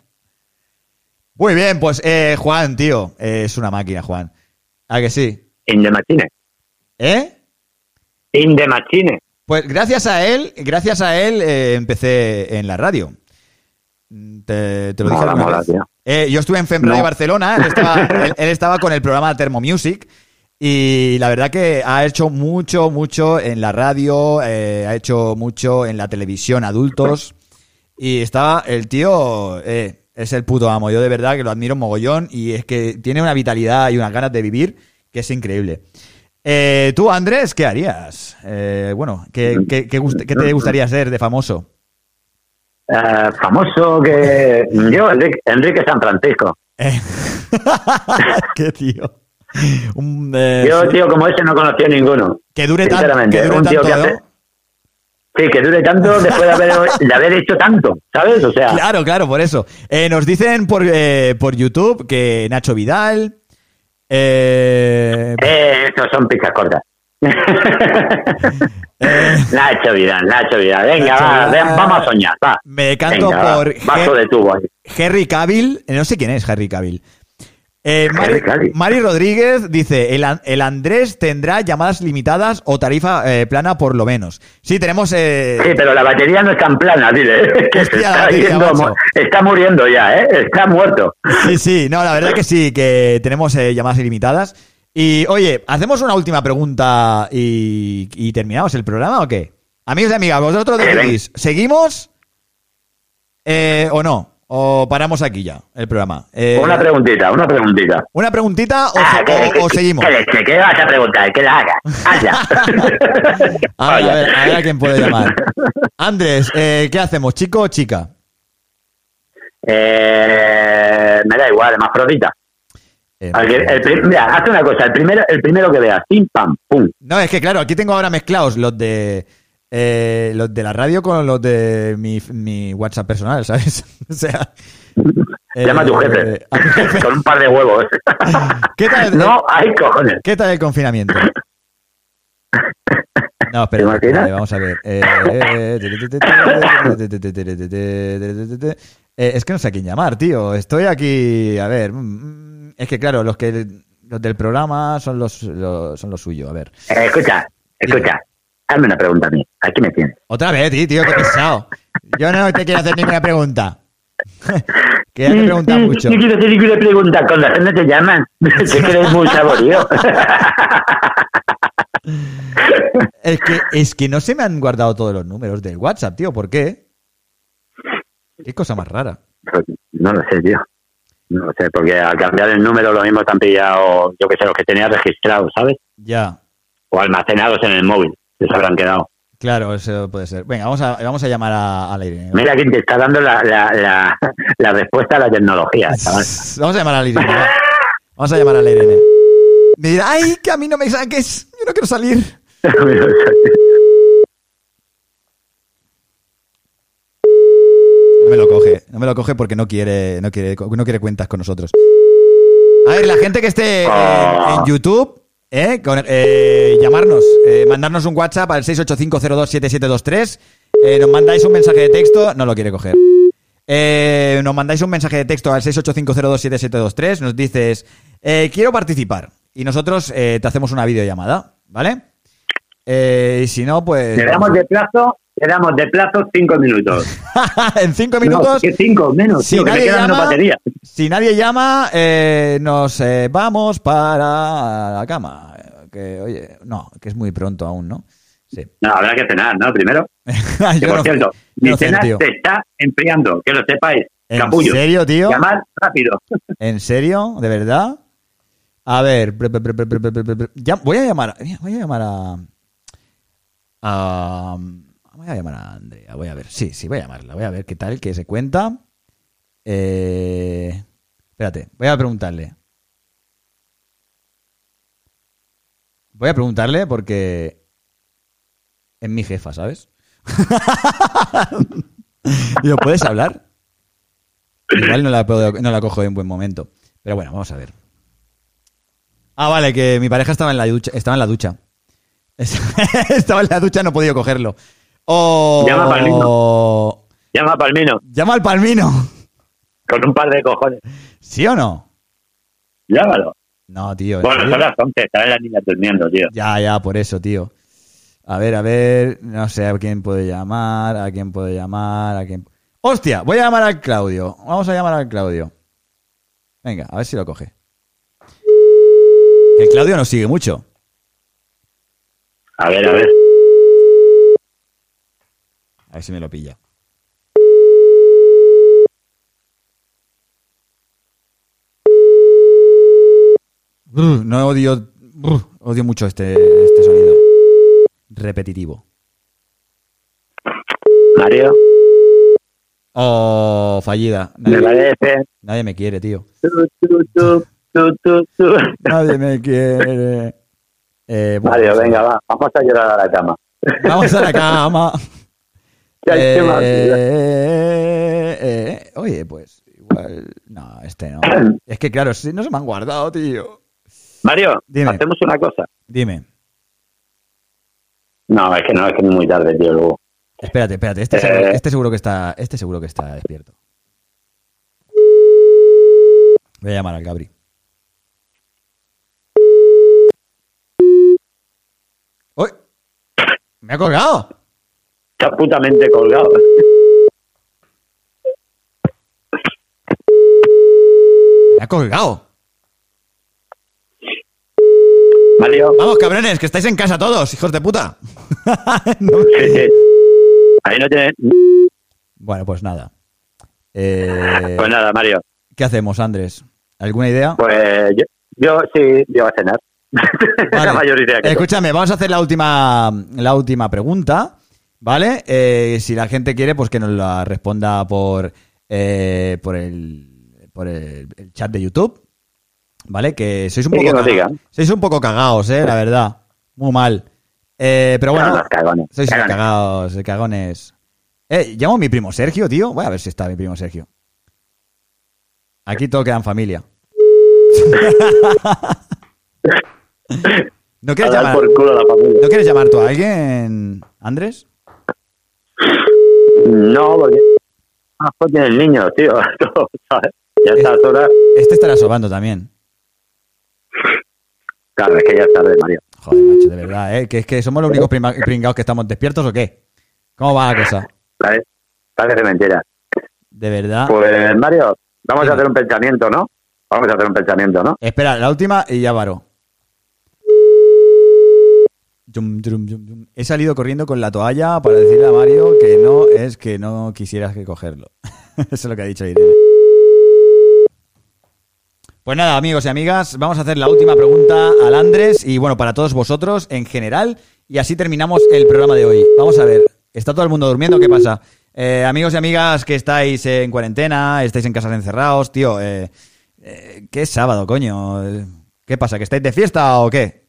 Muy bien, pues Juan, tío, es una máquina, Juan. ¿A que sí? In the machine. In the machine. Pues gracias a él empecé en la radio. Te lo dije alguna vez. Yo estuve en FemRadio Barcelona, él estaba con el programa Thermo Music y la verdad que ha hecho mucho en la radio, ha hecho mucho en la televisión adultos y estaba el tío, es el puto amo. Yo de verdad que lo admiro mogollón y es que tiene una vitalidad y unas ganas de vivir que es increíble. Tú, Andrés, ¿qué harías? Bueno, ¿qué te gustaría ser de famoso? Famoso que... Yo, Enrique San Francisco. ¿Qué tío? Yo, tío, como ese no conocí a ninguno. Que dure tanto. Sinceramente, un tío que hace... Sí, que dure tanto después de haber hecho tanto, ¿sabes? O sea... Claro, por eso. Nos dicen por YouTube que Nacho Vidal... Estos son pizzas cortas. Nacho Vidal. Venga, vamos a soñar, va. Me canto por vaso de tubo ahí. Henry Cavill, no sé quién es Henry Cavill. Mari Rodríguez dice, el Andrés tendrá llamadas limitadas o tarifa plana por lo menos. Sí, tenemos... Sí, pero la batería no es tan plana, dile. Que Hostia, está muriendo ya, está muerto. Sí, no, la verdad que sí, que tenemos llamadas ilimitadas. Y, oye, ¿hacemos una última pregunta y terminamos el programa o qué? Amigos y amigas, vosotros decidís, ¿seguimos o no? ¿O paramos aquí ya el programa? Una preguntita. ¿Una preguntita o seguimos? ¿Qué vas a preguntar? Que la haga. Hazla. a ver a quién puede llamar. Andrés, ¿qué hacemos? ¿Chico o chica? Me da igual, más profita. Mira, haz una cosa, el primero que veas, pim, pam, pum. No, es que claro, aquí tengo ahora mezclados los de la radio con los de mi WhatsApp personal, ¿sabes? O sea... Llama a tu jefe. Con un par de huevos. ¿Qué tal? No, hay cojones. ¿Qué tal el confinamiento? No, espera, vale, vamos a ver. Es que no sé a quién llamar, tío. Estoy aquí, a ver. Es que claro, los del programa son los suyos, a ver. Escucha. Hazme una pregunta a mí. Aquí me tienes. Otra vez, tío, qué pesado. Yo no te quiero hacer ninguna pregunta. Que ya te preguntas mucho. No quiero hacer ninguna pregunta. Con razón no te llaman. Te crees muy saborío. Es que no se me han guardado todos los números del WhatsApp, tío. ¿Por qué? Qué cosa más rara. Pues no lo sé, tío. No lo sé, porque al cambiar el número lo mismo te han pillado, yo que sé, los que tenías registrados, ¿sabes? Ya. O almacenados en el móvil. Se habrán quedado. Claro, eso puede ser. Venga, vamos a llamar a la Irene. Mira quién te está dando la respuesta a la tecnología, chaval. Vamos a llamar a la Irene. Vamos a llamar a la Irene. Me dirá, ¡ay, que a mí no me saques! Yo no quiero salir. No me lo coge porque no quiere cuentas con nosotros. A ver, la gente que esté en YouTube... llamarnos, mandarnos un WhatsApp al 685027723, nos mandáis un mensaje de texto, no lo quiere coger. Nos mandáis un mensaje de texto al 685027723, nos dices, quiero participar, y nosotros te hacemos una videollamada, ¿vale? Y si no, pues... Le damos de plazo 5 minutos. ¿En 5 minutos? No, ¿qué 5? Menos, si tío, que me quedan una batería. Si nadie llama, nos vamos para la cama. Que, oye, no, que es muy pronto aún, ¿no? Sí. No, habrá que cenar, ¿no? Primero. Que, por cierto, mi cena se está enfriando, que lo sepáis. Capullo. ¿En serio, tío? Llamar rápido. ¿En serio? ¿De verdad? A ver, voy a llamar a Andrea, voy a ver. Sí, voy a llamarla, voy a ver qué tal, qué se cuenta. Espérate, voy a preguntarle. Porque es mi jefa, ¿sabes? Digo, ¿puedes hablar? Igual no la cojo en buen momento. Pero bueno, vamos a ver. Ah, vale, que mi pareja estaba en la ducha. Estaba en la ducha, no he podido cogerlo. Llama a Palmino. Llama al Palmino. Con un par de cojones. ¿Sí o no? Llámalo. No, tío. Bueno, son las 11, están las niñas durmiendo, tío. Ya, por eso, tío. A ver, no sé a quién puede llamar, ¡Hostia! Voy a llamar al Claudio. Vamos a llamar al Claudio. Venga, a ver si lo coge. Que el Claudio nos sigue mucho. A ver. A ver si me lo pilla. No odio mucho este sonido repetitivo. Mario. Oh, fallida. Nadie me quiere, tío. Nadie me quiere. Mario, venga, va. Vamos a llorar a la cama. Vamos a la cama. Oye, pues igual... No, este no. Es que claro, si no se me han guardado, tío. Mario, dime. Hacemos una cosa. Dime. No, es que es muy tarde, tío, luego. Espérate. Este seguro que está despierto. Voy a llamar al Gabri. ¿Me ha colgado? Está putamente colgado. Me ha colgado. Mario. Vamos, cabrones, que estáis en casa todos, hijos de puta. No. Ahí no tiene... Bueno, pues nada. Pues nada, Mario. ¿Qué hacemos, Andrés? ¿Alguna idea? Pues yo sí, yo voy a cenar. Vale. La mayor idea que Escúchame, vamos a hacer la última pregunta, ¿vale? Si la gente quiere, pues que nos la responda por el chat de YouTube, ¿vale? Que sois un poco cagados, la verdad. Muy mal. Pero bueno, sois cagones. Llamo a mi primo Sergio, tío. Voy a ver si está mi primo Sergio. Aquí todo queda en familia. ¿No quieres llamar? Por culo a la familia. ¿No quieres llamar tú a alguien, Andrés? No, porque pues tiene el niño, tío. ¿Sabes? Ya está sola. Este estará sobando también. Claro, es que ya es tarde, Mario. Joder, macho, de verdad, ¿Que es que somos los únicos pringados que estamos despiertos o qué? ¿Cómo va la cosa? Parece mentira. De verdad. Pues, Mario, vamos a hacer un pensamiento, ¿no? Espera, la última y ya varo. He salido corriendo con la toalla para decirle a Mario que no quisieras que cogerlo. Eso es lo que ha dicho Irene. Pues nada, amigos y amigas, vamos a hacer la última pregunta al Andrés y bueno, para todos vosotros en general, y así terminamos el programa de hoy. Vamos a ver, ¿está todo el mundo durmiendo? ¿Qué pasa? Amigos y amigas que estáis en cuarentena, estáis en casas encerrados, tío, ¿qué es sábado, coño? ¿Qué pasa, que estáis de fiesta o qué?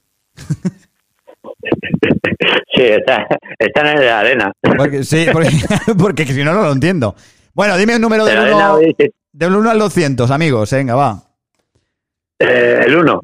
Sí, están en la arena. Porque si no, no lo entiendo. Bueno, dime un número del 1 al 200, amigos, venga, va. El 1.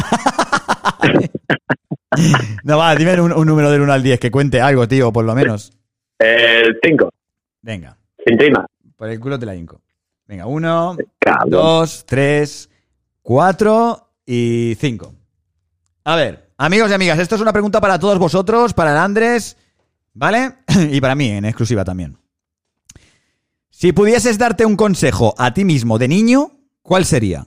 No, va, dime un número del 1 al 10 que cuente algo, tío, por lo menos. El 5. Venga. Sin rima. Por el culo te la hinco. Venga, 1, 2, 3, 4 y 5. A ver, amigos y amigas, esto es una pregunta para todos vosotros, para el Andrés, ¿vale? Y para mí, en exclusiva también. Si pudieses darte un consejo a ti mismo de niño, ¿cuál sería?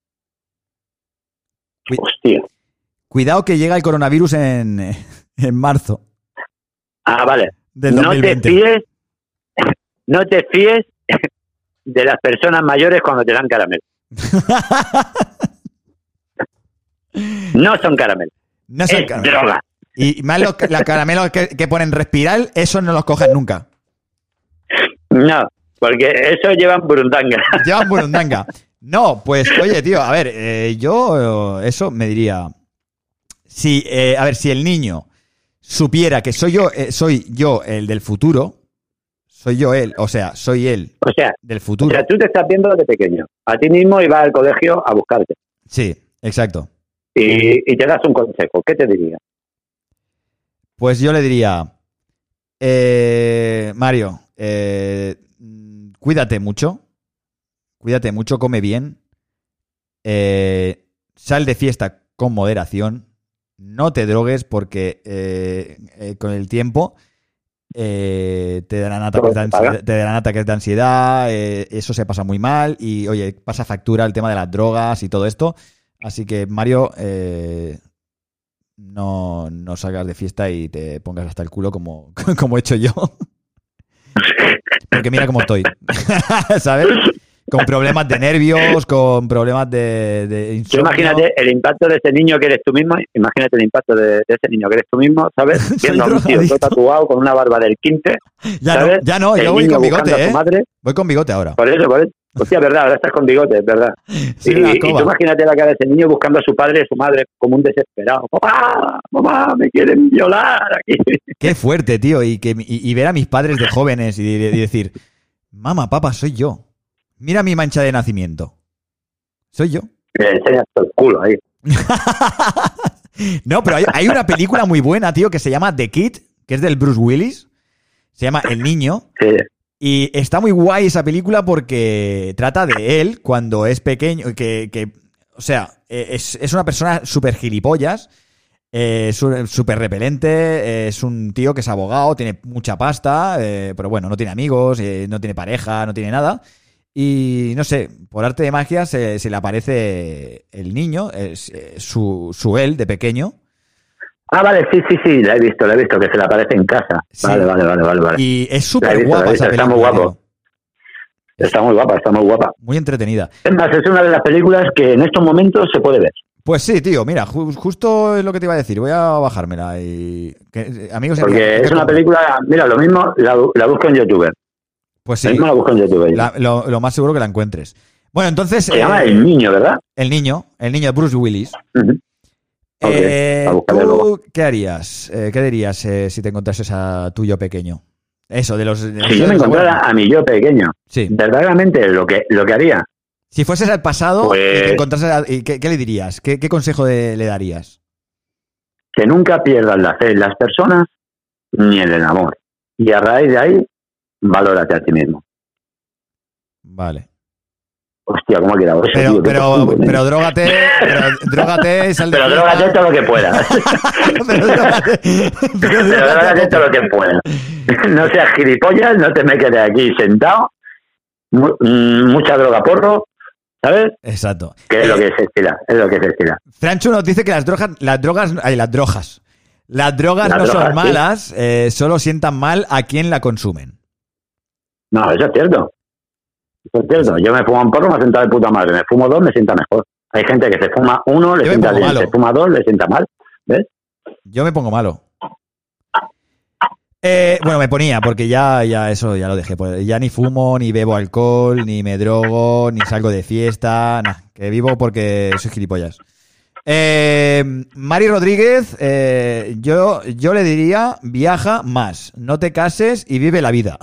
Hostia. Cuidado que llega el coronavirus en marzo. Ah, vale. Del 2020. No te fíes de las personas mayores cuando te dan caramelo. No son caramelos. No son caramelos. Droga. Y más los caramelos que ponen respiral, esos no los coges nunca. No, porque eso llevan burundanga. Llevan burundanga. No, pues, oye, tío, a ver, yo eso me diría... Si el niño supiera que soy yo el del futuro, soy yo él, o sea, soy él del futuro. O sea, tú te estás viendo de pequeño, a ti mismo y vas al colegio a buscarte. Sí, exacto. Y te das un consejo, ¿qué te diría? Pues yo le diría, Mario, cuídate mucho, come bien, sal de fiesta con moderación, no te drogues porque con el tiempo te darán ataques de ansiedad, eso se pasa muy mal y, oye, pasa factura el tema de las drogas y todo esto. Así que, Mario, no salgas de fiesta y te pongas hasta el culo como he hecho yo. Porque mira cómo estoy, ¿sabes? Con problemas de nervios, con problemas de insomnio. Imagínate el impacto de ese niño que eres tú mismo, ¿sabes? Viendo a un tío todo tatuado con una barba del 15, ¿sabes? Ya no, yo voy con bigote, Voy con bigote ahora. Por eso. Hostia, verdad, ahora estás con bigote, es verdad. Sí, y tú imagínate la cara de ese niño buscando a su padre y a su madre como un desesperado. ¡Mamá, me quieren violar aquí! Qué fuerte, tío, y ver a mis padres de jóvenes y decir, mamá, papá, soy yo. Mira mi mancha de nacimiento. Soy yo. Me enseñas todo el culo ahí. No, pero hay una película muy buena, tío, que se llama The Kid, que es del Bruce Willis. Se llama El Niño. Sí. Y está muy guay esa película porque trata de él cuando es pequeño, o sea, es una persona súper gilipollas, Es súper repelente, es un tío que es abogado, tiene mucha pasta, pero bueno, no tiene amigos, no tiene pareja, no tiene nada. Y no sé, por arte de magia se le aparece el niño, su él de pequeño. Ah, vale, sí, la he visto, que se le aparece en casa. Sí. Vale. Y es súper guapa esa película. Está muy guapo. Está muy guapa. Muy entretenida. Es más, es una de las películas que en estos momentos se puede ver. Pues sí, tío, mira, justo es lo que te iba a decir. Voy a bajármela amigos. Porque es una película, mira, lo mismo la busco en YouTube. Pues sí. Lo mismo la busco en YouTube. Lo más seguro que la encuentres. Bueno, entonces... Se llama El Niño, ¿verdad? El niño de Bruce Willis. Uh-huh. ¿Tú qué harías? ¿Qué dirías si te encontrases a tu yo pequeño? Eso, de los... Si yo me encontrara a mi yo pequeño, sí. Verdaderamente lo que haría... Si fueses al pasado pues, y te encontrases ¿qué le dirías? ¿Qué consejo le darías? Que nunca pierdas la fe en las personas ni en el amor. Y a raíz de ahí, valórate a ti mismo. Vale. Hostia, ¿cómo ha quedado eso, tío? Pero drógate y sal de... Pero drógate todo lo que puedas. pero drógate todo lo que puedas. No seas gilipollas, no te me quedes aquí sentado. Mucha droga porro, ¿sabes? Exacto. Que es lo que se estila, Franchu nos dice que las drogas no son malas, sí. Solo sientan mal a quien la consumen. No, eso es cierto. Yo me fumo un porro, me sienta de puta madre. Me fumo dos, me sienta mejor. Hay gente que se fuma uno, le sienta bien. Se fuma dos, le sienta mal. ¿Ves? Yo me pongo malo. Bueno, me ponía, porque ya eso ya lo dejé. Ya ni fumo, ni bebo alcohol, ni me drogo, ni salgo de fiesta. Nada, que vivo porque soy gilipollas. Mari Rodríguez, yo le diría, viaja más, no te cases y vive la vida.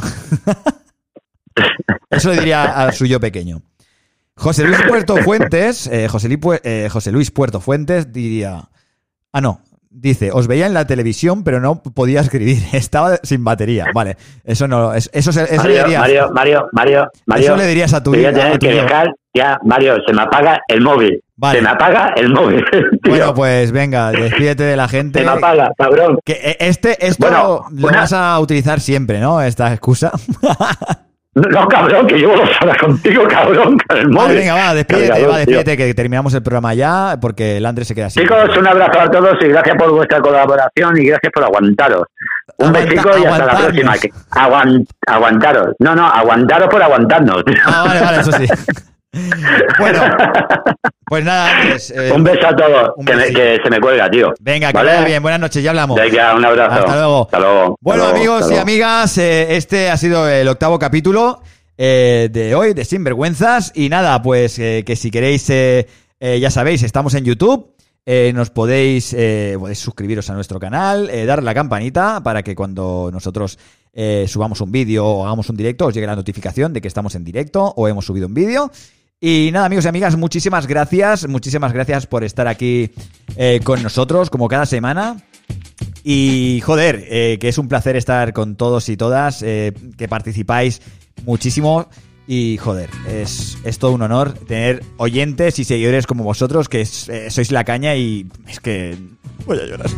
Eso le diría a su yo pequeño. José Luis Puerto Fuentes, José Luis Puerto Fuentes diría... Ah, no. Dice, os veía en la televisión, pero no podía escribir. Estaba sin batería. Vale, eso no... Eso le dirías... Mario. Eso le dirías a tu vida. Voy a tener que dejar ya, Mario, se me apaga el móvil. Vale. Se me apaga el móvil. Tío. Bueno, pues venga, despídete de la gente. Se me apaga, cabrón. Que esto lo vas a utilizar siempre, ¿no? Esta excusa. No, cabrón, que llevo 2 horas contigo, cabrón, con el móvil. Vale, venga, va, despídete, que terminamos el programa ya, porque el Andrés se queda así. Chicos, un abrazo a todos y gracias por vuestra colaboración y gracias por aguantaros. Un besico y hasta la próxima. Aguantaros. No, aguantaros por aguantarnos. Vale, eso sí. Bueno, pues nada, Andrés. Un beso a todos, que se me cuelga, tío. Venga, que vaya bien, buenas noches, ya hablamos. Venga, un abrazo. Hasta luego. Bueno, amigos y amigas, este ha sido el 8º capítulo de hoy de Sinvergüenzas. Y nada, pues que si queréis, ya sabéis, estamos en YouTube. Nos podéis suscribiros a nuestro canal, darle la campanita para que cuando nosotros subamos un vídeo o hagamos un directo os llegue la notificación de que estamos en directo o hemos subido un vídeo. Y nada, amigos y amigas, muchísimas gracias por estar aquí con nosotros como cada semana. Y joder, que es un placer estar con todos y todas, que participáis muchísimo. Y joder, es todo un honor tener oyentes y seguidores como vosotros, que sois la caña y es que voy a llorar.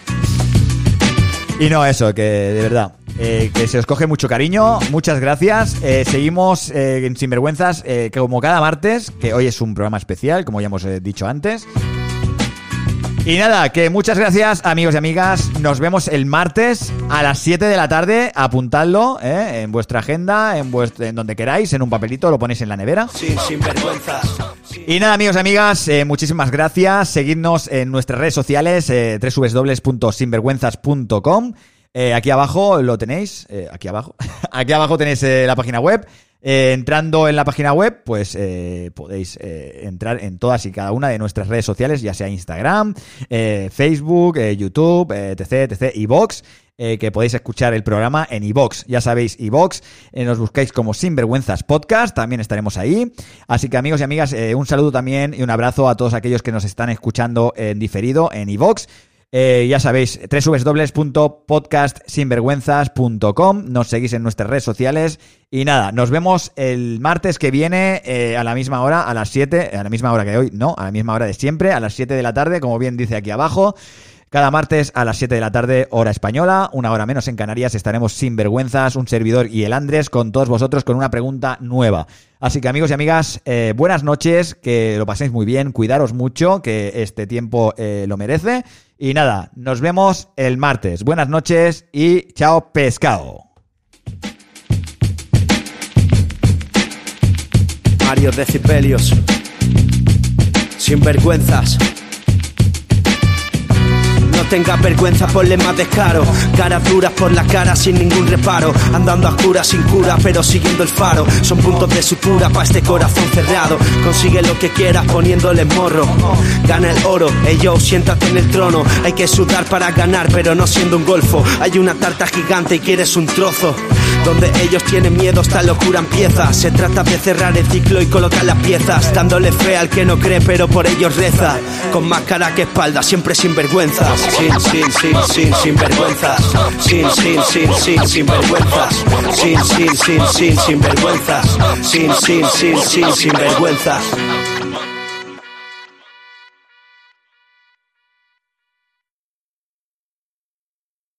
Y no, eso, que de verdad, que se os coge mucho cariño, muchas gracias. Seguimos en Sinvergüenzas como cada martes, que hoy es un programa especial, como ya hemos dicho antes. Y nada, que muchas gracias, amigos y amigas. Nos vemos el martes a las 7 de la tarde. Apuntadlo en vuestra agenda, en donde queráis, en un papelito, lo ponéis en la nevera. Sí, sinvergüenzas. Y nada, amigos y amigas, muchísimas gracias. Seguidnos en nuestras redes sociales, www.sinvergüenzas.com. Aquí abajo lo tenéis, aquí abajo tenéis la página web. Entrando en la página web, pues podéis entrar en todas y cada una de nuestras redes sociales, ya sea Instagram, Facebook, YouTube, etc, iVoox, que podéis escuchar el programa en iVoox. Ya sabéis, iVoox, nos buscáis como Sinvergüenzas Podcast, también estaremos ahí. Así que, amigos y amigas, un saludo también y un abrazo a todos aquellos que nos están escuchando en diferido en iVoox. Ya sabéis, www.podcastsinvergüenzas.com. Nos seguís en nuestras redes sociales. Y nada, nos vemos el martes que viene a la misma hora, a las 7, a la misma hora que hoy, no, a la misma hora de siempre, a las 7 de la tarde, como bien dice aquí abajo. Cada martes a las 7 de la tarde, hora española, 1 hora menos en Canarias, estaremos sin vergüenzas, un servidor y el Andrés con todos vosotros con una pregunta nueva. Así que amigos y amigas, buenas noches, que lo paséis muy bien, cuidaros mucho, que este tiempo lo merece. Y nada, nos vemos el martes. Buenas noches y chao pescado. Mario Decibelios, sinvergüenzas. No tengas vergüenza, ponle más descaro. Caras duras por la cara sin ningún reparo. Andando a oscuras sin cura, pero siguiendo el faro. Son puntos de sutura pa' este corazón cerrado. Consigue lo que quieras poniéndole morro. Gana el oro, yo siéntate en el trono. Hay que sudar para ganar, pero no siendo un golfo. Hay una tarta gigante y quieres un trozo. Donde ellos tienen miedo, esta locura empieza. Se trata de cerrar el ciclo y colocar las piezas, dándole fe al que no cree, pero por ellos reza. Con más cara que espalda, siempre sin vergüenzas. Sin vergüenzas. Sin vergüenzas. Sin vergüenzas. Sin vergüenzas.